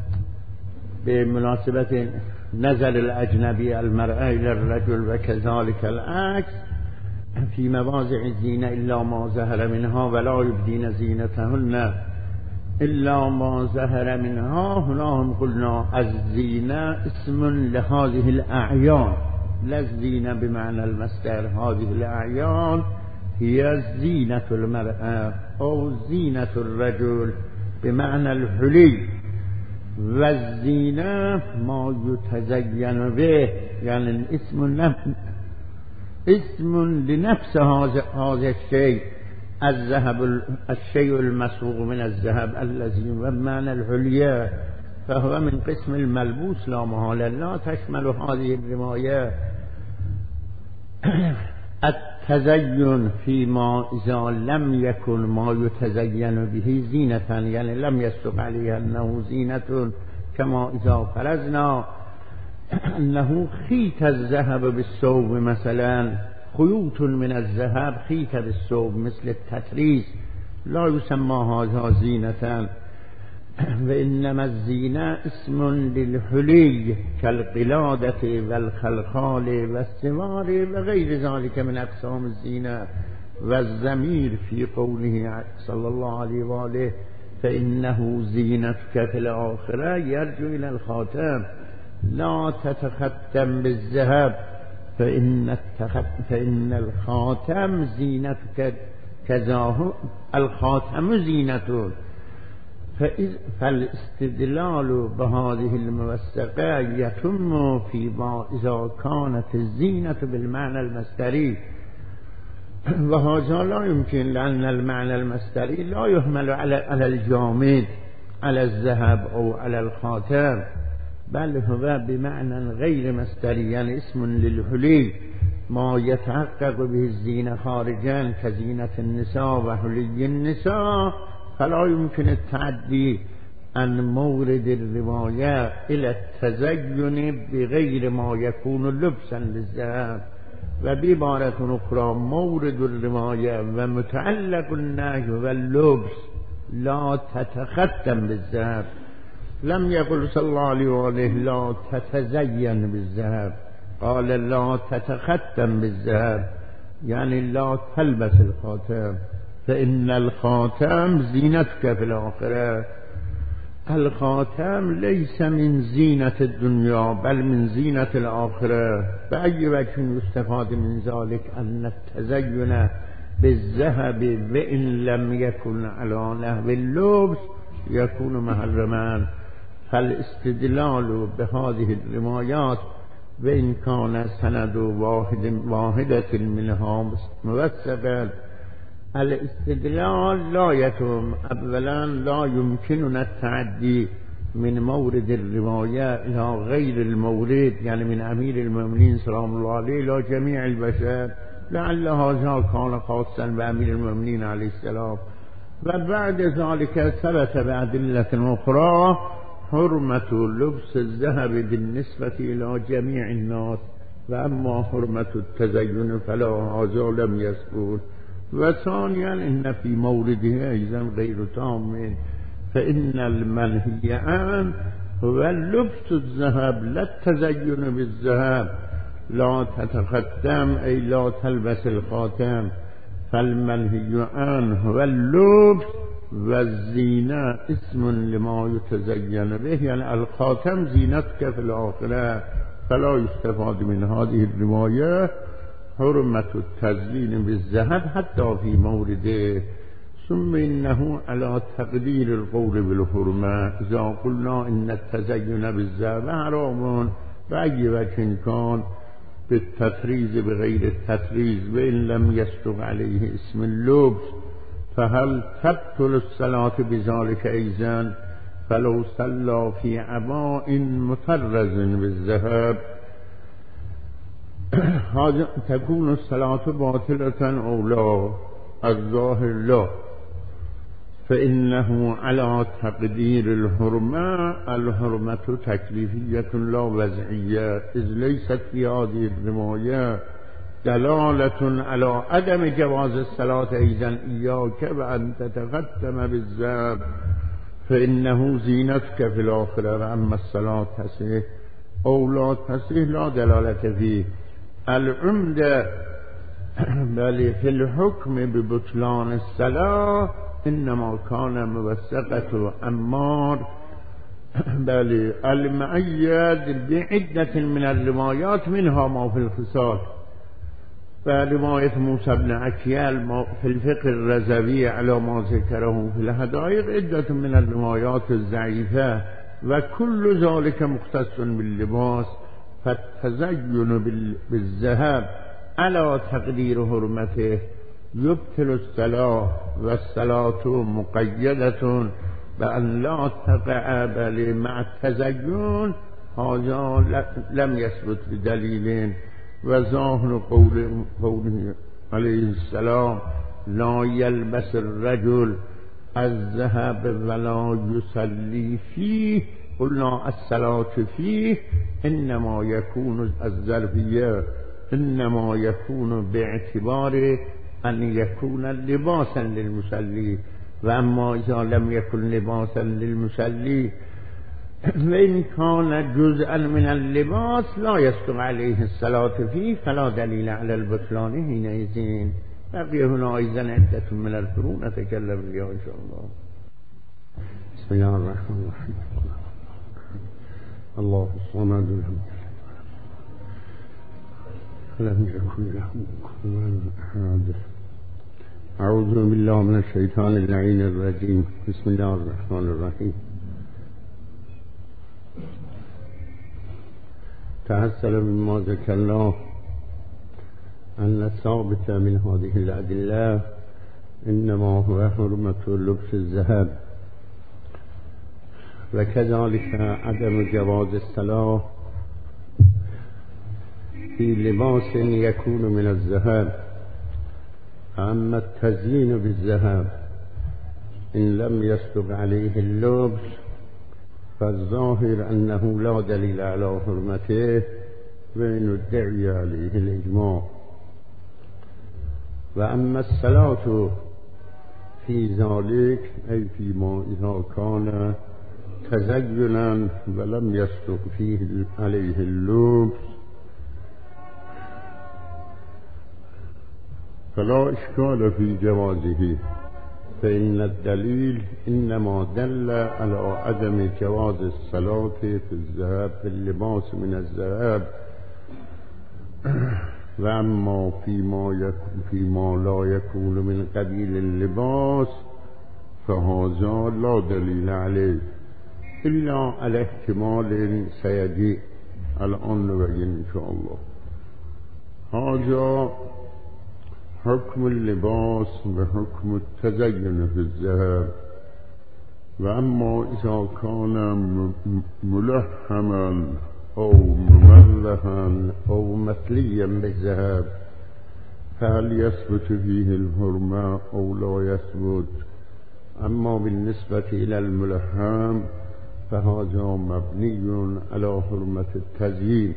بمناسبة نزل الأجنبي المرأة إلى الرجل وكذلك العكس في مواضع الزينة إلا ما ظهر منها ولا يبدين زينتهن إلا ما ظهر منها. هنا هم قلنا الزينة اسم لهذه الأعيان، لا الزينة بمعنى المصدر. هذه الأعيان هي زينة المرأة أو زينة الرجل بمعنى الحلي، والزينة ما يتزين به يعني اسم لنفس هذا الشيء. الذهب الشيء المسروق من الذهب الذي بمعنى الحلية، فهو من قسم الملبوس لا محالة. لا تشمل هذه الرواية التزين فيما إذا لم يكن ما يتزين به زينة، يعني لم يصدق عليها أنه زينة، كما إذا فرضنا أنه خيط الذهب بالثوب مثلا، خيوط من الذهب خيط بالثوب مثل التتريس، لا يسمى هذا زينة. وإنما الزينة اسم للحلي كالقلادة والخلخال والسوار وغير ذلك من أقسام الزينة. والضمير في قوله صلى الله عليه وآله فإنه زينتك في الآخرة يرجع إلى الخاتم. لا تتختم بالذهب فإن الخاتم زینتک كذاه الخاتم زینة فالاستدلال بهذه الموثقة يتم فيما إذا كانت الزينة بالمعنى المصدري وهذا لا يمكن لأن المعنى المصدري لا يحمل على الجامد على الذهب أو على الخاتم بل هو بمعنى غير مصدري يعني اسم للحلي ما يتحقق به الزينة خارجا كزينة النساء وحلي النساء فلا يمكن التعدي عن مورد الرواية إلى التزين بغير ما يكون لبسا للذهب وبعبارة أخرى مورد الرواية ومتعلق النهي واللبس لا تتختم بالذهب لم يقل صلى الله عليه وآله لا تتزين بالذهب قال لا تتختم بالذهب يعني لا تلبس الخاتم فإن الخاتم زينتك في الآخرة الخاتم ليس من زينة الدنيا بل من زينة الآخرة بأي وجه يستفاد من ذلك أن التزين بالذهب وإن لم يكن على نحو اللبس يكون محرما فالاستدلال بهذه الروايات وإن كان سند واحدة منها موثقا الاستدلال لا يتم أولا لا يمكننا التعدي من مورد الرواية إلى غير المورد يعني من أمير المؤمنين سلام الله عليه إلى جميع البشر لعل هذا كان خاصا بأمير المؤمنين عليه السلام وبعد ذلك ثبت بأدلة أخرى حرمة لبس الذهب بالنسبة إلى جميع الناس وأما حرمة التزين فلا هذا لم يثبت وثانيا إن في مورده أيضا غير تام فإن المنهي عنه هو لبس الذهب لا التزين بالذهب لا تتختم أي لا تلبس الخاتم فالمنهي عنه هو اللبس والزينة اسم لما يتزين به يعني الخاتم زينتك في الآخرة فلا يستفاد من هذه الرواية حرمة التزيين بالذهب حتى في مورده ثم إنه على تقدير القول بالحرمة إذا قلنا إن التزين بالذهب حرام بأي وجه كان بالتفريز بغير التفريز وإن لم يصدق عليه اسم اللبس فهل تبطل الصلاة بذلك أيضا فلو صلى في عباء مطرز بالذهب تكون الصلاة باطلة أو لا الظاهر لا فإنه على تقدير الحرمة تكليفية لا وضعية إذ ليست في هذه الرواية دلالة على عدم جواز الصلاة أيضا إياك وأن تتختم بالذهب فإنه زينتك في الآخرة وأما الصلاة تصح أو لا تصح لا دلالة فيه العمدة بل في الحكم ببطلان الصلاة إنما كان موثقة عمار بل المؤيد بعدة من الروايات منها ما في الخصال فرواية موسى بن عكيال في الفقه الرزوي على ما ذكره في الحدائق عدة من الروايات الضعيفة وكل ذلك مختص باللباس فالتزين بالذهب على تقدير حرمته يبطل الصلاة والصلاة مقيدة بأن لا تقع بل مع التزين هذا لم يثبت بدليل وظاهر قوله عليه السلام لا يلبس الرجل الذهب ولا يصلي فيه قلنا الصلاة فيه إنما يكون الظرفية إنما يكون باعتبار أن يكون لباسا للمصلي وأما إذا لم يكن لباسا للمصلي وإن كان جزءا من اللباس لا يصدق عليه الصلاة فيه فلا دليل على البطلان حينئذ بقي هنا أيضا عدة من الفروع نتكلم فيها إن شاء الله. بسم الله الرحمن الرحيم الله الصمد لم يكن له كفوا أحد. أعوذ بالله من الشيطان اللعين الرجيم. بسم الله الرحمن الرحيم. تحصل مما ذكر الله أن الثابت من هذه الأدلة إنما هو حرمة لبس الذهب، وكذلك عدم جواز الصلاة في لباس يكون من الذهب. أما التزيين بالذهب إن لم يصدق عليه اللبس فالظاهر أنه لا دليل على حرمته وإن ادعي عليه الإجماع. وأما الصلاة في ذلك أي فيما إذا كان تزينا ولم يصدق فيه عليه اللبس فلا إشكال في جوازه، فإن الدليل إنما دل على عدم جواز الصلاة في الذهب في اللباس من الذهب. وأما فيما لا يكون من قبيل اللباس فهذا لا دليل عليه إلا على احتمال سيجيء الآن نبين إن شاء الله. هذا حكم اللباس وحكم التزين في الذهب. وأما إذا كان ملحما أو مملحا أو مثليا بالذهب فهل يثبت فيه الحرمة أو لا يثبت؟ أما بالنسبة إلى الملحم فهذا مبني على حرمة التزيين،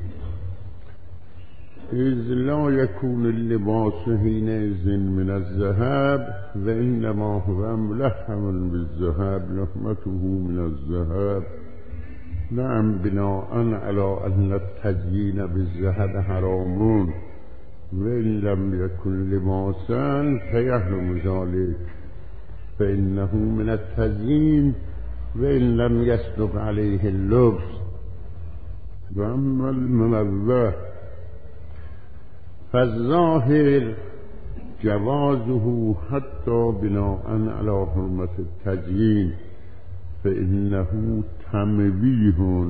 إذ لا يكون اللباس حينئذ من الذهب وإنما هو ملحم بالذهب لحمته من الذهب. نعم، بناء على أن التزيين بالذهب حرام وإن لم يكن لباسا فيحرم ذلك، فإنه من التزيين وإن لم يصدق عليه اللبس. وأما المملح فالظاهر جوازه حتى بناء على حرمة التزيين، فإنه تنبيه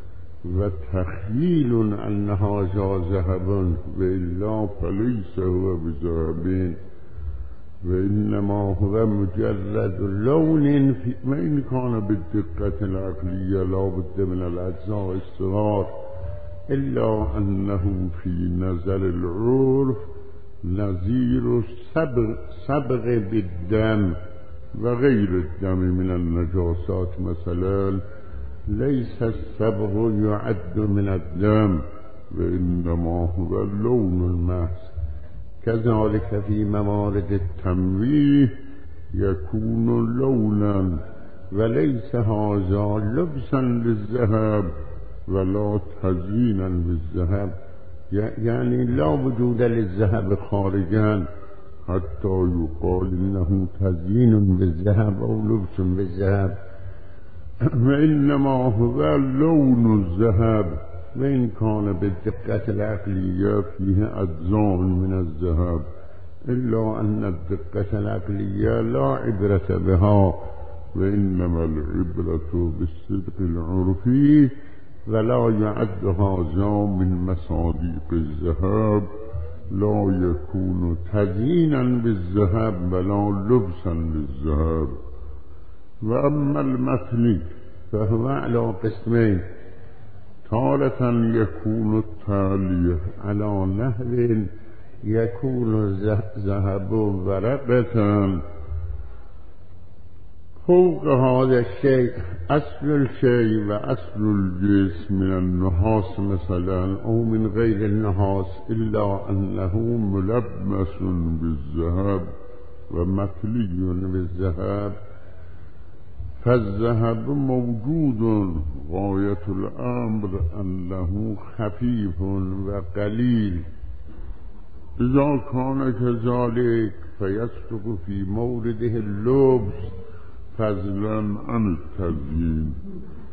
وتخييل أن هذا ذهب وإلا فليس هو بذهب، وإنما هو مجرد لون وإن كان بالدقة العقلية لا بد من الأجزاء الصغار، إلا أنه في نظر العرف نظير الصبغ بالدم وغير الدم من النجاسات. مثلا ليس الصبغ يعد من الدم وإنما هو اللون المحض. كذلك في موارد التنويه يكون لونا وليس هذا لبسا للذهب ولا تزيينا بالذهب، يعني لا وجود للذهب خارجا حتى يقال إنه تزيين بالذهب أو لبس بالذهب، وإنما هو لون الذهب وإن كان بالدقة العقلية فيه أجزاء من الذهب، إلا أن الدقة العقلية لا عبرة بها وإنما العبرة بالصدق العرفي، ولا يعد هذا من مصادق الذهب، لا يكون تزيينا بالذهب ولا لبسا للذهب. وأما المثلي فهو على قسمين: تارة يكون التالي على نحو يكون ذهب ورقة فوق هذا الشيء أصل الشيء وأصل الجسم من النحاس مثلا أو من غير النحاس، إلا أنه ملبس بالذهب ومثلي بالذهب. فالذهب موجود، غاية الأمر أنه خفيف وقليل. إذا كان كذلك فيصدق في مورده اللبس فضلا عن التزيين.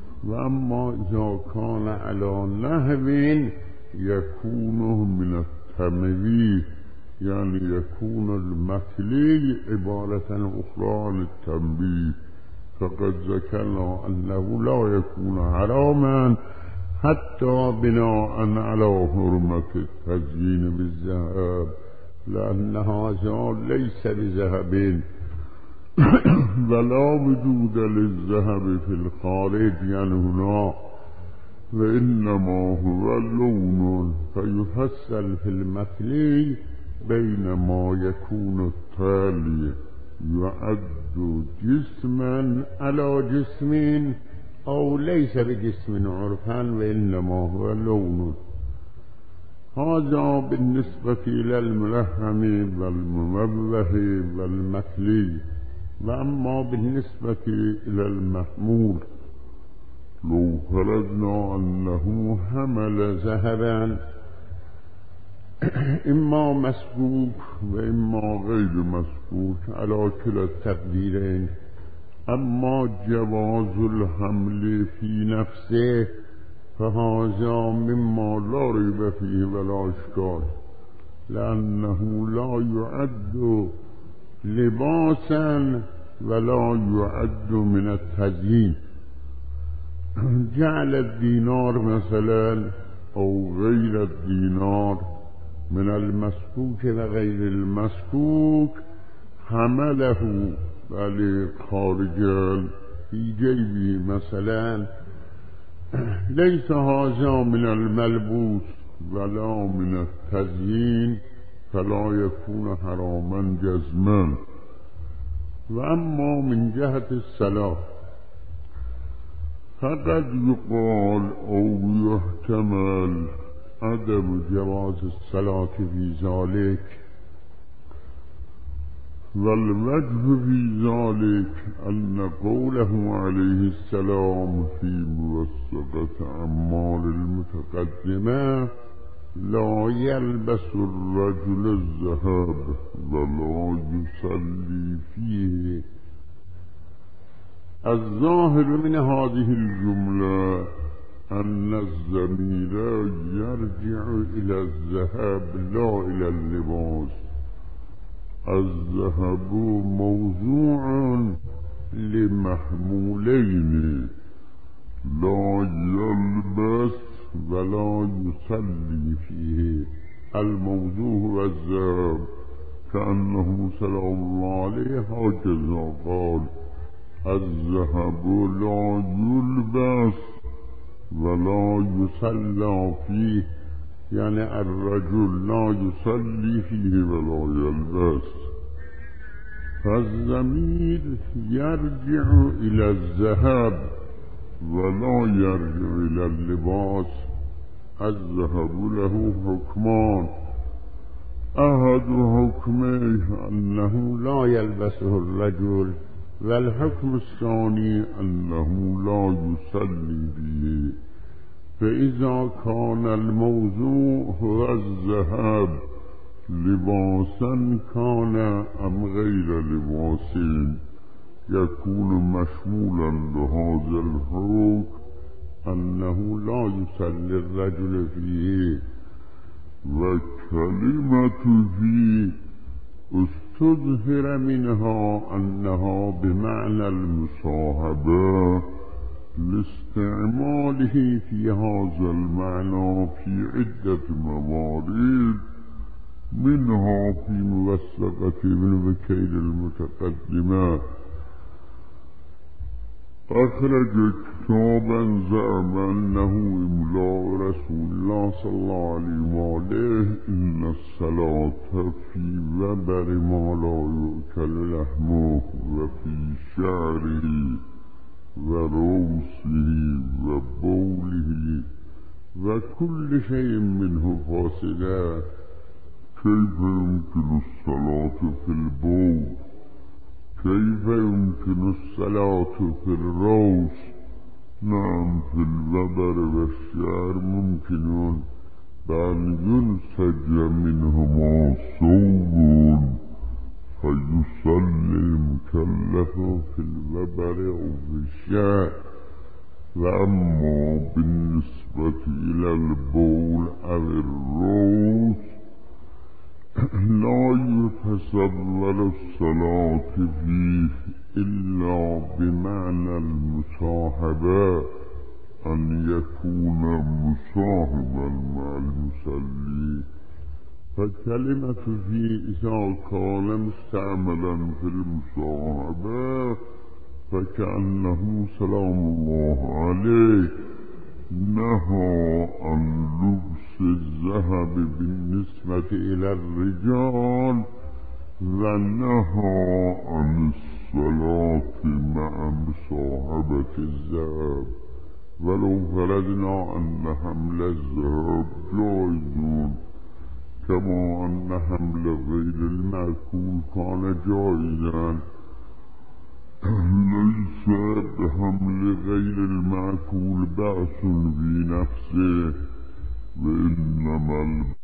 وأما إذا كان على نحو يكون من التمويه، يعني يكون المثلي عبارة أخرى عن التنبيه. فقد ذكرنا أنه لا يكون حراما حتى بناء على حرمة التزيين بالذهب، لأن هذا ليس بذهب ولا وجود للذهب في الخارج هنا، وإنما هو لون. فيفصل في المثلي بين ما يكون التالي يعد جسما على جسم أو ليس بجسم عرفا، وإنما هو لون. هذا بالنسبة إلى الملحم والمموه والمثلي. وأما بالنسبة إلى المحمول، لو فرضنا أنه حمل ذهبا إما مسبوك وإما غير مسبوك على كلا التقديرين، أما جواز الحمل في نفسه فهذا مما لا ريب فيه ولا إشكال، لأنه لا يعد لباسا ولا يعد من التزيين. جعل الدينار مثلا أو غير الدينار من المسكوك وغير المسكوك حمله خارجا في جيبه مثلا، ليس هذا من الملبوس ولا من التزيين، فلا يكون حراما جزما. وأما من جهة الصلاة فقد يقال أو يحتمل عدم جواز الصلاة في ذلك، والوجه في ذلك أن قوله عليه السلام في موثقة أعمال المتقدمة: لا يلبس الرجل الذهب ولا يصلي فيه. الظاهر من هذه الجملة أن الضمير يرجع إلى الذهب لا إلى اللباس. الذهب موضوع لمحمولين: لا يلبس ولا يصلي فيه. الموضوع هو الذهب، كأنه سلام الله عليه هكذا قال: الذهب لا يلبس ولا يصلى فيه، يعني الرجل لا يصلي فيه ولا يلبس. فالضمير يرجع إلى الذهب ولا يرجع إلى اللباس. الذهب له حكمان: أحد حكمه أنه لا يلبسه الرجل، والحكم الثاني أنه لا يصلي به. فإذا كان الموضوع هو الذهب لباسا كان أم غير لباس، يكون مشمولا لهذا الحكم أنه لا يصلي الرجل فيه. وكلمة فيه استظهر منها أنها بمعنى المصاحبة لاستعماله في هذا المعنى في عدة موارد، منها في موثقة ابن بكير المتقدمة. أخرج كتابا زعم أنه إملاء رسول الله صلى الله عليه وآله: إن الصلاة في وبر ما لا يؤكل لحمه وفي شعره وروسه وبوله وكل شيء منه فاسدة. كيف يمكن الصلاة في البول؟ كيف يمكن الصلاة في الروس؟ نعم، في الوبر والشعر ممكن بأن ينسج منهما ثوب فيصلي المكلف في الوبر أو في الشعر. وأما بالنسبة إلى البول أو الروس لا يتصور الصلاة فيه إلا بمعنى المصاحبة، أن يكون مصاحبا مع المصلي. فالكلمة فيه إذا كان مستعملا في المصاحبة فكأنه سلام الله عليه نهى عن لبس الذهب بالنسبة إلى الرجال، ونهى عن الصلاة مع مصاحبة الذهب، ولو فرضنا أن حمل الذهب جائز كما أن حمل غير المأكول كان جائزا، ليس بحمل غير المأكول بأس في نفسه، وإنما